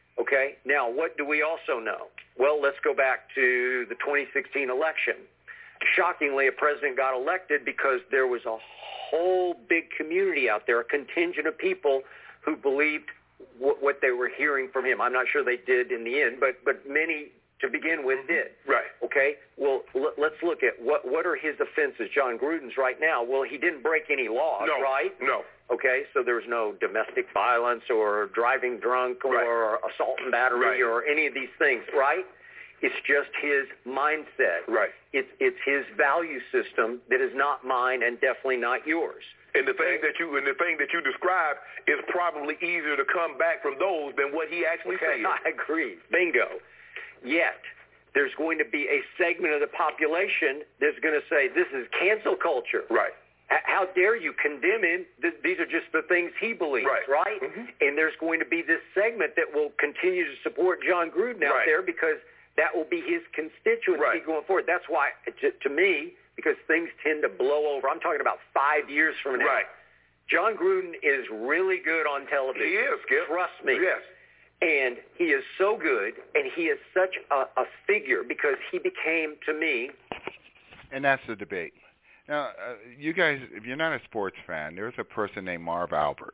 Okay? Now, what do we also know? Well, let's go back to the twenty sixteen election. Shockingly, a president got elected because there was a whole big community out there, a contingent of people who believed w- what they were hearing from him. I'm not sure they did in the end, but, but many to begin with did. Right. Okay? Well, l- let's look at what, what are his offenses, John Gruden's right now. Well, he didn't break any laws, no, right? No. Okay, so there was no domestic violence or driving drunk or right. assault and battery right. or any of these things, right? It's just his mindset. Right. It's it's his value system that is not mine and definitely not yours. And the thing that you and the thing that you described is probably easier to come back from those than what he actually okay, said. I agree. Bingo. Yet there's going to be a segment of the population that's going to say this is cancel culture. Right. How dare you condemn him? These are just the things he believes, right? right? Mm-hmm. And there's going to be this segment that will continue to support John Gruden out right. there because that will be his constituency right. going forward. That's why, to, to me, because things tend to blow over. I'm talking about five years from now. Right. John Gruden is really good on television. He is, Skip. Trust me. Yes. And he is so good, and he is such a, a figure because he became, to me... And that's the debate. Now, uh, you guys, if you're not a sports fan, there's a person named Marv Albert.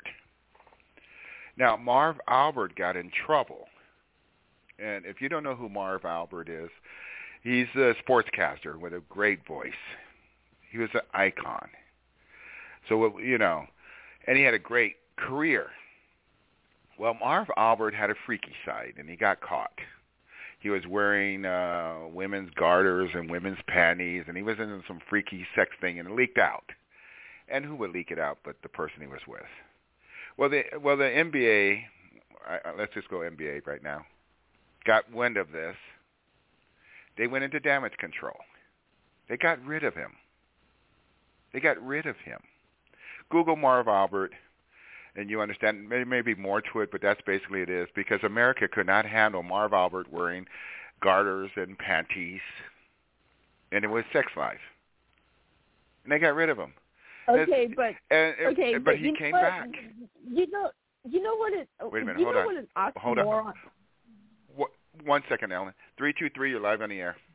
Now, Marv Albert got in trouble. And if you don't know who Marv Albert is, he's a sportscaster with a great voice. He was an icon. So, you know, and he had a great career. Well, Marv Albert had a freaky side, and he got caught. He was wearing uh, women's garters and women's panties, and he was in some freaky sex thing, and it leaked out. And who would leak it out but the person he was with? Well, the well the N B A, uh, let's just go N B A right now, got wind of this. They went into damage control. They got rid of him. They got rid of him. Google Marv Albert, and you understand, there may be more to it, but that's basically it is, because America could not handle Marv Albert wearing garters and panties, and it was sex life. And they got rid of him. Okay, and, but and, okay, but, but he you came know, back. You know, you know what it. Wait a minute, you hold know on. What an oxymoron. Hold on. What, one second, Ellen. Three two three. You're live on the air.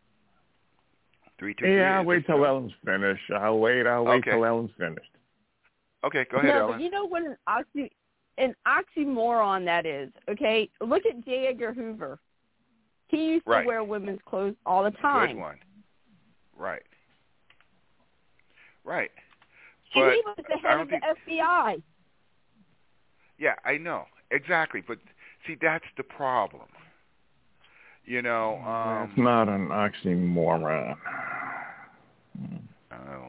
Three two. Yeah, I'll wait till Ellen's finished. I'll wait. I'll wait okay. till Ellen's finished. Okay, go ahead, no, Ellen. But you know what an oxy an oxymoron that is. Okay, look at J. Edgar Hoover. He used right. to wear women's clothes all the time. Good one. Right. Right. And but he was the head of the think... F B I. Yeah, I know. Exactly. But, see, that's the problem. You know... Um, it's not an oxymoron. Oh.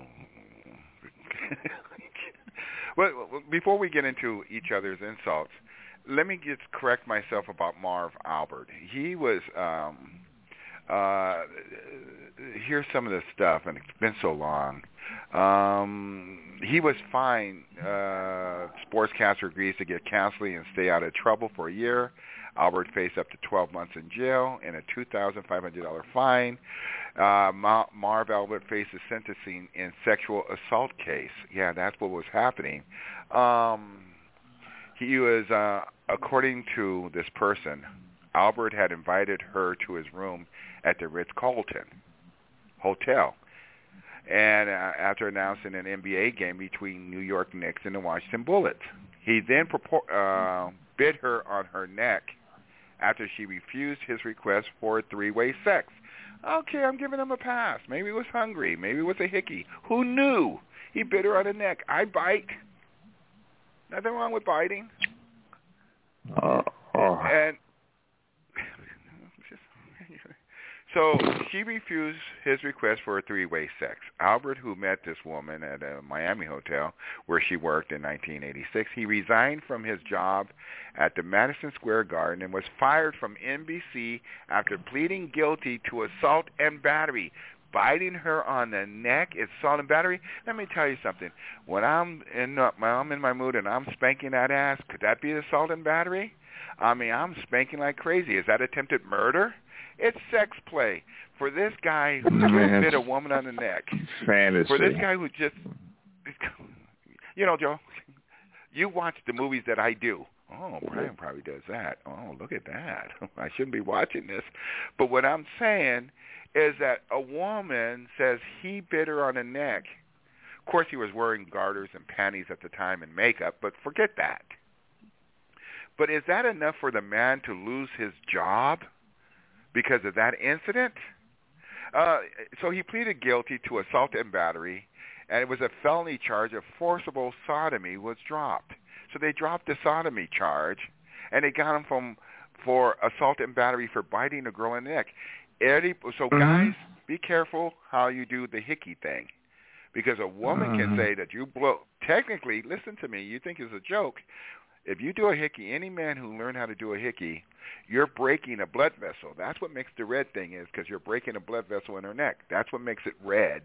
Well, before we get into each other's insults, let me just correct myself about Marv Albert. He was... Um, uh, here's some of the stuff, and it's been so long. Um, he was fined. Uh, sportscaster agrees to get counseling and stay out of trouble for a year. Albert faced up to twelve months in jail and a two thousand five hundred dollars fine. Uh, Ma- Marv Albert faces sentencing in sexual assault case. Yeah, that's what was happening. Um, he was, uh, according to this person, Albert had invited her to his room at the Ritz-Carlton Hotel, and uh, after announcing an N B A game between New York Knicks and the Washington Bullets, he then purport, uh, bit her on her neck after she refused his request for three-way sex. Okay, I'm giving him a pass. Maybe he was hungry. Maybe it was a hickey. Who knew? He bit her on the neck. I bite. Nothing wrong with biting. Uh, oh. And so she refused his request for a three-way sex. Albert, who met this woman at a Miami hotel where she worked in nineteen eighty-six, he resigned from his job at the Madison Square Garden and was fired from N B C after pleading guilty to assault and battery. Biting her on the neck is assault and battery. Let me tell you something. When I'm in, uh, when I'm in my mood and I'm spanking that ass, could that be assault and battery? I mean, I'm spanking like crazy. Is that attempted murder? It's sex play. For this guy who just bit a woman on the neck. Fantasy. For this guy who just, you know, Joe, you watch the movies that I do. Oh, Brian probably does that. Oh, look at that. I shouldn't be watching this. But what I'm saying is that a woman says he bit her on the neck. Of course, he was wearing garters and panties at the time and makeup, but forget that. But is that enough for the man to lose his job because of that incident? Uh, so he pleaded guilty to assault and battery, and it was a felony charge of forcible sodomy was dropped. So they dropped the sodomy charge, and they got him from for assault and battery for biting a girl in the neck. Eddie, so mm-hmm. guys, be careful how you do the hickey thing, because a woman mm-hmm. can say that you blow. Technically, listen to me. You think it's a joke. If you do a hickey, any man who learned how to do a hickey, you're breaking a blood vessel. That's what makes the red thing is, because you're breaking a blood vessel in her neck. That's what makes it red.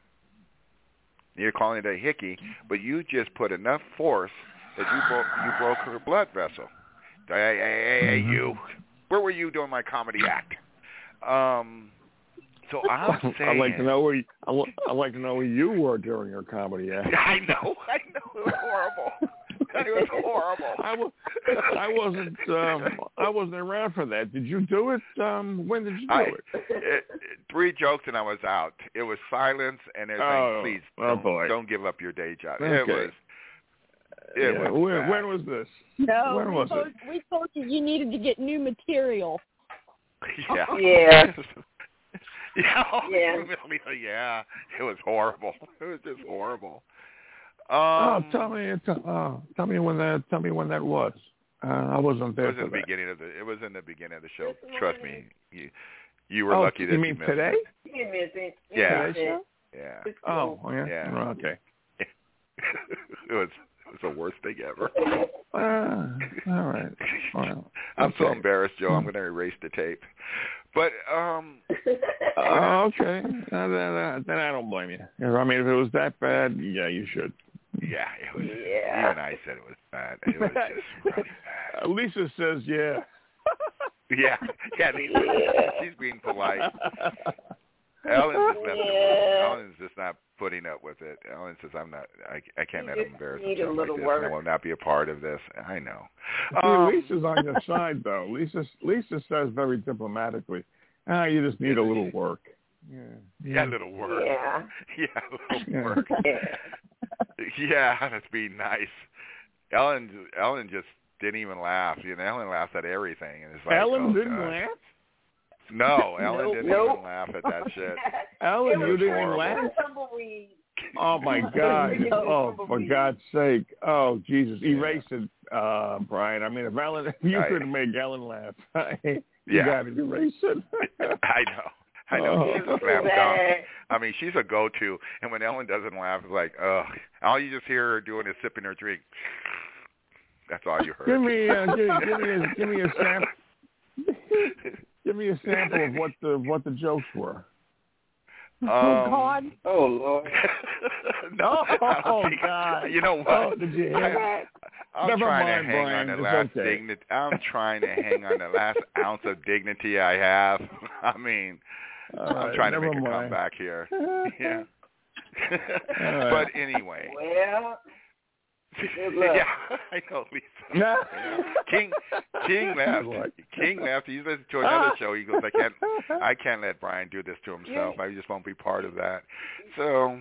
You're calling it a hickey, but you just put enough force that you broke you broke her blood vessel. Hey, hey, hey, hey, you! Where were you doing my comedy act? Um, so I'm saying, I'd like to know where you, I'd like to know where you were during your comedy act. I know, I know, it was horrible. It was horrible. I, was, I wasn't. Um, I wasn't around for that. Did you do it? Um, when did you do I, it? it? Three jokes and I was out. It was silence, and they're oh, saying, "Please, oh don't, boy. don't give up your day job." Okay. It was. It yeah. was when, bad. when was this? No, when we, was told, it? we told you you needed to get new material. Yeah. Yeah. yeah. Yeah. Yeah. It was horrible. It was just horrible. Um, oh, tell me, uh, tell me when that. Tell me when that was. Uh, I wasn't there. It was for in the that. beginning of the. It was in the beginning of the show. Trust me, you, you were oh, lucky that you mean you missed today? it. You missed it. You Yeah. missed it. Yeah. Oh, yeah. Yeah. Oh, okay. it was. It was the worst thing ever. Uh, all right. Well, I'm okay. so embarrassed, Joe. I'm going to erase the tape. But um. uh, okay. Uh, then, then I don't blame you. I mean, if it was that bad, yeah, you should. Yeah, it was. Yeah. Even I said it was bad. It was just really bad. Uh, Lisa says, yeah. yeah, yeah. Lisa, she's being polite. Ellen's just, yeah. Ellen's just not putting up with it. Ellen says, "I'm not. I, I can't you let him embarrass need himself a little like this. work. And I will not be a part of this." I know. See, Um, Lisa's on your side, though. Lisa, Lisa says very diplomatically, "Ah, you just need a little work." Yeah. Yeah, a little work. Yeah. Yeah, a little Yeah. work. Yeah. Yeah, that's being nice. Ellen, Ellen just didn't even laugh. You know, Ellen laughs at everything, and it's like, Ellen oh, didn't God. laugh? No, Ellen nope, didn't nope. even laugh at that shit. Ellen, you didn't horrible. laugh? Tumbleweed. Oh, my God. Oh, for God's sake. Oh, Jesus. Erase it, uh, Brian. I mean, if Ellen, if you I, could make Ellen laugh, you yeah. got to erase it. I know. I know. Oh. She's a slam dunk. I mean, she's a go-to. And when Ellen doesn't laugh, it's like, ugh. All you just hear her doing is sipping her drink. That's all you heard. Give me, uh, give, give me, a, give me a sample. Give me a sample of what the what the jokes were. Um, oh God! Oh Lord! no! Oh think, God! You know what? Oh, did you hear I, that? I'm Never trying mind, to hang Brian. on the It's last okay. dignity. I'm trying to hang on the last ounce of dignity I have. I mean, All I'm right, trying to never make a mind. comeback here. Yeah. Right. But anyway. Well. Yeah, I know, Lisa. Yeah. King King left. King left. He's listening to another show. He goes, I can't I can't let Brian do this to himself. I just won't be part of that. So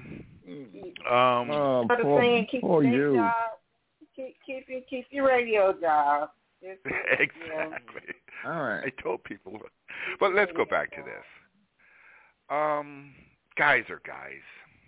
um oh, I'm poor, saying, keep poor your you. job. Keep keep your keep your radio job. It's, exactly. Yeah. All right. I told people. But let's go back to this. Um guys are guys.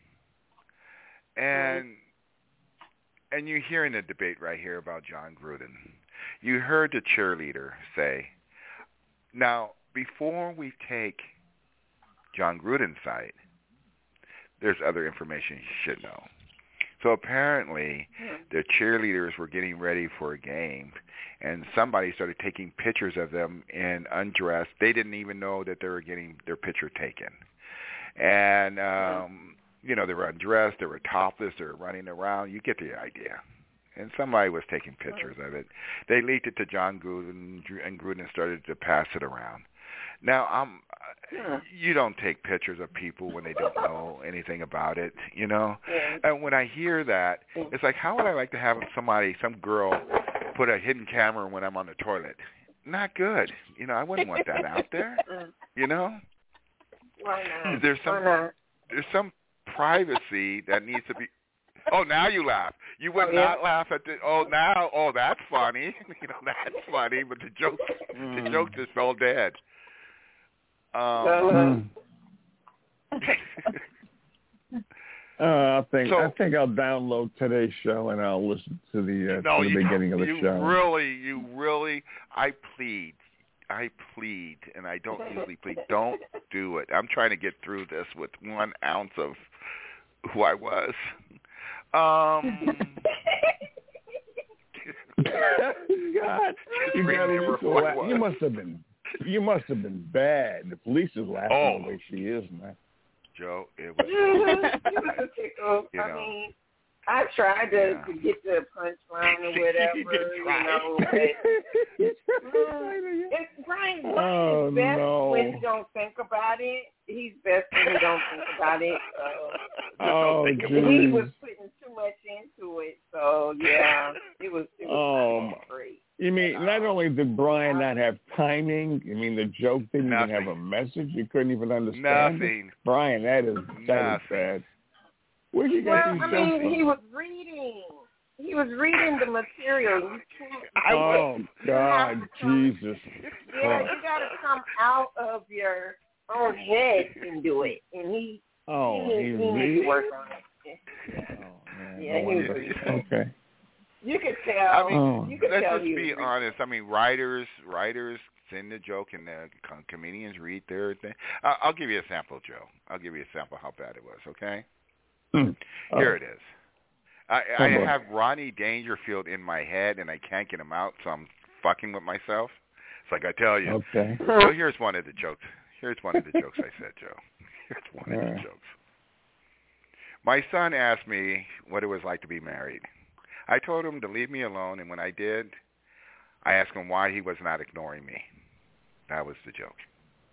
And And you're hearing the debate right here about Jon Gruden. You heard the cheerleader say, now, before we take Jon Gruden's side, there's other information you should know. So apparently, the cheerleaders were getting ready for a game, and somebody started taking pictures of them in undress. They didn't even know that they were getting their picture taken. And um you know, they were undressed, they were topless, they were running around. You get the idea. and somebody was taking pictures of it. They leaked it to John Gruden, and Gruden started to pass it around. Now, I'm, yeah. you don't take pictures of people when they don't know anything about it, you know? Yeah. And when I hear that, it's like, how would I like to have somebody, some girl, put a hidden camera when I'm on the toilet? Not good. You know, I wouldn't want that out there, you know? Why not? There's some, Why not? There's some privacy that needs to be... Oh, now you laugh. You would oh, yeah. not laugh at the... Oh, now... Oh, that's funny. You know, that's funny, but the joke, mm. the joke just fell dead. Um, uh, I think so, I think I'll download today's show and I'll listen to the, uh, no, to the beginning of the you show. Really, you really, I plead, I plead, and I don't usually plead. Don't do it. I'm trying to get through this with one ounce of who I was. Um. God, you, got you must have been. You must have been bad. The police is laughing oh. the way she is, man. Joe, it was. you know. I mean, I tried to, yeah. to get the punchline or whatever, you, you know. But, mm, it's Brian, Brian oh, is best no. when you don't think about it. He's best when you don't think about it. So, oh, he geez. was putting too much into it, so yeah, it was. It was oh, great. You mean not only did Brian not have timing, I mean the joke didn't Nothing. even have a message. You couldn't even understand Nothing. it. Brian, that is that is bad. Where you get well, these I jokes mean, from? he was reading. He was reading the material. You can't. Oh God, come, Jesus! Yeah, you got to come out of your own head and do it. And he. Oh, he, he, he really? needs to work on it. Yeah, oh, man. yeah no he was. Okay. You could tell. I mean, oh. you could let's tell just he be was honest. I mean, writers, writers send the joke, and the com- comedians read their thing. Uh, I'll give you a sample, Joe. I'll give you a sample how bad it was. Okay. Mm. Here oh. it is. I, I have Ronnie Dangerfield in my head, and I can't get him out, so I'm fucking with myself. It's like I tell you. Okay. So here's one of the jokes. Here's one of the jokes I said, Joe. Here's one of uh. the jokes. My son asked me what it was like to be married. I told him to leave me alone, and when I did, I asked him why he was not ignoring me. That was the joke.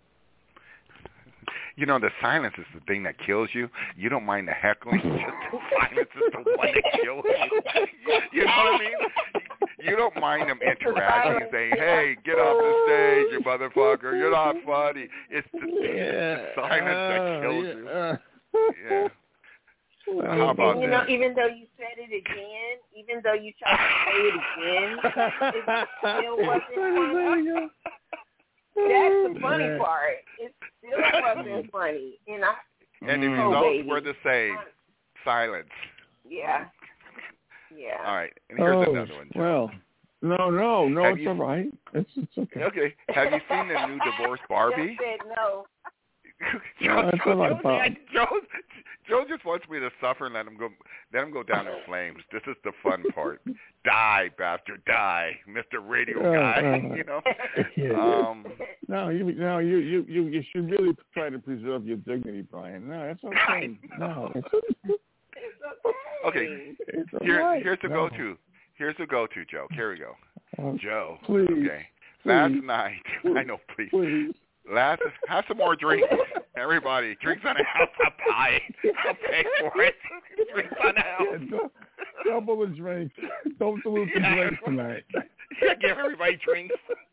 You know, the silence is the thing that kills you. You don't mind the heckling. Just the silence is the one that kills you. You know what I mean? You don't mind them interacting and saying, hey, get off the stage, you motherfucker. You're not funny. It's the, yeah. the silence uh, that kills yeah. you. Uh. Yeah. How about and, you that? know, even though you said it again, even though you tried to say it again, it still wasn't funny. That's the funny yeah. part. It still wasn't funny. And, I, and the oh, results baby. were the same. Silence. Yeah. Yeah. All right. And here's oh, another one, Joe. Well, no, no, no, Have it's you, all right. It's, it's okay. Okay. Have you seen the new divorce Barbie? Just said no. Joe, no, it's all right, Joe, Joe, Joe just wants me to suffer and let him go. Let him go down in flames. This is the fun part. Die, bastard, die, Mister Radio uh, Guy. Uh, you know. Yeah. Um, no, you, no, you, you, you, you should really try to preserve your dignity, Brian. No, that's okay. No, it's, it's okay. It's Here, right. here's the no. go-to. Here's the go-to, Joe. Here we go. Uh, Joe. Please. Okay. Please. Last night, Please. I know, please. Please. Last, have some more drinks. Everybody, drinks on a house. I'll pay. I'll pay for it. Drinks on a house. Yeah, double the drinks. Don't dilute the yeah, drinks tonight. Yeah, give everybody drinks.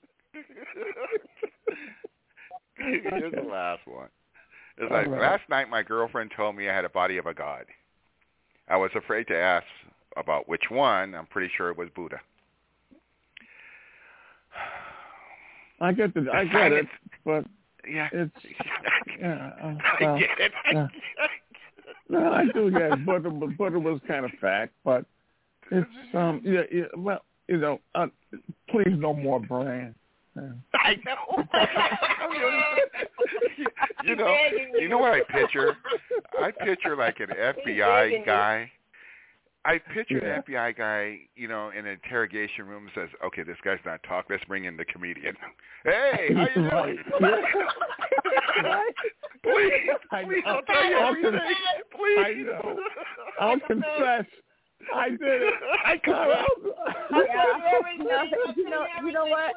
Here's the last one. It's like, right. Last night my girlfriend told me I had a body of a god. I was afraid to ask about which one. I'm pretty sure it was Buddha. I get the, I get it, but yeah, it's yeah. Uh, I well, get it. I uh, no, I do get it. Butter, butter was kind of fact, but it's um, yeah, yeah. Well, you know, uh, please no more Brian. Yeah. I know. you know, you know what I picture? I picture like an F B I guy. I picture yeah. an F B I guy, you know, in an interrogation room says, okay, this guy's not talking. Let's bring in the comedian. Hey, how you doing? please, I, please, I'll, I'll tell you I'll everything. con- Please. I know. I'll confess. I did it. I could yeah. You know, you know what?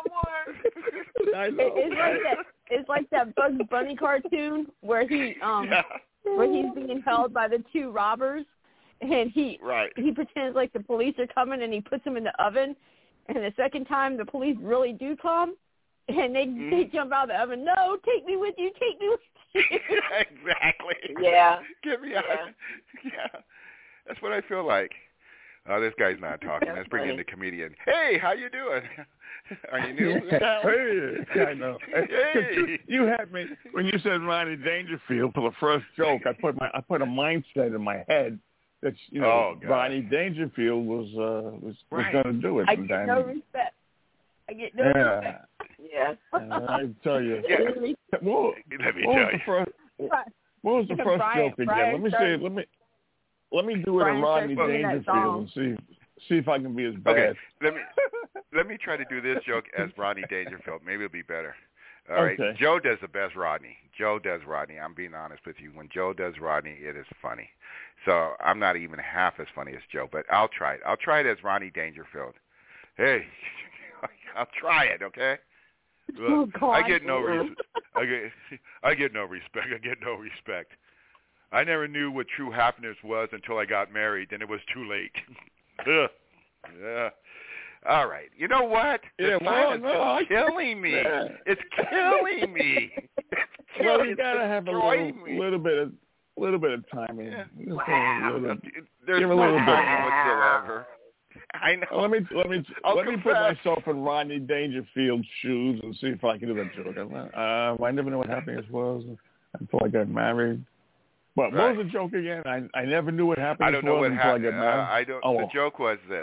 I know. It, it's like that. It's like that Bugs Bunny cartoon where he um yeah. where he's being held by the two robbers, and he right. he pretends like the police are coming, and he puts them in the oven, and the second time the police really do come, and they mm. they jump out of the oven. No, take me with you. Take me with you. Exactly. Yeah. Get me out. Yeah. yeah. That's what I feel like. Oh, this guy's not talking. Let's bring in the comedian. Hey, how you doing? Are you new? Yeah, hey, yeah, I know. Hey. You, you had me when you said Ronnie Dangerfield for the first joke. I put my I put a mindset in my head that you know oh, Ronnie Dangerfield was uh, was, right. was going to do it. I get no respect. I get no yeah. respect. Yeah. And I tell you. Yeah. What, Let me what tell was you. the first, what was the first Brian, joke again? Brian let me started, see. Let me let me do it Brian in Rodney Dangerfield and see see if I can be as bad. Okay. Let me let me try to do this joke as Rodney Dangerfield. Maybe it'll be better. All right. Okay. Joe does the best Rodney. Joe does Rodney. I'm being honest with you. When Joe does Rodney, it is funny. So I'm not even half as funny as Joe, but I'll try it. I'll try it as Rodney Dangerfield. Hey, I'll try it. Okay. Look, oh, God. I get no res- I get I get no respect. I get no respect. I never knew what true happiness was until I got married, and it was too late. Ugh. Yeah. All right. You know what? Yeah, the well, silence no, is killing me. Yeah. It's killing me. It's Well, killing, you gotta have a little, little bit of, little bit of timing. Yeah. Wow. Little, There's give a no little bit. time whatsoever. I know. Let me let me I'll let me put confess. myself in Rodney Dangerfield's shoes and see if I can do that joke. Uh, I never knew what happiness was until I got married. But Right. what was the joke again? I I never knew what happiness I don't know was what until hap- I got married. uh, I don't. Oh. The joke was this.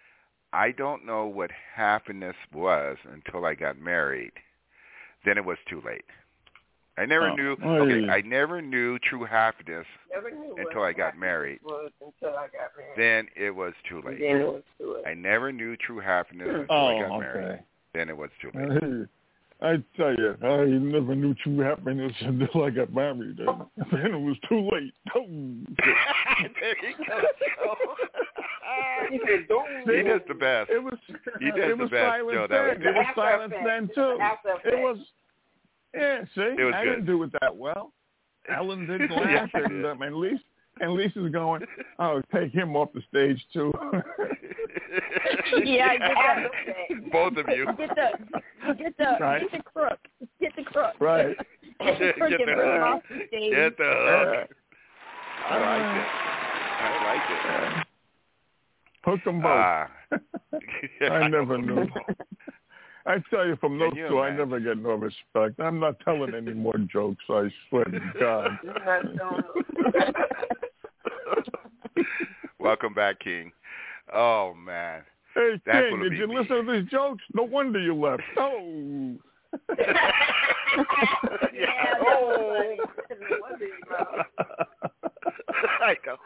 I don't know what happiness was until I got married. Then it was too late. I never Oh. knew. Oh, Okay, yeah. I never knew true happiness Never knew until what I got married. Was until I got married. Then it was too late. Then it was too late. I never knew true happiness until Oh, I got okay. married. Then it was too late. Hey, I tell you, I never knew true happiness until I got married. And then it was too late. Oh. There you go. He said, "Don't." He does the best. It was. He does it the was best, silence Joe. That was then. good. It was After silence effect. then too. After It effect. was. Yeah. See, It was I good. didn't do it that well. Ellen didn't laugh, Yeah, and, um, and Lisa and Lisa's going, "Oh, take him off the stage too." Yeah, I get that. Both of you. Get the get the Right. get the crook. Get the crook. Right. Get the crook Get and the bring him hook. off the stage. Get the hook. Uh, I like it. I like it. uh, Hook them both. Ah. I never knew. I tell you, from those Can you two, I imagine? never get no respect. I'm not telling any more jokes, I swear to God. Welcome back, King. Oh, man. Hey, That's King, what'll did be you me. listen to these jokes? No wonder you left. Oh. Yeah, Oh. I know.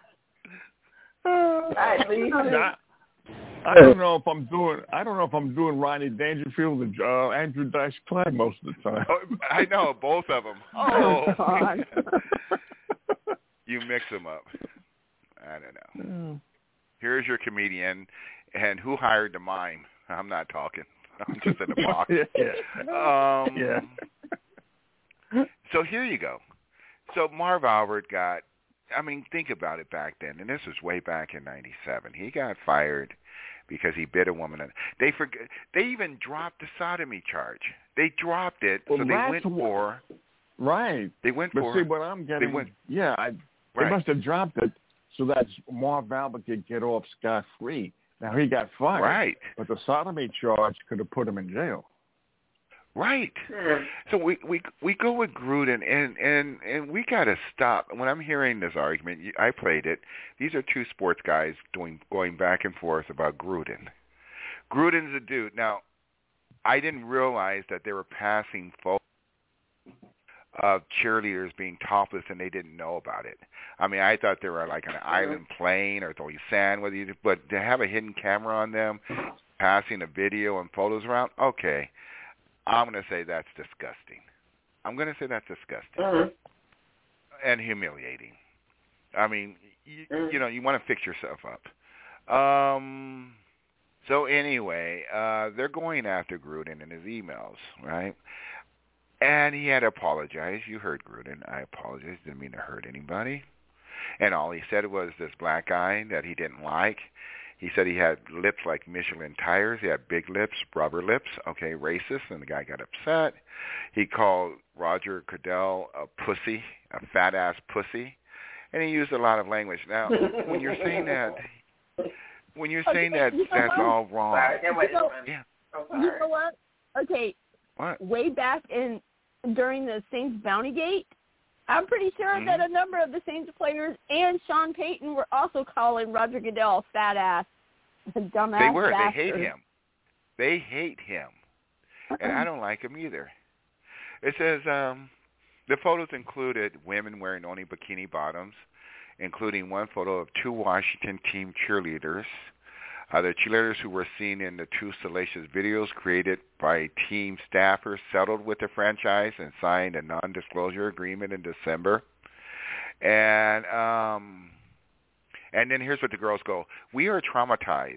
I leave. Nah, I don't know if I'm doing. I don't know if I'm doing Ronnie Dangerfield and uh, Andrew Dice Clay most of the time. Oh, I know, both of them. Oh. God. You mix them up. I don't know. Mm. Here's your comedian, and who hired the mime? I'm not talking. I'm just in the box. yeah. Um, yeah. So here you go. So Marv Albert got, I mean, think about it back then, and this was way back in ninety-seven. He got fired because he bit a woman. And they forget. They even dropped the sodomy charge. They dropped it, Well, so they that's went what- for. Right. They went But for. see, what I'm getting, they went, yeah, I, right. they must have dropped it so that Marv Albert could get off scot-free. Now, he got fired. Right. But the sodomy charge could have put him in jail. Right. So we we we go with Gruden, and and and we got to stop. When I'm hearing this argument, I played it. These are two sports guys doing going back and forth about Gruden. Gruden's a dude. Now, I didn't realize that they were passing photos of cheerleaders being topless, and they didn't know about it. I mean, I thought they were like on an island playing or throwing sand with you, but to have a hidden camera on them, passing a video and photos around, okay. I'm going to say that's disgusting. I'm going to say that's disgusting Mm-hmm. and humiliating. I mean, you, you know, you want to fix yourself up. Um, so anyway, uh, they're going after Gruden in his emails, right? And he had to apologize. You heard Gruden. I apologize. Didn't mean to hurt anybody. And all he said was this black guy that he didn't like. He said he had lips like Michelin tires. He had big lips, rubber lips. Okay, racist. And the guy got upset. He called Roger Goodell a pussy, a fat-ass pussy. And he used a lot of language. Now, when you're saying that, when you're saying that, that's all wrong. Sorry, that was yeah. You know what? Okay. What? Way back in during the Saints Bounty Gate, I'm pretty sure mm-hmm. that a number of the Saints players and Sean Payton were also calling Roger Goodell a fat ass, dumbass. They were. bastard. They hate him. They hate him, and I don't like him either. It says um, the photos included women wearing only bikini bottoms, including one photo of two Washington team cheerleaders. Uh, the cheerleaders who were seen in the two salacious videos created by team staffers settled with the franchise and signed a non-disclosure agreement in December. And um, and then here's what the girls go. We are traumatized.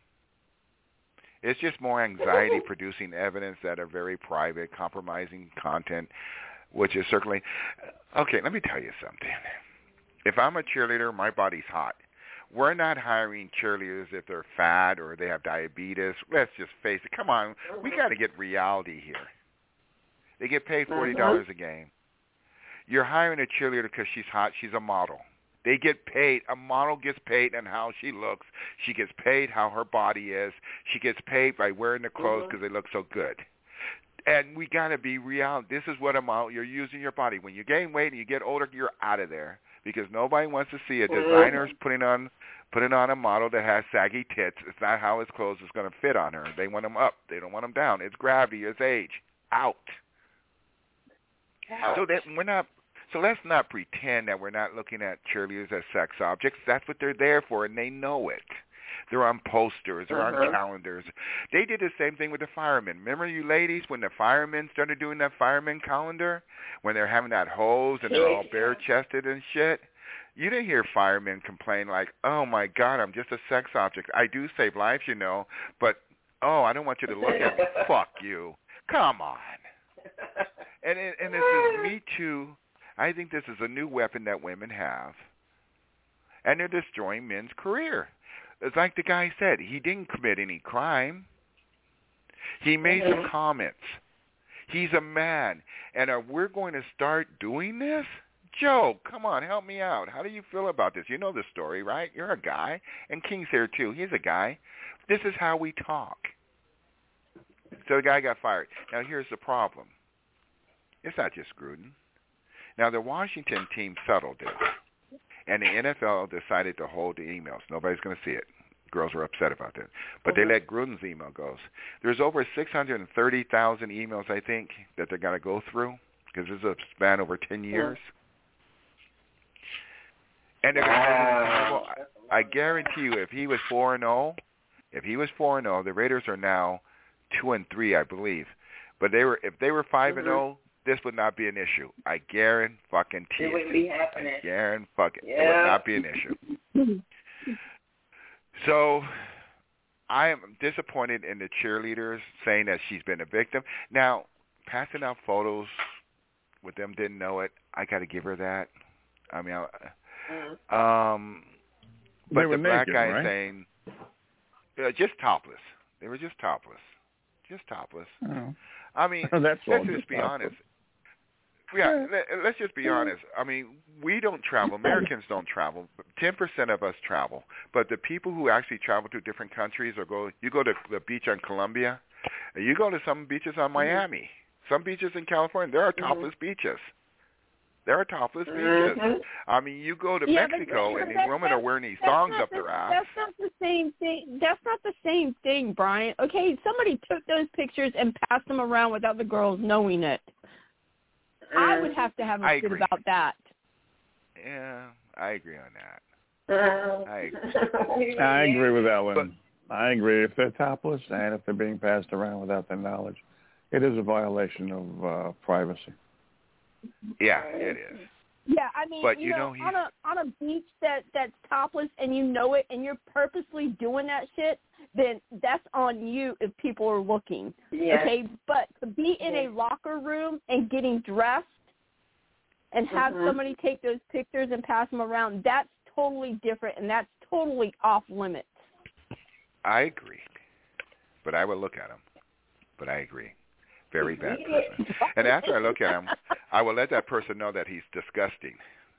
It's just more anxiety-producing evidence that are very private, compromising content, which is certainly... Okay, let me tell you something. If I'm a cheerleader, my body's hot. We're not hiring cheerleaders if they're fat or they have diabetes. Let's just face it. Come on. We got to get reality here. They get paid forty dollars a game. You're hiring a cheerleader because she's hot. She's a model. They get paid. A model gets paid on how she looks. She gets paid how her body is. She gets paid by wearing the clothes because they look so good. And we got to be real. This is what a model, you're using your body. When you gain weight and you get older, you're out of there. Because nobody wants to see a designer's putting on putting on a model that has saggy tits. It's not how his clothes is going to fit on her. They want them up. They don't want them down. It's gravity. It's age. Out. Ouch. So that we're not. So let's not pretend that we're not looking at cheerleaders as sex objects. That's what they're there for, and they know it. They're on posters. They're uh-huh. on calendars. They did the same thing with the firemen. Remember, you ladies, when the firemen started doing that fireman calendar, when they're having that hose and they're all bare-chested and shit? You didn't hear firemen complain like, oh, my God, I'm just a sex object. I do save lives, you know, but, oh, I don't want you to look at me. Fuck you. Come on. And, and this is Me Too. I think this is a new weapon that women have, and they're destroying men's career. It's like the guy said. He didn't commit any crime. He made some comments. He's a man. And are we going to start doing this? Joe, come on, help me out. How do you feel about this? You know the story, right? You're a guy. And King's here, too. He's a guy. This is how we talk. So the guy got fired. Now, here's the problem. It's not just Gruden. Now, the Washington team settled it. And the N F L decided to hold the emails. Nobody's going to see it. Girls were upset about that. But they let Gruden's email go. There's over six hundred thirty thousand emails, I think, that they're going to go through because this is a span over ten years. And they're wow. going to I guarantee you, if he was four and oh, if he was four and oh, the Raiders are now two and three, I believe. But they were if they were five and oh, this would not be an issue. I guarantee fucking T. It wouldn't be happening. I guarantee fucking yeah. It would not be an issue. So I am disappointed in the cheerleaders saying that she's been a victim. Now, passing out photos with them didn't know it. I got to give her that. I mean, I, um, but the black naked, guy right? saying uh, just topless. They were just topless, just topless. Oh. I mean, That's let's just just be topless. honest. Yeah, let's just be honest. I mean, we don't travel. Americans don't travel. ten percent of us travel. But the people who actually travel to different countries or go, you go to the beach on Columbia, you go to some beaches on Miami, some beaches in California, there are topless mm-hmm. beaches. There are topless beaches. Mm-hmm. I mean, you go to yeah, Mexico but, and but these women are wearing these thongs up their ass. That's not the same thing. That's not the same thing, Brian. Okay, somebody took those pictures and passed them around without the girls knowing it. I would have to have a fit about that. Yeah, I agree on that. Uh, I agree. I agree with Ellen. But, I agree. If they're topless and if they're being passed around without their knowledge, it is a violation of uh, privacy. Yeah, it is. Yeah, I mean, but you, you know, know on a on a beach that that's topless and you know it, and you're purposely doing that shit, then that's on you if people are looking. Yes. Okay, but to be in a locker room and getting dressed and have Mhm. somebody take those pictures and pass them around, that's totally different, and that's totally off limits. I agree, but I will look at him. But I agree. Very bad person. And after I look at him, I will let that person know that he's disgusting.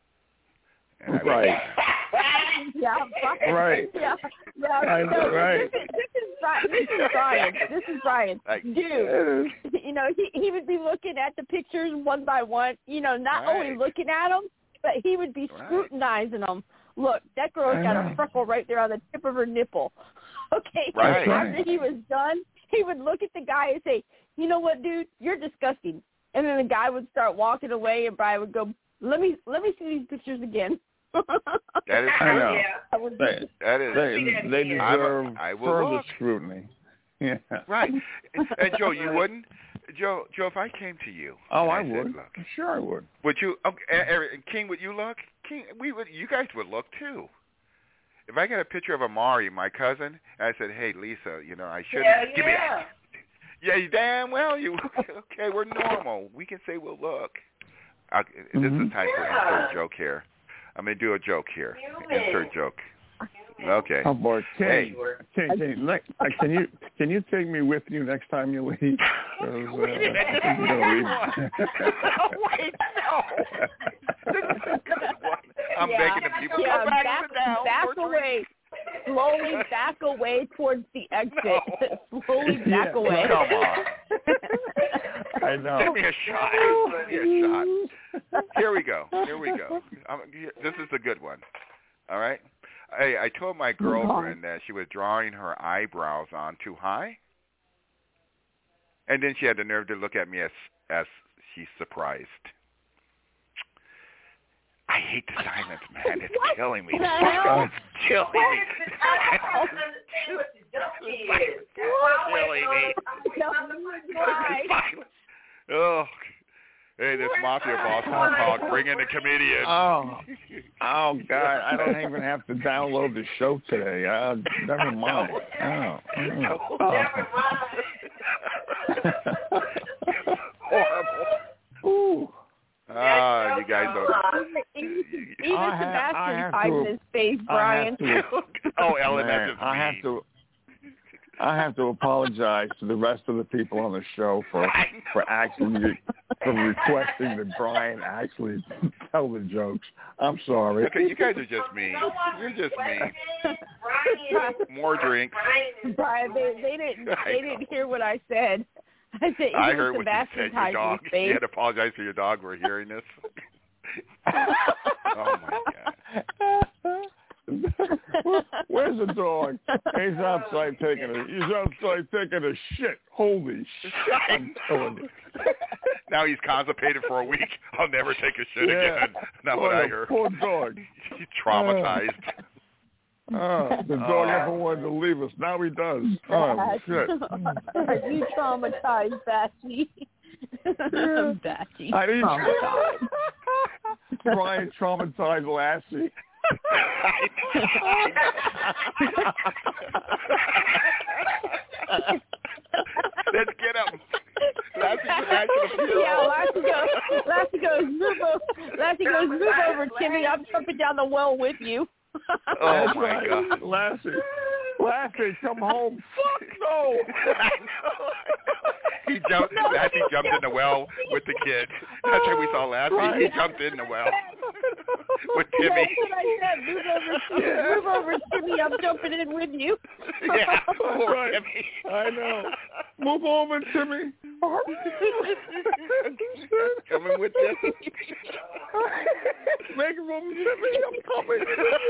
And I will Right. Yeah, right. Right. Yeah, yeah. I know, So right. This is, this is Brian. This is Brian. This is Brian. Like, Dude, you know, he he would be looking at the pictures one by one. You know, not Right. only looking at them, but he would be Right. scrutinizing them. Look, that girl's I got know. a freckle right there on the tip of her nipple. Okay. Right. After he was done, he would look at the guy and say, "You know what, dude? You're disgusting." And then the guy would start walking away, and Brian would go, "Let me let me see these pictures again." that is I know. Yeah. They, that is they, they deserve I'm a, I will further look. scrutiny. Yeah. Right. And Joe, you wouldn't? Joe, Joe, if I came to you, Oh, and I, I said, would. look, Sure, I would. would you? Okay, Eric, and King, would you look? King, we would. You guys would look too. If I got a picture of Amari, my cousin, and I said, "Hey, Lisa, you know, I should Yeah, give me." yeah. Yeah, you damn well you. Okay, we're normal. We can say we'll look. I, this Mhm. is time for Yeah. insert joke here. I'm gonna do a joke here. Human. Insert joke. Okay. Oh boy, Hey. King, King, King, like, uh, can you can you take me with you next time you leave? 'Cause, uh, Wait a minute, I think you're gonna leave. no, wait, no. This is a good one. I'm yeah. begging the people. Yeah, Come back, back, sit down. back We're away. Slowly back away towards the exit. No. Slowly back Yeah. away. Come on. I know. Give me a shot. Give me a shot. Here we go. Here we go. I'm, this is the good one. All right. Hey, I told my girlfriend that she was drawing her eyebrows on too high, and then she had the nerve to look at me as as she's surprised. I hate the silence, man. It's What killing me. the hell? It's killing me. It's killing me. Why? Silence. Oh, hey, this mafia boss phone call. Bring in the comedian. Oh, oh God! I don't even have to download the show today. Uh, never mind. Oh, No. oh. Horrible. Ooh. Ah, you guys don't. Even I have- I Sebastian have hides to- his face, I Brian. have to- Oh, Ellen, Man, that's just I me. have to. I have to apologize to the rest of the people on the show for for actually for requesting that Brian actually tell the jokes. I'm sorry. Okay, you guys are just mean. You're just mean. More drinks. Brian, they, they didn't I they know. didn't hear what I said. I said I even heard what you Sebastian said. Your hides dog. his You face. had to apologize for your dog for hearing this. Oh my God. Where's the dog? He's outside taking a he's outside taking a shit. Holy shit! I'm telling you. Now he's constipated for a week. I'll never take a shit Yeah. again. Not Boy, what I the heard. Poor dog. He's traumatized. Oh, the dog never wanted to leave us. Now he does. Oh shit! Are you traumatized, Batchy? Batchy. I didn't. Traumatized. Brian traumatized Lassie. Let's get him. Lassie's an actual hero. Yeah, Lassie goes, Lassie goes, move over, Lassie goes, move over, Timmy. I'm jumping down the well with you. Oh That's my right. God. Lassie, Lassie, come home. Fuck no. I know. He jumped. Lassie jumped in the well with the kid. That's how we saw Lassie. He jumped in the well with Timmy. That's what I said. Move over, Yeah. move over, Timmy. I'm jumping in with you. Yeah, poor Right. Timmy. I know. Move over, Timmy. Coming with you. Make room, Timmy. I'm coming.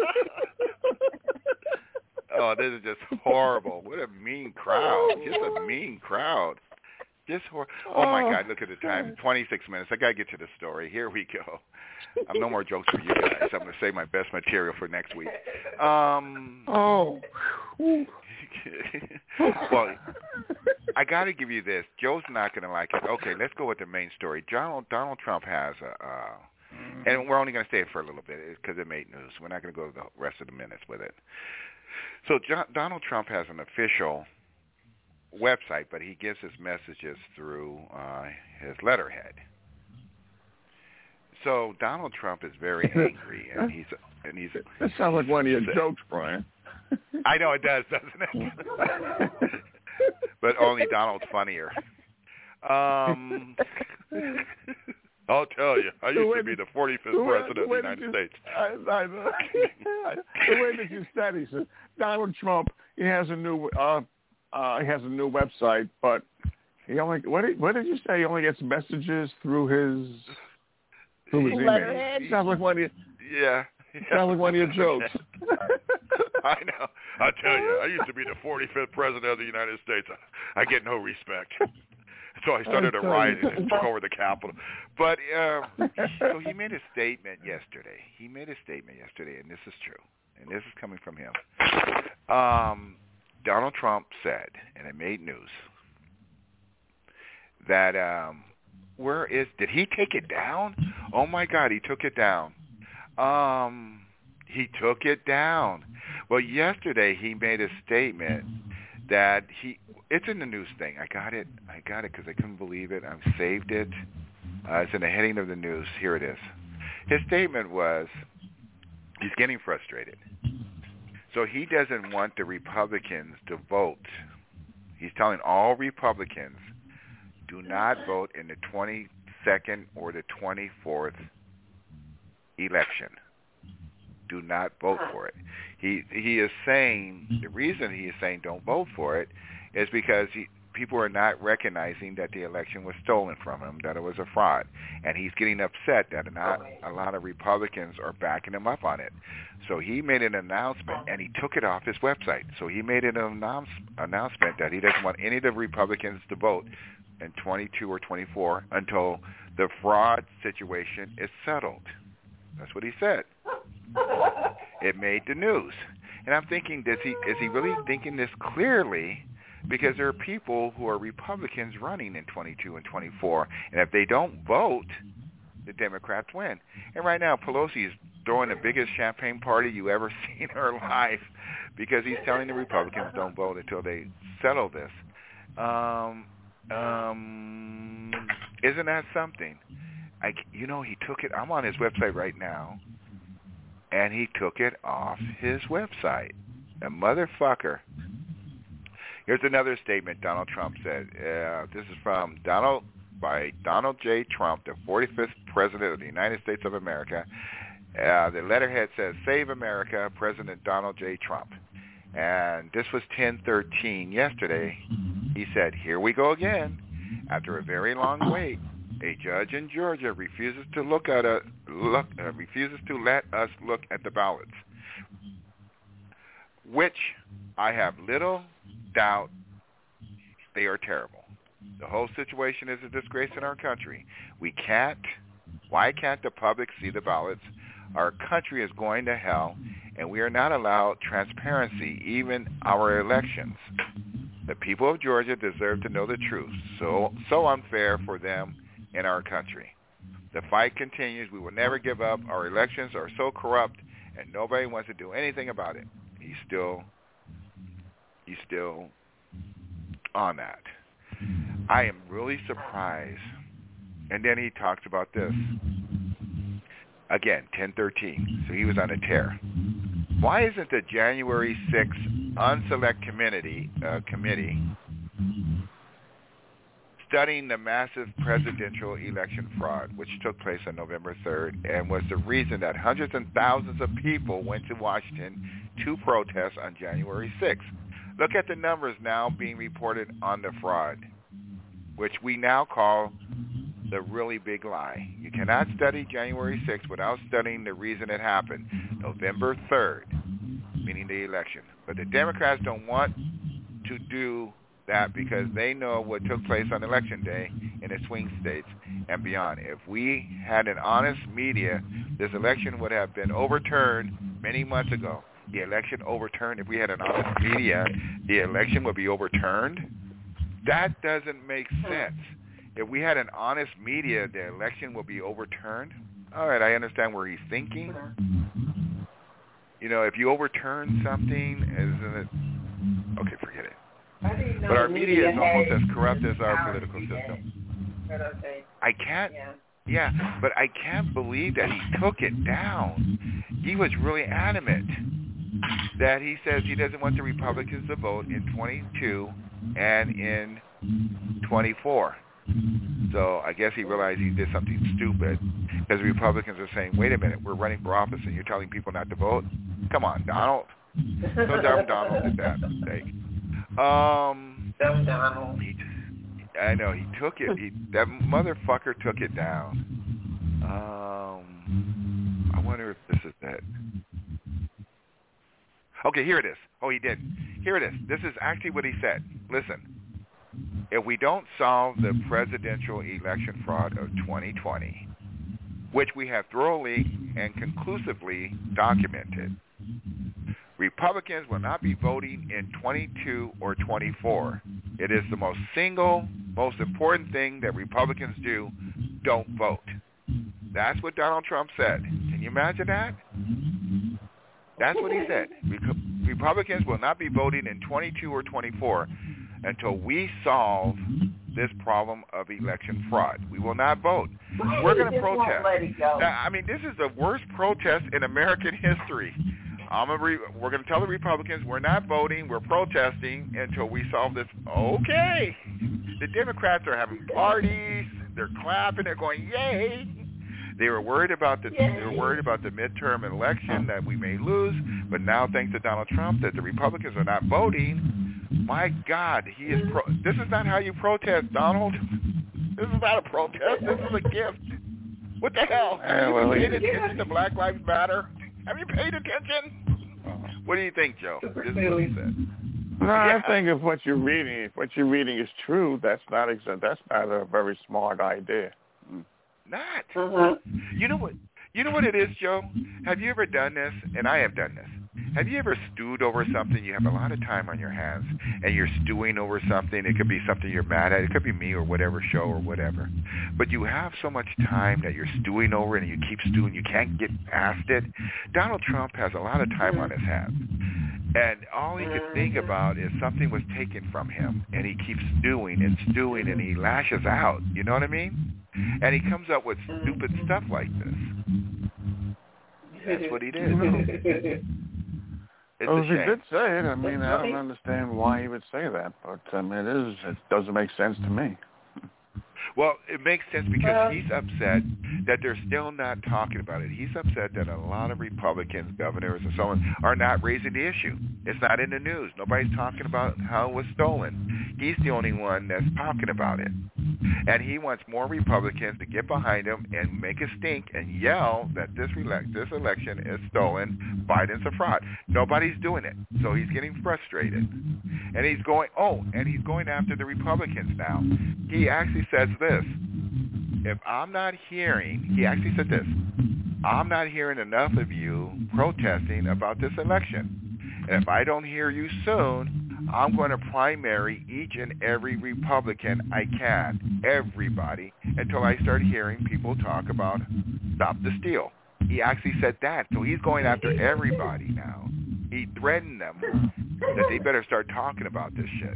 Oh, this is just horrible. What a mean crowd. Just a mean crowd. Just hor- Oh, my God. Look at the time. twenty-six minutes. I got to get to the story. Here we go. Um, no more jokes for you guys. I'm going to save my best material for next week. Um, Oh. well, I got to give you this. Joe's not going to like it. Okay, let's go with the main story. Donald Donald Trump has a uh, And we're only going to say it for a little bit because it made news. We're not going to go the rest of the minutes with it. So John, Donald Trump has an official website, but he gives his messages through uh, his letterhead. So Donald Trump is very angry, and he's and he's. That sounds like one of your jokes, Brian. I know it does, doesn't it? But only Donald's funnier. Um, I'll tell you, I used to be the forty-fifth president of the United you, States. I, I, the way that you said, he said Donald Trump. He has a new. Uh, uh, he has a new website, but he only. What did, what did you say? He only gets messages through his. Through his email. Sounds like one of your. Yeah. Sounds like one of your jokes. I know. I tell you, I used to be the forty-fifth president of the United States. I, I get no respect. So I started a riot and took over the Capitol. But uh, so he made a statement yesterday. He made a statement yesterday, and this is true. And this is coming from him. Um, Donald Trump said, and it made news, that um, where is, did he take it down? Oh, my God, he took it down. Um, he took it down. Well, yesterday he made a statement that he, it's in the news thing. I got it. I got it because I couldn't believe it. I saved it. Uh, it's in the heading of the news. Here it is. His statement was he's getting frustrated. So he doesn't want the Republicans to vote. He's telling all Republicans, do not vote in the twenty-second or the twenty-fourth election. Do not vote for it. He he is saying, the reason he is saying don't vote for it is because he, people are not recognizing that the election was stolen from him, that it was a fraud. And he's getting upset that not a lot of Republicans are backing him up on it. So he made an announcement, and he took it off his website. So he made an announce, announcement that he doesn't want any of the Republicans to vote in twenty-two or twenty-four until the fraud situation is settled. That's what he said. It made the news. And I'm thinking, does he is he really thinking this clearly? Because there are people who are Republicans running in twenty-two and twenty-four, and if they don't vote, the Democrats win. And right now, Pelosi is throwing the biggest champagne party you ever seen in her life because he's telling the Republicans don't vote until they settle this. Um, um, isn't that something? I, you know, he took it. I'm on his website right now, and he took it off his website. The motherfucker. Here's another statement Donald Trump said. Uh, this is from Donald by Donald J. Trump, the forty-fifth President of the United States of America. Uh, the letterhead says, Save America, President Donald J. Trump. And this was ten thirteen yesterday. He said, here we go again. After a very long wait, a judge in Georgia refuses to look at a look uh, refuses to let us look at the ballots, which I have little doubt they are terrible. The whole situation is a disgrace in our country. We can't. Why can't the public see the ballots? Our country is going to hell, and we are not allowed transparency, even our elections. The people of Georgia deserve to know the truth. So so unfair for them in our country. The fight continues. We will never give up. Our elections are so corrupt, and nobody wants to do anything about it. He's still, he's still on that. I am really surprised. And then he talks about this. Again, ten thirteen. So he was on a tear. Why isn't the January sixth Unselect Committee, uh, committee studying the massive presidential election fraud, which took place on November third and was the reason that hundreds and thousands of people went to Washington to protest on January sixth? Look at the numbers now being reported on the fraud, which we now call the really big lie. You cannot study January sixth without studying the reason it happened, November third, meaning the election. But the Democrats don't want to do that because they know what took place on Election Day in the swing states and beyond. If we had an honest media, this election would have been overturned many months ago. The election overturned. If we had an honest media, the election would be overturned. That doesn't make sense. If we had an honest media, the election would be overturned. all right, I understand where he's thinking. You know, if you overturn something, isn't it? Okay, forget it. But our media is almost as corrupt as our political system. I can't, yeah. yeah, but I can't believe that he took it down. He was really adamant that he says he doesn't want the Republicans to vote in twenty-two and in twenty-four. So I guess he realized he did something stupid because the Republicans are saying, wait a minute, we're running for office and you're telling people not to vote? Come on, Donald. No dumb Donald did that mistake. Um, dumb Donald. He, I know, he took it. He, that motherfucker took it down. Um, I wonder if this is it. Okay, here it is. Oh, he did. Here it is. This is actually what he said. Listen. If we don't solve the presidential election fraud of twenty twenty, which we have thoroughly and conclusively documented, Republicans will not be voting in twenty-two or twenty-four. It is the most single, most important thing that Republicans do. Don't vote. That's what Donald Trump said. Can you imagine that? That's what he said. Republicans will not be voting in twenty-two or twenty-four until we solve this problem of election fraud. We will not vote. We're going to protest. Now, I mean, this is the worst protest in American history. I'm a re- we're going to tell the Republicans we're not voting, we're protesting until we solve this. Okay. The Democrats are having parties. They're clapping. They're going, yay. They were worried about the they were worried about the midterm election that we may lose, but now thanks to Donald Trump that the Republicans are not voting. My God, he is. Pro- this is not how you protest, Donald. This is not a protest. This is a gift. What the hell? Have you paid attention to Black Lives Matter? Have you paid attention? What do you think, Joe? This is what he said. No, yeah. I think if what you're reading, if what you're reading is true, that's not exa- that's not a very smart idea. Not. Uh-huh. You know what? You know what it is, Joe? Have you ever done this? And I have done this. Have you ever stewed over something? You have a lot of time on your hands, and you're stewing over something. It could be something you're mad at. It could be me or whatever show or whatever. But you have so much time that you're stewing over it, and you keep stewing. You can't get past it. Donald Trump has a lot of time on his hands. And all he could think about is something was taken from him, and he keeps stewing and stewing, and he lashes out. You know what I mean? And he comes up with stupid stuff like this. That's what he did. It's well, a if shame. he did say it, I mean, I don't understand why he would say that, but I mean, it is. It doesn't make sense to me. Well, it makes sense because he's upset that they're still not talking about it. He's upset that a lot of Republicans, governors, and so on are not raising the issue. It's not in the news. Nobody's talking about how it was stolen. He's the only one that's talking about it. And he wants more Republicans to get behind him and make a stink and yell that this elect this election is stolen, Biden's a fraud. Nobody's doing it. So he's getting frustrated. And he's going, oh, and he's going after the Republicans now. He actually says this, if I'm not hearing, he actually said this, I'm not hearing enough of you protesting about this election. And if I don't hear you soon, I'm going to primary each and every Republican I can, everybody, until I start hearing people talk about stop the steal. He actually said that, so he's going after everybody now. He threatened them that they better start talking about this shit.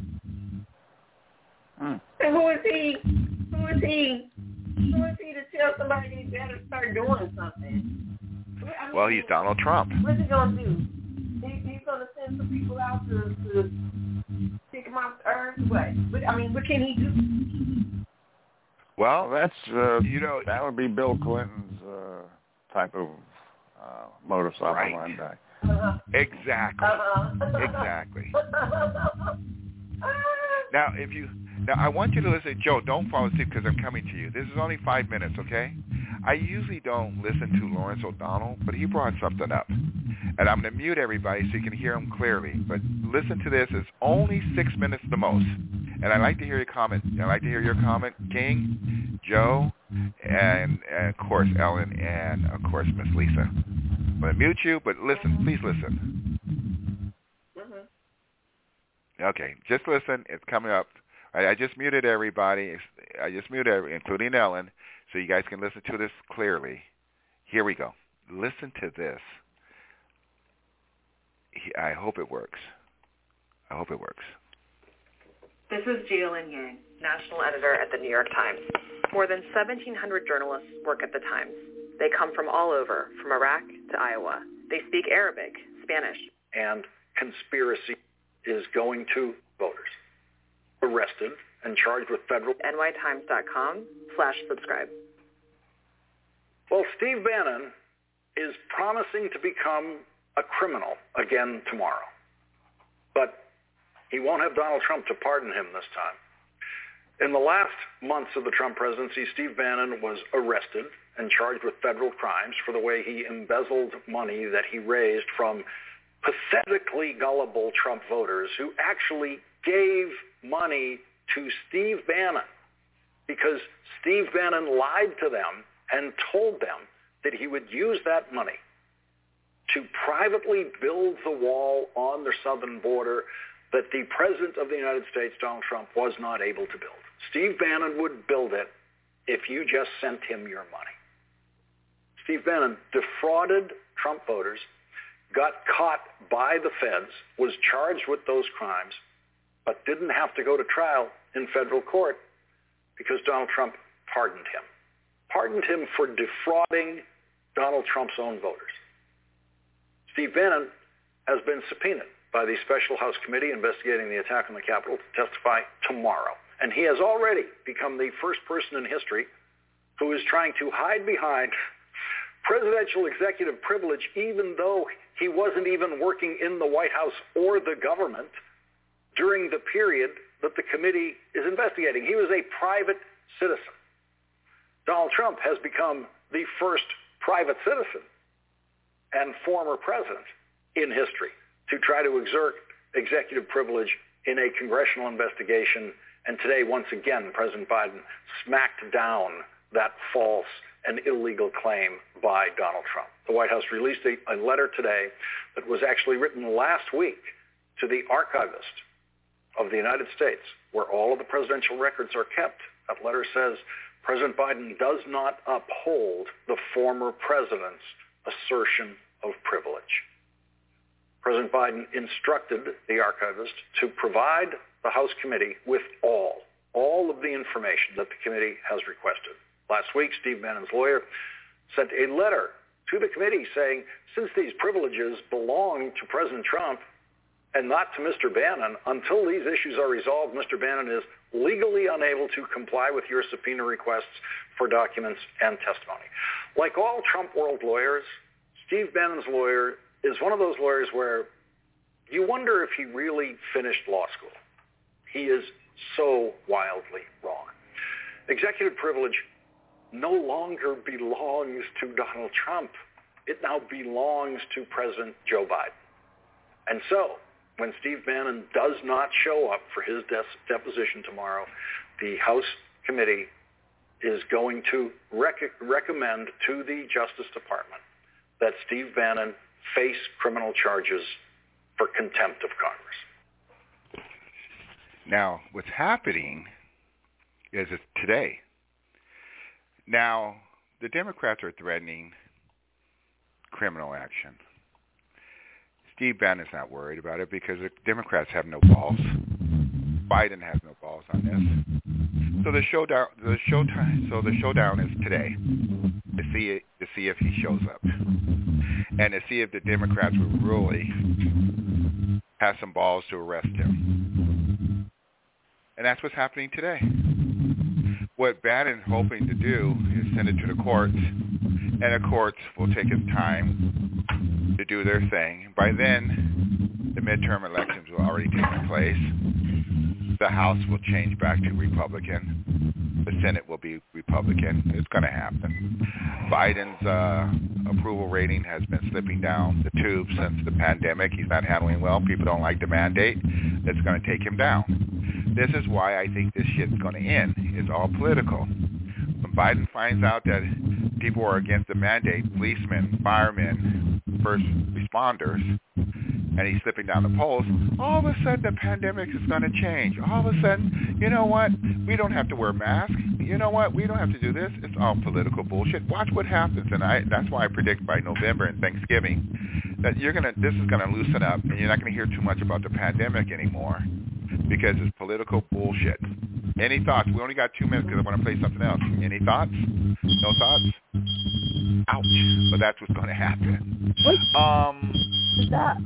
Hmm. And who is he? Who is he? Who is he to tell somebody they better start doing something? I mean, well, he's Donald Trump. What's he going to do? He, he's going to send some people out to, to kick him off the earth? What? What? I mean, what can he do? Well, that's, uh, you know, that would be Bill Clinton's uh, type of uh, modus operandi. Right. Uh-huh. Exactly. Uh-huh. Exactly. Now, if you now, I want you to listen, Joe. Don't fall asleep because I'm coming to you. This is only five minutes, okay? I usually don't listen to Lawrence O'Donnell, but he brought something up, and I'm going to mute everybody so you can hear him clearly. But listen to this; it's only six minutes the most, and I'd like to hear your comment. I'd like to hear your comment, King, Joe, and, and of course Ellen, and of course Miss Lisa. I'm going to mute you, but listen, please listen. Okay, just listen. It's coming up. I, I just muted everybody. I just muted, every, including Ellen, so you guys can listen to this clearly. Here we go. Listen to this. I hope it works. I hope it works. This is Jialin Yang, national editor at the New York Times. More than seventeen hundred journalists work at the Times. They come from all over, from Iraq to Iowa. They speak Arabic, Spanish. And conspiracy is going to voters. Arrested and charged with federal... N Y Times dot com slash subscribe. Well, Steve Bannon is promising to become a criminal again tomorrow. But he won't have Donald Trump to pardon him this time. In the last months of the Trump presidency, Steve Bannon was arrested and charged with federal crimes for the way he embezzled money that he raised from pathetically gullible Trump voters who actually gave money to Steve Bannon because Steve Bannon lied to them and told them that he would use that money to privately build the wall on the southern border that the President of the United States, Donald Trump, was not able to build. Steve Bannon would build it if you just sent him your money. Steve Bannon defrauded Trump voters, got caught by the feds, was charged with those crimes, but didn't have to go to trial in federal court because Donald Trump pardoned him. Pardoned him for defrauding Donald Trump's own voters. Steve Bannon has been subpoenaed by the Special House Committee investigating the attack on the Capitol to testify tomorrow. And he has already become the first person in history who is trying to hide behind presidential executive privilege even though he wasn't even working in the White House or the government during the period that the committee is investigating. He was a private citizen. Donald Trump has become the first private citizen and former president in history to try to exert executive privilege in a congressional investigation. And today, once again, President Biden smacked down that false and illegal claim by Donald Trump. The White House released a, a letter today that was actually written last week to the archivist of the United States, where all of the presidential records are kept. That letter says President Biden does not uphold the former president's assertion of privilege. President Biden instructed the archivist to provide the House committee with all, all of the information that the committee has requested. Last week, Steve Bannon's lawyer sent a letter to the committee saying, since these privileges belong to President Trump and not to Mister Bannon, until these issues are resolved, Mister Bannon is legally unable to comply with your subpoena requests for documents and testimony. Like all Trump world lawyers, Steve Bannon's lawyer is one of those lawyers where you wonder if he really finished law school. He is so wildly wrong. Executive privilege no longer belongs to Donald Trump. It now belongs to President Joe Biden. And so, when Steve Bannon does not show up for his de- deposition tomorrow, the House committee is going to rec- recommend to the Justice Department that Steve Bannon face criminal charges for contempt of Congress. Now, what's happening is it's today. Now, the Democrats are threatening criminal action. Steve Bannon's not worried about it because the Democrats have no balls. Biden has no balls on this. So the showdown, the showtime, so the showdown is today to see to see if he shows up and to see if the Democrats will really have some balls to arrest him. And that's what's happening today. What Bannon's hoping to do is send it to the courts, and the courts will take its time to do their thing. By then, the midterm elections will already take place. The House will change back to Republican. The Senate will be Republican. It's going to happen. Biden's uh, approval rating has been slipping down the tube since the pandemic. He's not handling well. People don't like the mandate. It's going to take him down. This is why I think this shit's going to end. It's all political. When Biden finds out that people are against the mandate, policemen, firemen, first responders, and he's slipping down the polls, all of a sudden the pandemic is going to change. All of a sudden, you know what? We don't have to wear masks. You know what? We don't have to do this. It's all political bullshit. Watch what happens, and I, that's why I predict by November and Thanksgiving that you're gonna. This is going to loosen up, and you're not going to hear too much about the pandemic anymore because it's political bullshit. Any thoughts? We only got two minutes because I want to play something else. Any thoughts? No thoughts? Ouch. But that's what's going to happen. Um, that?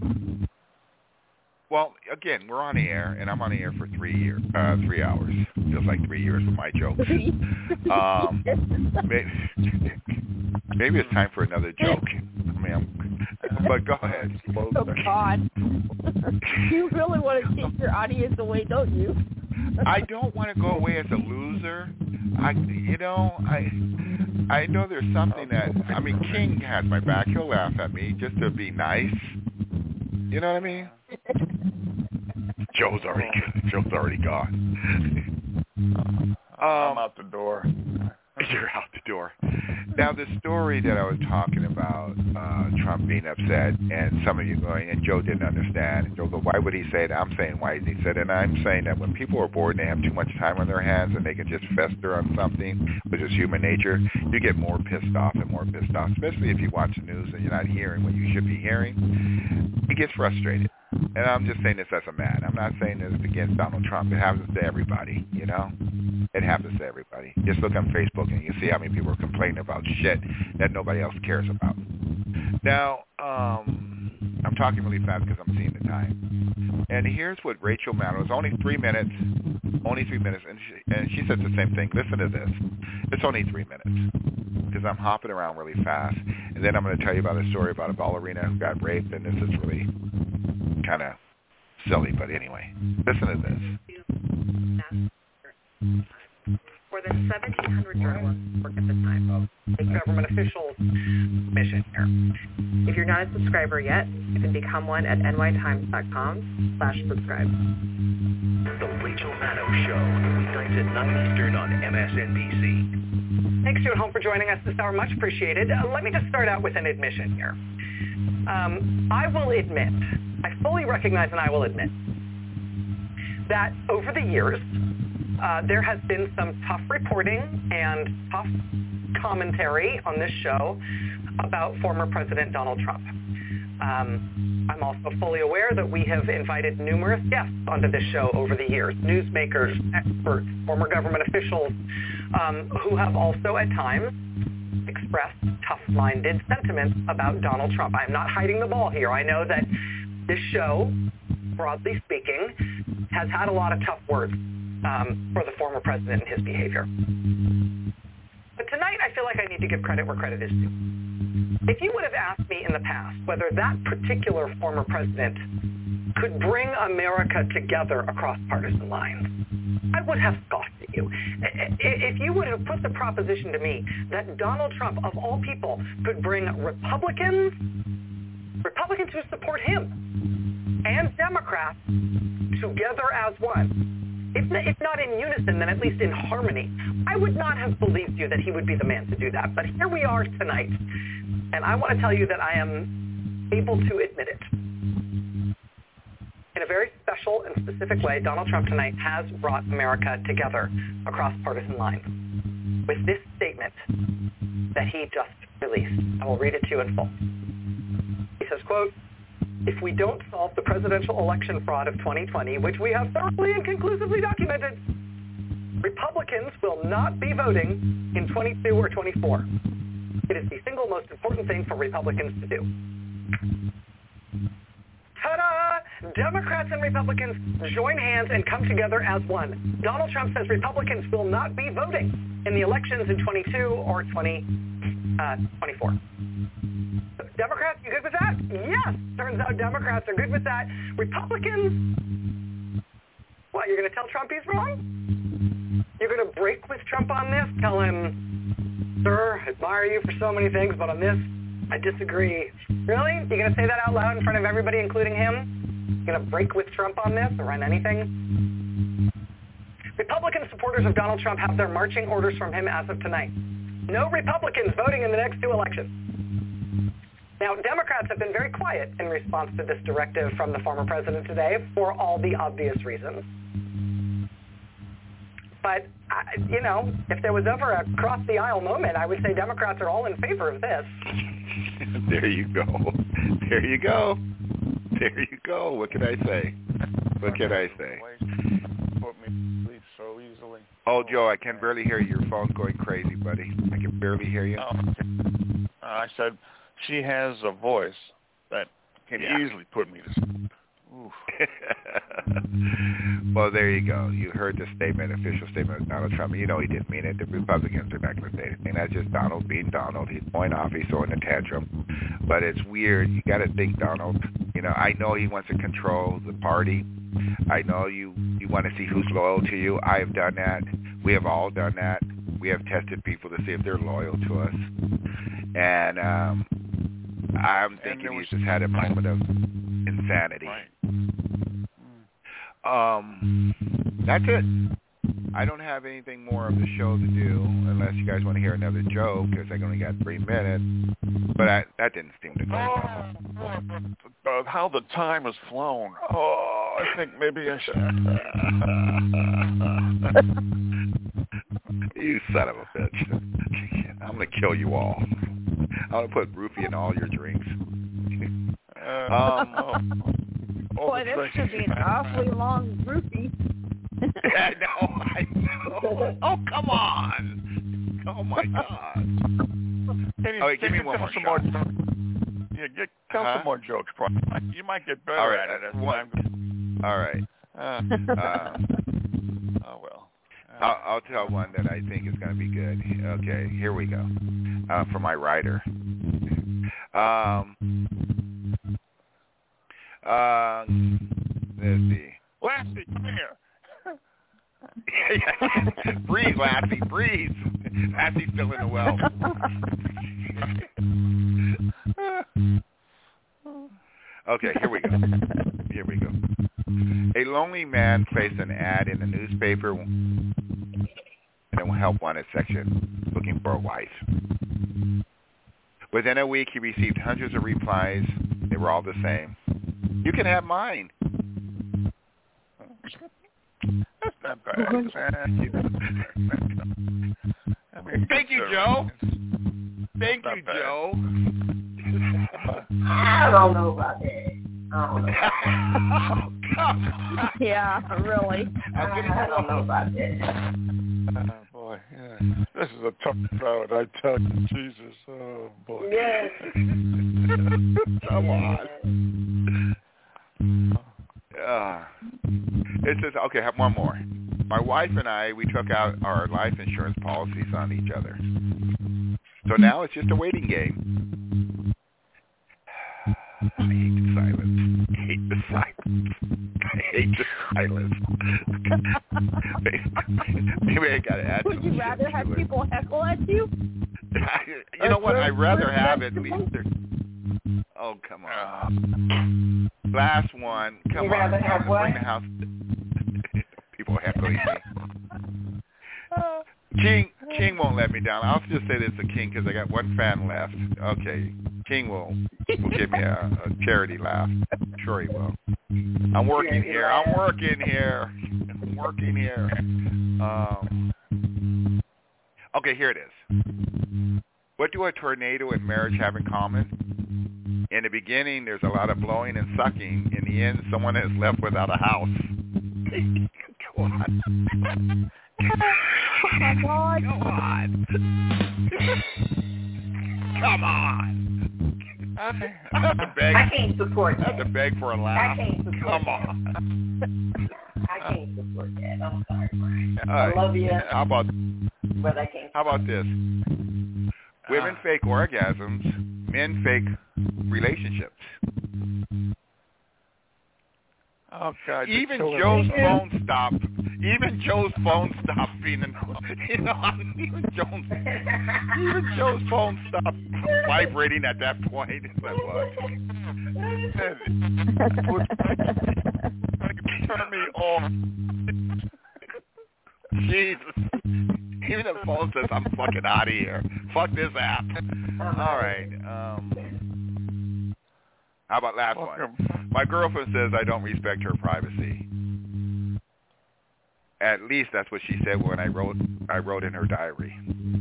Well, again, we're on the air, and I'm on the air for three years, uh, three hours. Feels like three years with my jokes. Um, maybe, maybe it's time for another joke. I mean, I'm, but go ahead. Oh, God. You really want to keep your audience away, don't you? I don't want to go away as a loser. I, you know, I, I know there's something that, I mean, King has my back. He'll laugh at me just to be nice. You know what I mean? Joe's already, Joe's already gone. Um, I'm out the door. You're out the door. Now, the story that I was talking about, uh, Trump being upset, and some of you going, and Joe didn't understand. And Joe goes, why would he say it? I'm saying, why did he say it? And I'm saying that when people are bored and they have too much time on their hands and they can just fester on something, which is human nature, you get more pissed off and more pissed off, especially if you watch the news and you're not hearing what you should be hearing. He gets frustrated. And I'm just saying this as a man. I'm not saying this against Donald Trump. It happens to everybody, you know? It happens to everybody. Just look on Facebook and you see how many people are complaining about shit that nobody else cares about. Now, um, I'm talking really fast because I'm seeing the time. And here's what Rachel Maddow, it's only three minutes, only three minutes, and she, and she says the same thing. Listen to this. It's only three minutes because I'm hopping around really fast. And then I'm going to tell you about a story about a ballerina who got raped, and this is really kind of silly, but anyway, listen to this. More than seventeen hundred journalists work at the time. A government officials mission here. If you're not a subscriber yet, you can become one at n y times dot com slash subscribe. The Rachel Maddow Show, weeknights at nine Eastern on M S N B C. Thanks to you at home for joining us this hour. Much appreciated. Uh, let me just start out with an admission here. Um, I will admit, I fully recognize and I will admit that over the years, uh, there has been some tough reporting and tough commentary on this show about former President Donald Trump. Um, I'm also fully aware that we have invited numerous guests onto this show over the years, newsmakers, experts, former government officials, um, who have also at times expressed tough-minded sentiments about Donald Trump. I'm not hiding the ball here. I know that this show, broadly speaking, has had a lot of tough words um, for the former president and his behavior. But tonight I feel like I need to give credit where credit is due. If you would have asked me in the past whether that particular former president could bring America together across partisan lines, I would have scoffed at you. If you would have put the proposition to me that Donald Trump, of all people, could bring Republicans, Republicans who support him, and Democrats together as one, if, if not in unison, then at least in harmony, I would not have believed you that he would be the man to do that. But here we are tonight, and I want to tell you that I am able to admit it. In a very special and specific way, Donald Trump tonight has brought America together across partisan lines with this statement that he just released. I will read it to you in full. He says, quote, "If we don't solve the presidential election fraud of twenty twenty, which we have thoroughly and conclusively documented, Republicans will not be voting in twenty-two or twenty-four. It is the single most important thing for Republicans to do." Ta-da! Democrats and Republicans join hands and come together as one. Donald Trump says Republicans will not be voting in the elections in twenty-two or twenty twenty-four. Democrats, you good with that? Yes. Turns out Democrats are good with that. Republicans, what, you're going to tell Trump he's wrong? You're going to break with Trump on this? Tell him, sir, I admire you for so many things, but on this, I disagree. Really? You're going to say that out loud in front of everybody, including him? You're going to break with Trump on this or on anything? Republican supporters of Donald Trump have their marching orders from him as of tonight. No Republicans voting in the next two elections. Now, Democrats have been very quiet in response to this directive from the former president today for all the obvious reasons. But, I, you know, if there was ever a cross-the-aisle moment, I would say Democrats are all in favor of this. There you go. There you go. There you go. What can I say? What can I say? Put me to sleep so easily. Oh, Joe, I can barely hear you. Your phone's going crazy, buddy. I can barely hear you. Oh, okay. uh, I said she has a voice that can Yeah. easily put me to sleep. Well, there you go. You heard the statement, official statement of Donald Trump. You know he didn't mean it. The Republicans are not going to say anything. That's just Donald being Donald. He's going off. He's throwing a tantrum. But it's weird. You got to think, Donald. You know, I know he wants to control the party. I know you, you want to see who's loyal to you. I have done that. We have all done that. We have tested people to see if they're loyal to us. And um, I'm thinking he's just had a moment of insanity. Right. Um, that's it. I don't have anything more of the show to do unless you guys want to hear another joke because I only got three minutes. But I, that didn't seem to go well. Oh, uh, how the time has flown. Oh, I think maybe I should. You son of a bitch. I'm going to kill you all. I'm going to put roofie in all your drinks. Uh, um, oh. Boy, this should be an awfully long groupie. I know, I know. Oh, come on. Oh, my God. Can you, All right, can give me you one tell more some shot. more Yeah, get, tell huh? some more jokes, bro. You might get better All right, at it as what, time goes. All right. Uh, Uh, oh, well. Uh, I'll, I'll tell one that I think is going to be good. Okay, here we go. Uh, for my writer. Um, uh, let's see. Lassie, come here. Breathe, Lassie, breathe. Lassie's still in the well. Okay, here we go. Here we go. A lonely man placed an ad in the newspaper in a help wanted section looking for a wife. Within a week, he received hundreds of replies. They were all the same. You can have mine. That's not bad. I mean, Thank you, Joe. Thank not you, bad. Joe. I don't know about that. I don't know. Oh, Yeah, really. I don't know about that. Oh, boy, yeah. This is a tough crowd, I tell you. Jesus, oh, boy. Yes. Come on. Uh, it says, okay, have one more. My wife and I, we took out our life insurance policies on each other. So now it's just a waiting game. I hate the silence. I hate the silence. I hate the silence. Maybe I got to add Would some you shit rather to have it. people heckle at you? You know what? I'd rather Or have it. At vegetables? least there's... Oh, come on. Last one. Come You on. rather have Bring what? the house. People heckling me. King King won't let me down. I'll just say this to King because I got one fan left. Okay, King will will give me a, a charity laugh. I'm sure he will. I'm working here. I'm working here. I'm working here. Um, okay, here it is. What do a tornado and marriage have in common? In the beginning, there's a lot of blowing and sucking. In the end, someone is left without a house. Go on. Oh my God. Come on. Come on. I have to beg. I can't support I have that. to beg for a laugh. I can't support Come that. on. I can't support that. I'm sorry, Brian. All I right. love you, How about but I can't. how about this? Women fake orgasms, men fake relationships. Oh, God. you're Even killing Joe's me. phone stopped. Even Joe's phone stopped being annoying. You know, even Joe's even Joe's phone stopped vibrating at that point. It's like what? Turn me off. Jesus. Even the phone says I'm fucking out of here. Fuck this app. All right. Um, How about last one? My girlfriend says I don't respect her privacy. At least that's what she said when I wrote I wrote in her diary.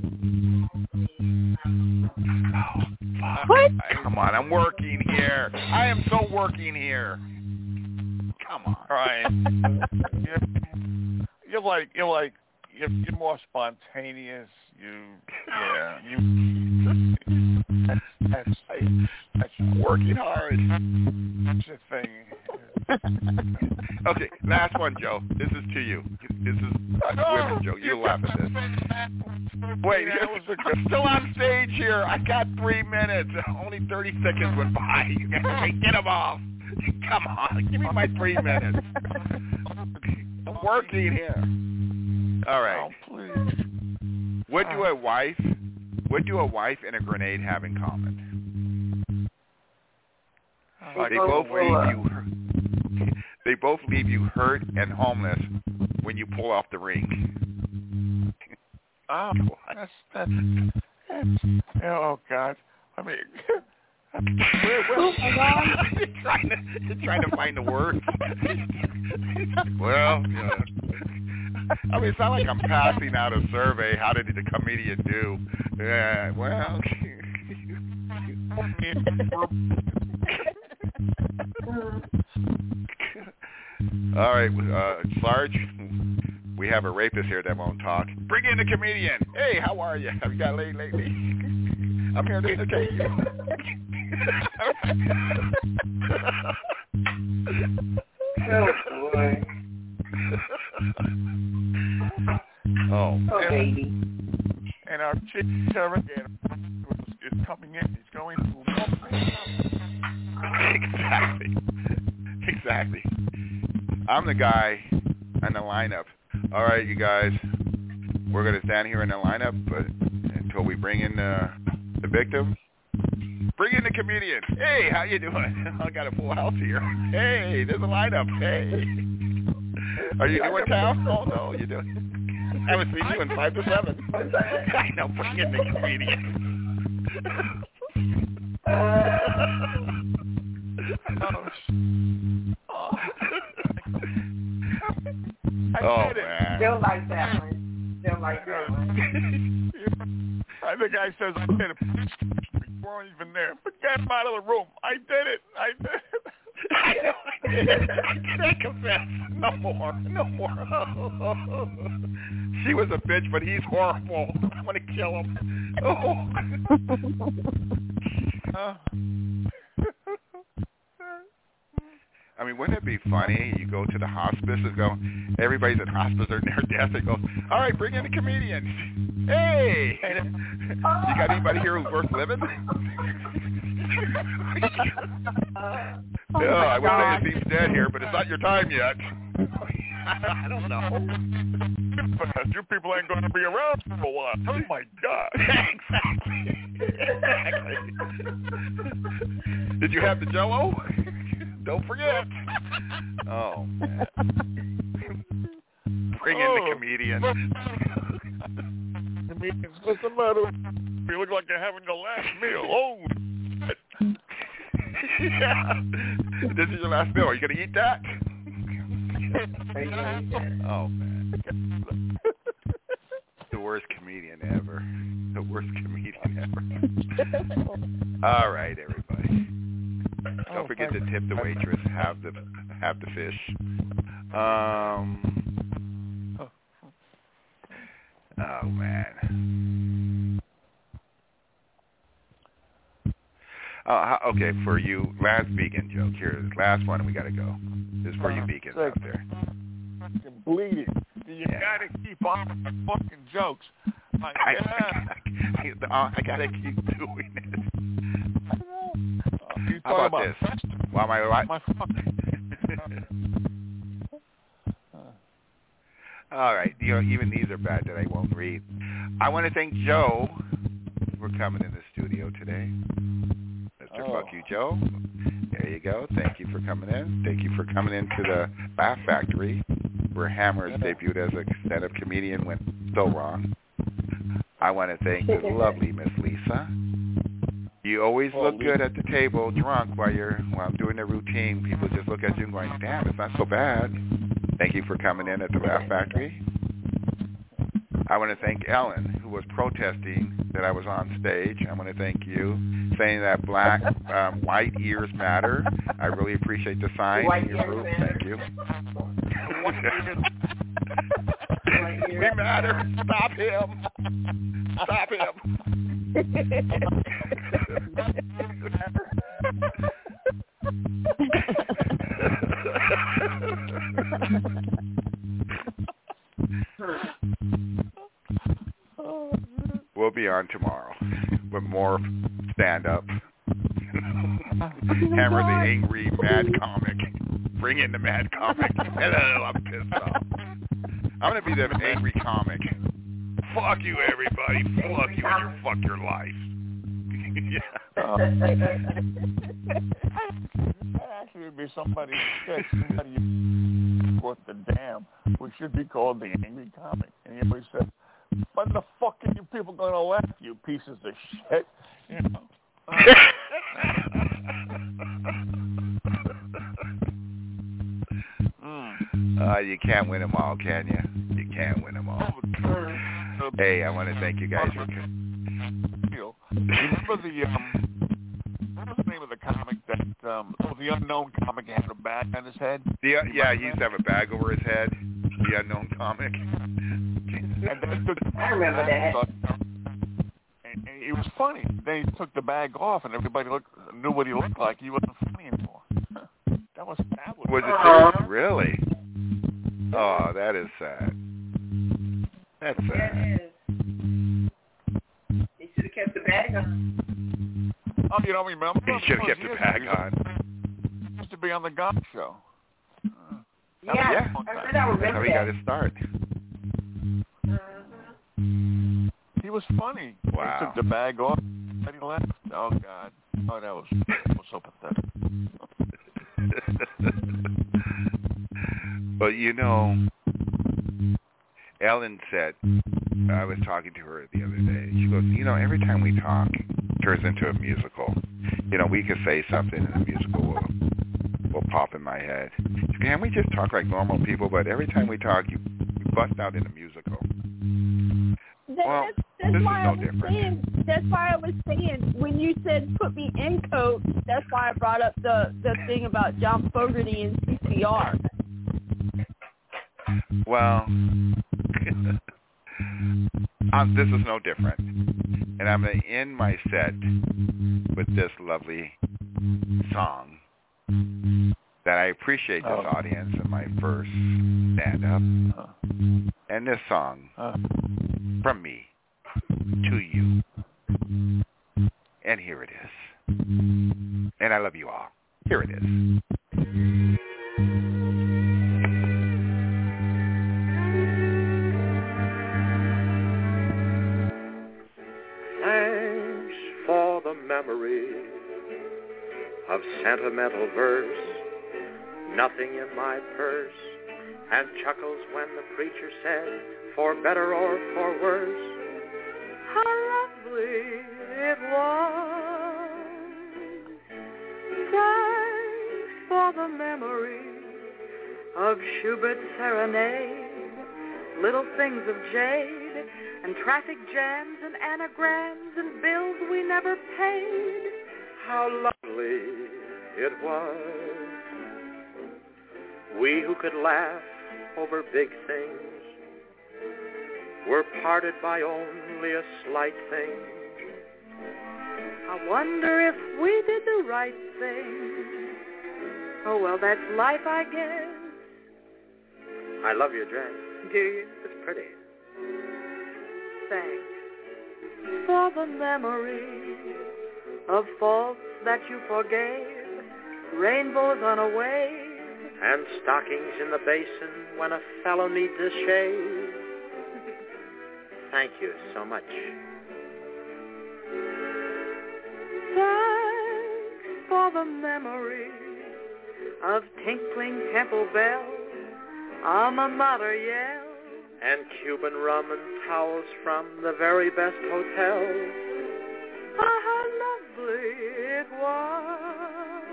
Oh, fuck. What? Come on, I'm working here. I am so working here. Come on. Right. you're, you're like you're like you're, you're more spontaneous. You yeah. You that's that's working hard. That's the thing. Okay, last one, Joe. This is to you. This is a women joke. You laugh at this. Wait, I'm still on stage here. I got three minutes. Only thirty seconds went by. You gotta get them off. Come on, give me my three minutes. I'm working here. All right. Oh, please. What do a wife, what do a wife and a grenade have in common? They both leave you. They both leave you hurt and homeless when you pull off the ring. Oh, that's that's. that's oh God! I mean, where, where, you're trying to you're trying to find the words. Well, you know, I mean, it's not like I'm passing out a survey. How did the comedian do? Yeah, well. All right, uh, Sarge, we have a rapist here that won't talk. Bring in the comedian. Hey, how are you? Have you got laid lately? I'm here to entertain you. Oh, boy. Oh, oh baby. And our chick surrogate is coming in. He's going to Exactly. Exactly. I'm the guy in the lineup. All right, you guys, we're going to stand here in the lineup but until we bring in the, the victim. Bring in the comedian. Hey, how you doing? I got a full house here. Hey, there's a lineup. Hey. Are you new in town? Oh, no, you doing? I haven't seen you in five to seven. I know, bring in the comedian. oh, oh man. Still like that one. Still like that one. I think I says I did it. We weren't even there. But get him out of the room. I did it. I did it. I know I did it. I did I confess. No more. No more. She was a bitch, but he's horrible. I want to kill him. Oh. uh. I mean, wouldn't it be funny? You go to the hospice and go, everybody's in hospice or near death. They go, all right, bring in a comedian. Hey, you got anybody here who's worth living? Oh no, I would God. say it seems dead here, but it's not your time yet. I don't know. You people ain't going to be around for a while. Oh, my God. Exactly. Exactly. Did you have the Jell-O? Don't forget. Oh, man. Bring in oh. the comedian. Comedians, what's the matter? You look like you're having the last meal. Oh, yeah. This is your last meal. Are you going to eat that? Oh, man. The worst comedian ever. The worst comedian ever. All right, everybody. Don't oh, forget to tip the waitress. Have the have the fish. Um. Oh man. Oh, okay. For you, last vegan joke. Here, last one. We gotta go. This is for you vegans out there. Fucking bleeding. You yeah. gotta keep on the fucking jokes. Like, I, yeah. I, I, I gotta keep doing it. You How about, about this? While my life. All right. You know, even these are bad that I won't read. I want to thank Joe for coming in the studio today. Mister Oh. Fuck You, Joe. There you go. Thank you for coming in. Thank you for coming into the Laugh Factory, where Hammer's debuted as a stand-up comedian went so wrong. I want to thank the lovely Miss Lisa. You always Well, look good at the table, drunk, while you're while I'm doing the routine. People just look at you and going, damn, it's not so bad. Thank you for coming in at the Laugh Factory. I want to thank Ellen, who was protesting that I was on stage. I want to thank you, saying that black, um, white ears matter. I really appreciate the sign White in your ears group. matter. Thank you. We matter. Stop him. Stop him. We'll be on tomorrow with more stand-up. Hammer the angry mad comic. Bring in the mad comic. Hello, I'm pissed off. I'm going to be the angry comic. Fuck you, everybody. Fuck you and your fuck your life. Yeah. Uh, that actually would be somebody's sketch. Somebody worth the damn. We should be called the angry comic. And he always said, "When the fuck are you people going to laugh, you pieces of shit?" You know. Uh, you can't win them all, can you? You can't win them all. Hey, I want to thank you guys for. Remember the um, what was the name of the comic that um, oh, the unknown comic had a bag on his head? The uh, yeah, he used to have a bag over his head. The unknown comic. And then took, I remember that. And, and it was funny. Then he took the bag off, and everybody looked knew what he looked like. He wasn't funny anymore. That was that was. Was it serious? Really? Oh, that is sad. That's sad. Yeah, it is. He should have kept the bag on. Oh, you don't remember? He should have kept the bag on. He used to be on the God Show. Uh, Yeah, yeah. I, I remember That's how he got his start. Uh-huh. He was funny. Wow. He took the bag off and he left. Oh, God. Oh, that was, that was so pathetic. Well, you know, Ellen said, I was talking to her the other day, she goes, you know, every time we talk, it turns into a musical. You know, we could say something and the musical will, will pop in my head. Can we just talk like normal people? But every time we talk, you, you bust out in a musical. That, Well, that's that's this why is no I was different. saying. That's why I was saying when you said put me in coach. That's why I brought up the the thing about John Fogerty and C P R. Well, um, this is no different. And I'm going to end my set with this lovely song that I appreciate this Oh. audience in my first stand-up. Uh, And this song, uh, from me to you. And here it is. And I love you all. Here it is. Thanks for the memory of sentimental verse, nothing in my purse, and chuckles when the preacher said, for better or for worse. How lovely it was. Thanks for the memory of Schubert's serenade, little things of jade, and traffic jams and anagrams and bills we never paid. How lovely it was. We who could laugh over big things were parted by only a slight thing. I wonder if we did the right thing. Oh, well, that's life, I guess. I love your dress. Do you? It's pretty. Thanks for the memory of faults that you forgave, rainbows on a wave, and stockings in the basin when a fellow needs a shave. Thank you so much. Thanks for the memory of tinkling temple bells, alma mater yell, and Cuban rum and towels from the very best hotels. Ah, how lovely was.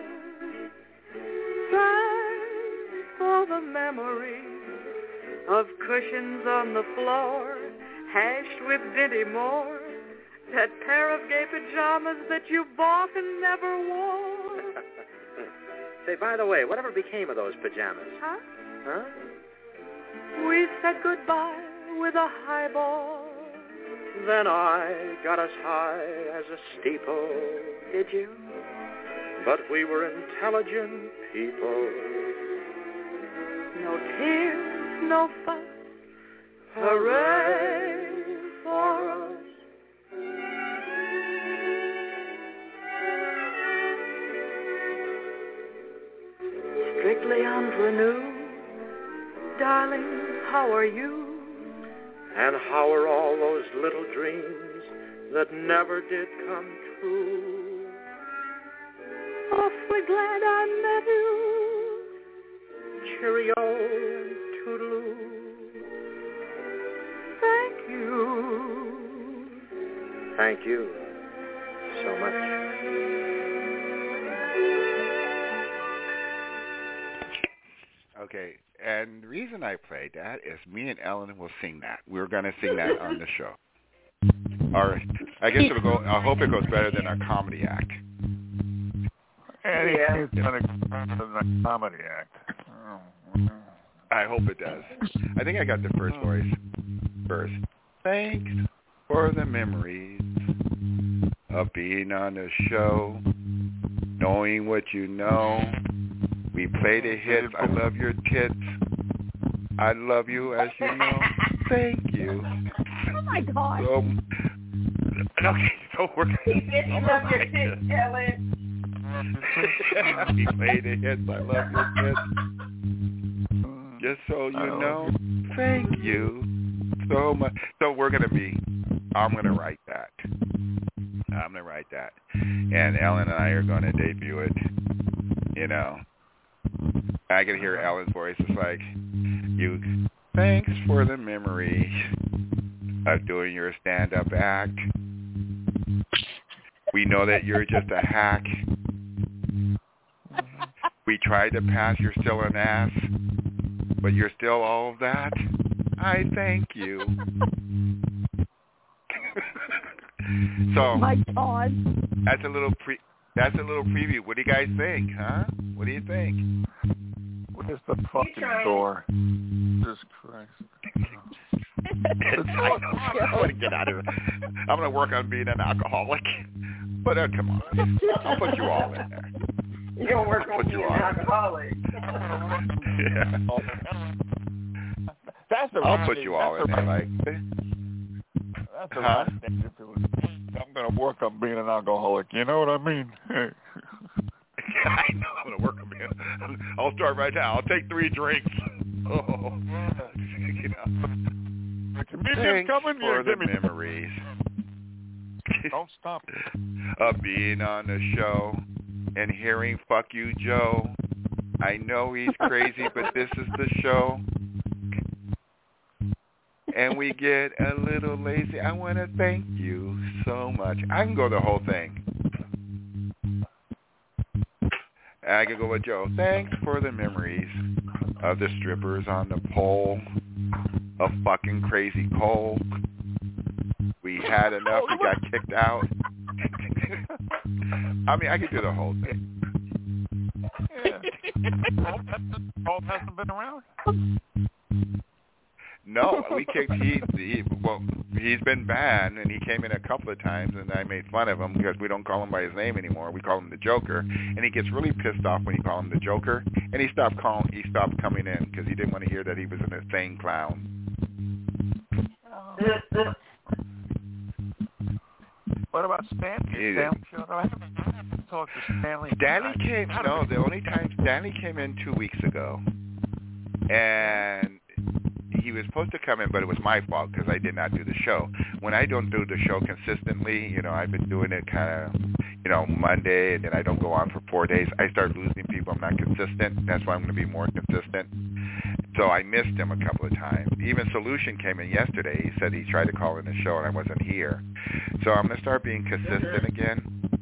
Thanks for the memory of cushions on the floor, hashed with Dinty Moore, that pair of gay pajamas that you bought and never wore. Say, by the way, whatever became of those pajamas? Huh? Huh? We said goodbye with a highball. Then I got as high as a steeple. Did you? But we were intelligent people. No tears, no fuss. Hooray for us. Strictly unrenewed. Darling, how are you? And how are all those little dreams that never did come true? Awfully glad I met you. Cheerio and toodaloo. Thank you. Thank you so much. Okay, and the reason I played that is me and Ellen will sing that. We're going to sing that on the show. All right. I guess it'll go. I hope it goes better than our comedy act. And Yeah. it's going to go better than a comedy act. Oh. I hope it does. I think I got the first voice first. Thanks for the memories of being on the show, knowing what you know. We play the hits. I love your tits. I love you as you know. Thank you. Oh my God. So, okay, so we're gonna. He said he loves your tits, Ellen. We play the hits. I love your tits. Just so you know, thank you so much. So we're gonna be. I'm gonna write that. I'm gonna write that, and Ellen and I are gonna debut it. You know. I can hear Ellen's voice. It's like, you, thanks for the memories of doing your stand-up act. We know that you're just a hack. We tried to pass, you're still an ass, but you're still all of that. I thank you. So, oh my God. That's a little pre. That's a little preview. What do you guys think, huh? What do you think? Where's the fucking door? Jesus Christ. I want to get out of it. I'm going to work on being an alcoholic. But uh, come on. I'll put you all in there. You're going to work on being an alcoholic. Yeah. That's the I'll right put thing. you all That's in the there. right Like, That's the huh? right thing to do. I'm going to work on being an alcoholic. You know what I mean? I know. I'm going to work on being. I'll start right now. I'll take three drinks. Oh. You know. The comedian's Thanks coming. for Yeah, the give me memories. Don't stop. Of being on the show and hearing "Fuck You, Joe." I know he's crazy, but this is the show. And we get a little lazy. I want to thank you so much. I can go the whole thing. I can go with Joe. Thanks for the memories of the strippers on the pole, of fucking Crazy Cole. We had enough. We got kicked out. I mean, I could do the whole thing. Yeah. Paul hasn't been around? No, we kicked. He, he well, he's been banned, and he came in a couple of times, and I made fun of him because we don't call him by his name anymore. We call him the Joker, and he gets really pissed off when you call him the Joker. And he stopped calling. He stopped coming in because he didn't want to hear that he was an insane clown. What about Stanley? Stanley showed up. I haven't talked to Stanley. Stanley came. No, the only time Stanley came in two weeks ago, and he was supposed to come in, but it was my fault because I did not do the show. When I don't do the show consistently, you know, I've been doing it kind of, you know, Monday, and then I don't go on for four days. I start losing people. I'm not consistent. That's why I'm going to be more consistent. So I missed him a couple of times. Even Solution came in yesterday. He said he tried to call in the show, and I wasn't here. So I'm going to start being consistent again.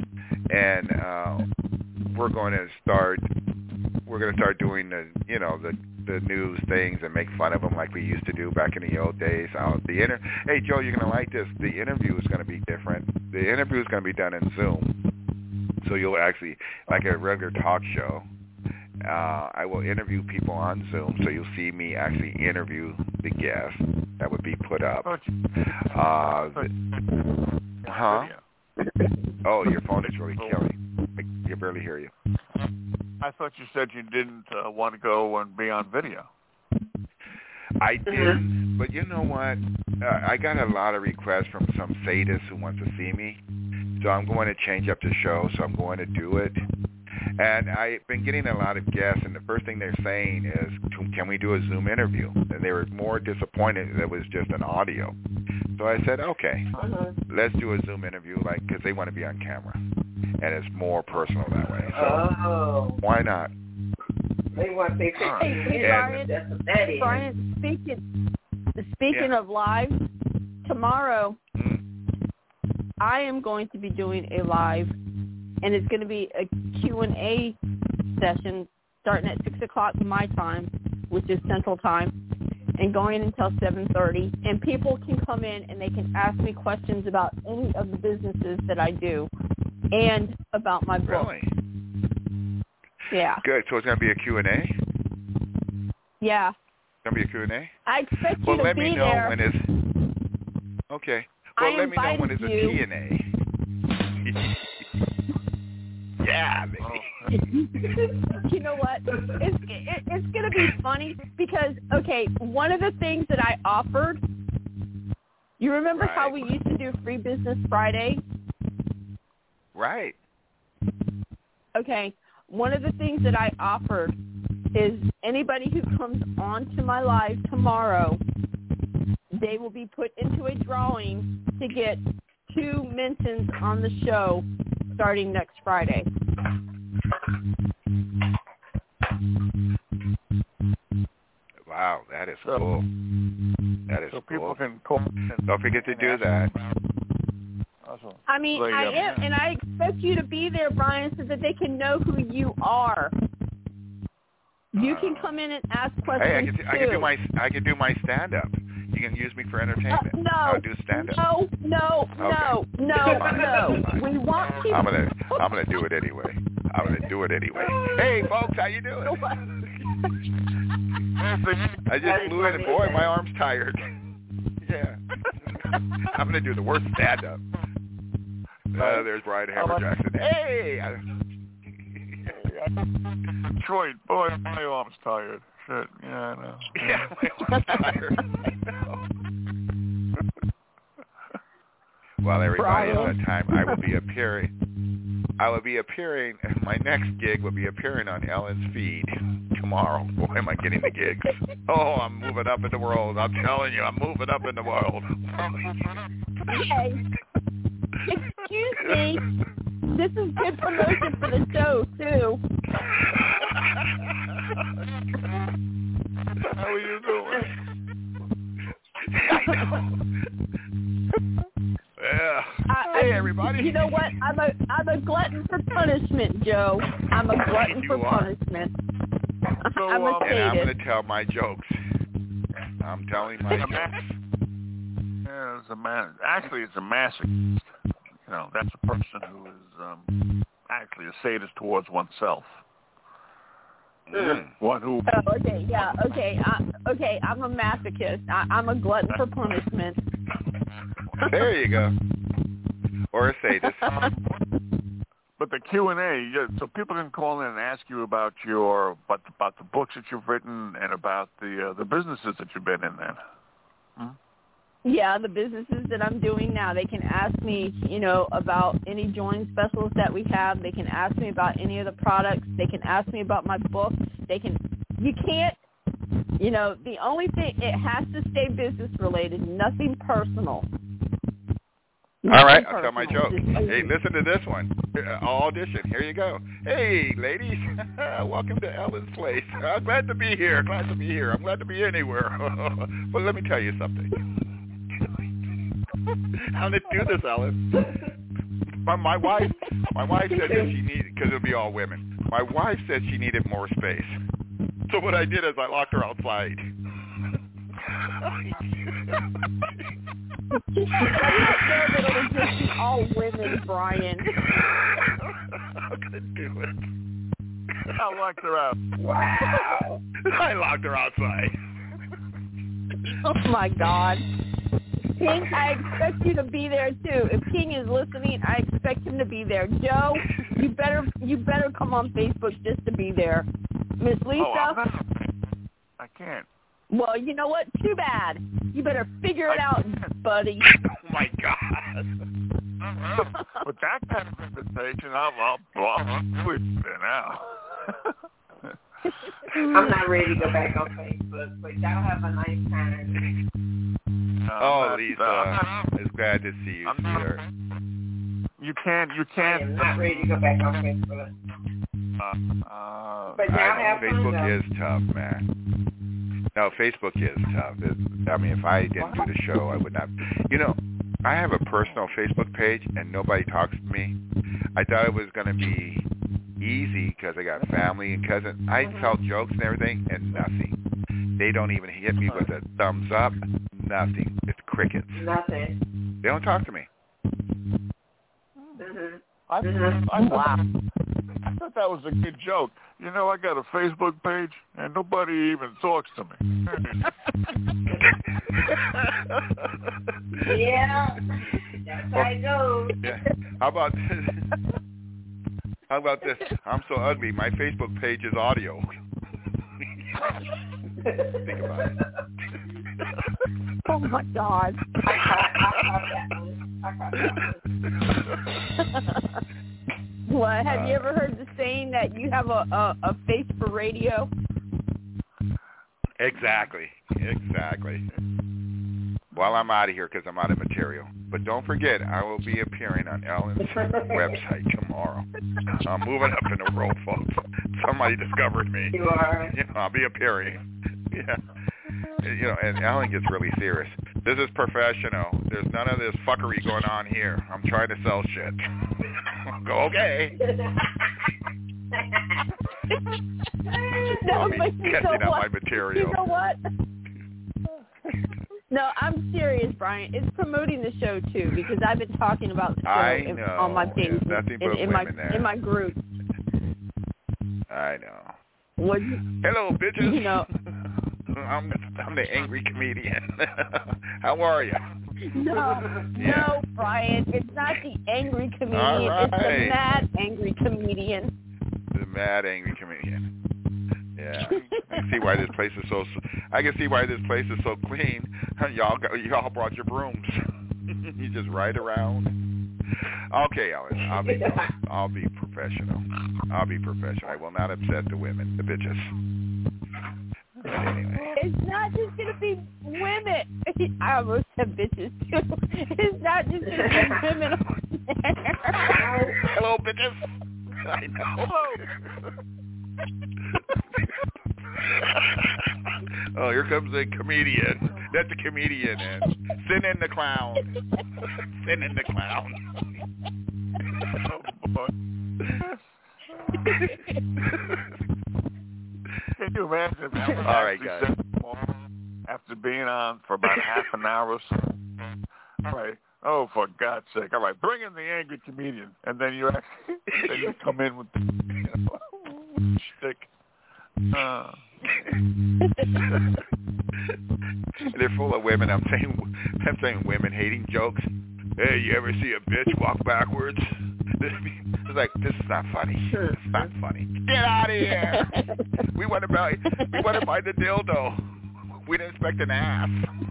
and uh, we're going to start. We're going to start doing the, you know, the the news things and make fun of them like we used to do back in the old days. Uh, the inter- hey Joe, you're going to like this. The interview is going to be different. The interview is going to be done in Zoom, so you'll actually, like a regular talk show. Uh, I will interview people on Zoom, so you'll see me actually interview the guest that would be put up. Uh, the, huh? Oh, your phone is really killing. I can barely hear you. I thought you said you didn't uh, want to go and be on video. I didn't, but you know what? Uh, I got a lot of requests from some sadists who want to see me, so I'm going to change up the show, so I'm going to do it. And I've been getting a lot of guests, and the first thing they're saying is, can we do a Zoom interview? And they were more disappointed that it was just an audio. So I said, okay, uh-huh. let's do a Zoom interview, like, because they want to be on camera, and it's more personal that way. So oh. why not? They want they uh, hey, hey, Brian, that's what that is. Brian, speaking, speaking yeah. of live, tomorrow mm. I am going to be doing a live, and it's going to be a Q and A session starting at six o'clock my time, which is Central Time, and going until seven thirty. And people can come in and they can ask me questions about any of the businesses that I do and about my book. Really? Yeah. Good. So it's going to be a Q and A? Yeah. It's going to be a Q and A? I expect well, you to let be me know there. when it's... Okay. Well, I let me know when it's a you. Q and A. Yeah, baby. You know what? It's it, it's going to be funny because, okay, one of the things that I offered, you remember right. how we used to do Free Business Friday? Right. Okay. One of the things that I offered is anybody who comes on to my live tomorrow, they will be put into a drawing to get two mentions on the show starting next Friday. Wow, that is cool. That is so cool. People can call Don't forget to do that. Awesome. I mean, so, yeah, I am, and I expect you to be there, Brian, so that they can know who you are. You uh, can come in and ask questions Hey, I can, too. I can do my I can do my stand up. You can use me for entertainment. Uh, no, I'll do stand up. No, no, okay. no, no, fine, no. fine. We want people. I'm gonna I'm gonna do it anyway. I'm gonna do it anyway. Hey, folks, how you doing? I just flew in, and boy, my arm's tired. Yeah. I'm gonna do the worst stand up. Uh, there's Brian Hammer Jackson. Hey. Detroit, boy, my arm's tired. Shit, yeah, I know. Yeah, my arm's tired. I know. Well, everybody, at that time, I will be appearing. I will be appearing. My next gig will be appearing on Ellen's feed tomorrow. Boy, am I getting the gigs! Oh, I'm moving up in the world. I'm telling you, I'm moving up in the world. Hey, excuse me. This is good promotion for the show too. How are you doing? I know. Yeah. I, hey, everybody. You know what? I'm a I'm a glutton for punishment, Joe. I'm a glutton you for are. punishment. So, I'm a um, and I'm sadist. going to tell my jokes. I'm telling my jokes. Yeah, it's a man. Actually, it's a masochist. You know, that's a person who is um, actually a sadist towards oneself. Mm. One who. Oh, okay, yeah, okay, uh, okay. I'm a masochist. I, I'm a glutton for punishment. There you go. Or a sadist. But the Q and A, yeah, so people can call in and ask you about your about, about the books that you've written and about the uh, the businesses that you've been in. Then. Hmm? Yeah, the businesses that I'm doing now, they can ask me, you know, about any join specials that we have. They can ask me about any of the products. They can ask me about my book. They can, you can't, you know, the only thing, it has to stay business related, nothing personal. All right, I'll tell my joke. Hey, listen to this one. I'll audition. Here you go. Hey, ladies, welcome to Ellen's Place. I'm glad to be here. Glad to be here. I'm glad to be anywhere. But let me tell you something. I'm going to do this, Ellen. my, my wife, my wife said that she needed, because it would be all women. My wife said she needed more space. So what I did is I locked her outside. I'm not sure that it'll just be all women, Brian. I'm gonna do it. I locked her out. Wow. I locked her outside. Oh my God. King, I expect you to be there too. If King is listening, I expect him to be there. Joe, you better you better come on Facebook just to be there. Miss Lisa. Oh, I'm not, I can't. Well, you know what? Too bad. You better figure it out, buddy. Oh my God. With that kind of invitation, I'll, I'll, I'll do it now. I'm not ready to go back on Facebook, but y'all have a nice time. Oh, not, Lisa, uh, it's glad to see you, sweetheart. You can't, you can't. I am not ready to go back on Facebook. Uh, uh, But y'all I have know, fun, Facebook though. is tough, man. No, Facebook is tough. It, I mean, if I didn't do the show, I would not. You know, I have a personal Facebook page, and nobody talks to me. I thought it was going to be easy because I got family and cousins. I tell jokes and everything, and nothing. They don't even hit me with a thumbs up. Nothing. It's crickets. Nothing. They don't talk to me. Mm-hmm. I, Mm-hmm. I, thought, I thought that was a good joke. You know, I got a Facebook page, and nobody even talks to me. Yeah, that's how it goes. Yeah. How about this? How about this? I'm so ugly. My Facebook page is audio. Think about it. Oh my God. I caught, I caught that one. I caught that one. What, have you ever heard the saying that you have a, a, a face for radio? Exactly. Exactly. Well, I'm out of here because I'm out of material. But don't forget, I will be appearing on Ellen's website tomorrow. I'm moving up in the world, folks. Somebody discovered me. You are. You know, I'll be appearing. Yeah. You know, and Ellen gets really serious. This is professional. There's none of this fuckery going on here. I'm trying to sell shit. Go, okay. No, but you Catching know up what? my material. You know what? No, I'm serious, Brian. It's promoting the show too because I've been talking about the show I in, know. on my page, There's nothing but in, in my women there. in my group. I know. What? Hello, bitches. You know. I'm I'm the angry comedian. How are you? No, Yeah. no, Brian. It's not the angry comedian. All right. It's the mad angry comedian. The mad angry comedian. Yeah, I can see why this place is so. I can see why this place is so clean. Y'all, got, y'all brought your brooms. You just ride around. Okay, Ellen, I'll be, I'll be professional. I'll be professional. I will not upset the women, the bitches. But anyway, It's not just gonna be women. I almost said bitches too. It's not just gonna be women on there. Hello, bitches. I know. Oh, here comes the comedian. That's the comedian, and Sin in the clown. Sin in the clown. Oh, boy. Can you imagine if Ellen All right, actually guys. said tomorrow, after being on for about half an hour or so? All right. Oh, for God's sake. All right, bring in the angry comedian. And then you actually then you come in with the you know, shtick. Uh. They're full of women. I'm saying, I'm saying women hating jokes. Hey, you ever see a bitch walk backwards? It's like, this is not funny. It's not funny. Get out of here. We want to buy, we want to buy the dildo. We didn't expect an ass.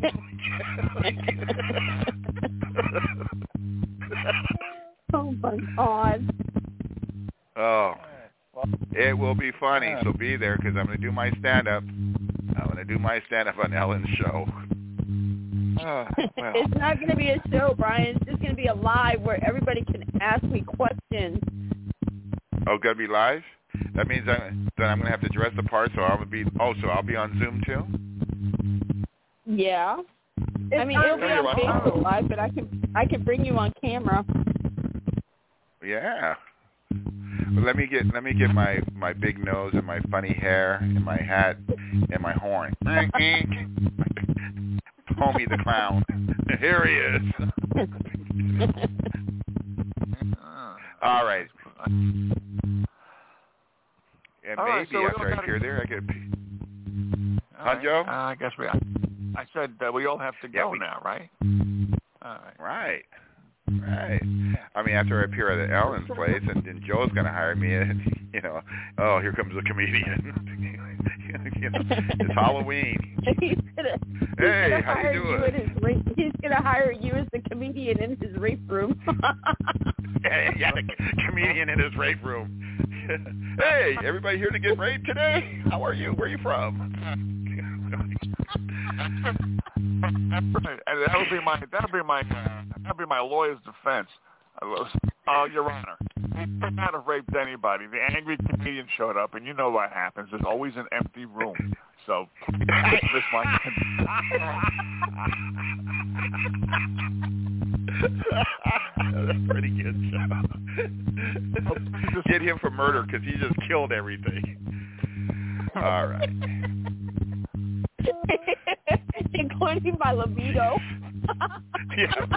Oh my God. Oh, it will be funny. So be there because I'm going to do my stand-up. I'm going to do my stand-up on Ellen's show. Uh, well. It's not going to be a show, Brian. It's just going to be a live where everybody can ask me questions. Oh, going to be live? That means I'm, then I'm going to have to dress the part, so I'll be. Oh, so I'll be on Zoom too? Yeah. I mean, it'll be on Facebook Live, but I can I can bring you on camera. Yeah. Well, let me get let me get my, my big nose and my funny hair and my hat and my horn. Homie the clown. Here he is. All right. And All right, maybe so after I gotta... appear there, I could. Huh, right. Joe? Uh, I guess we. I, I said uh, we all have to go yeah, we... now, right? All right. Right. Right. I mean, after I appear at Ellen's place, and then Joe's going to hire me, and you know, oh, here comes a comedian. You know, it's Halloween. He's gonna, hey, he's gonna how hire you doing? You in his rape, he's going to hire you as the comedian in his rape room. yeah, yeah, the comedian in his rape room. Hey, everybody here to get raped today? How are you? Where are you from? And that would be my that would be my that would be my lawyer's defense. Oh, Your Honor, he could not have raped anybody. The angry comedian showed up, and you know what happens. There's always an empty room. So this might. That's pretty good, Joe. Get him for murder because he just killed everything. All right. Including my libido. Yeah.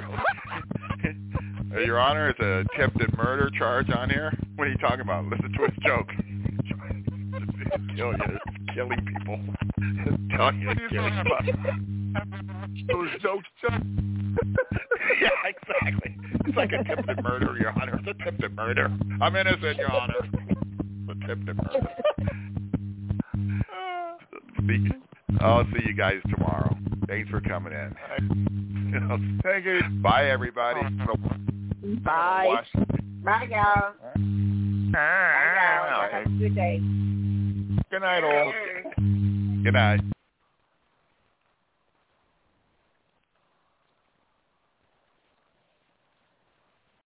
Your Honor, it's a attempted murder charge on here. What are you talking about? Listen to his joke. Kill you. It's killing people. Telling you to kill you. Those jokes, Chuck. Yeah, exactly. It's like attempted murder, Your Honor. It's attempted murder. I'm innocent, Your Honor. It's attempted murder. I'll see you guys tomorrow. Thanks for coming in. Thank you. Bye, everybody. Bye. Bye, y'all. Bye, y'all. Have a good day. Good night, all. Good night.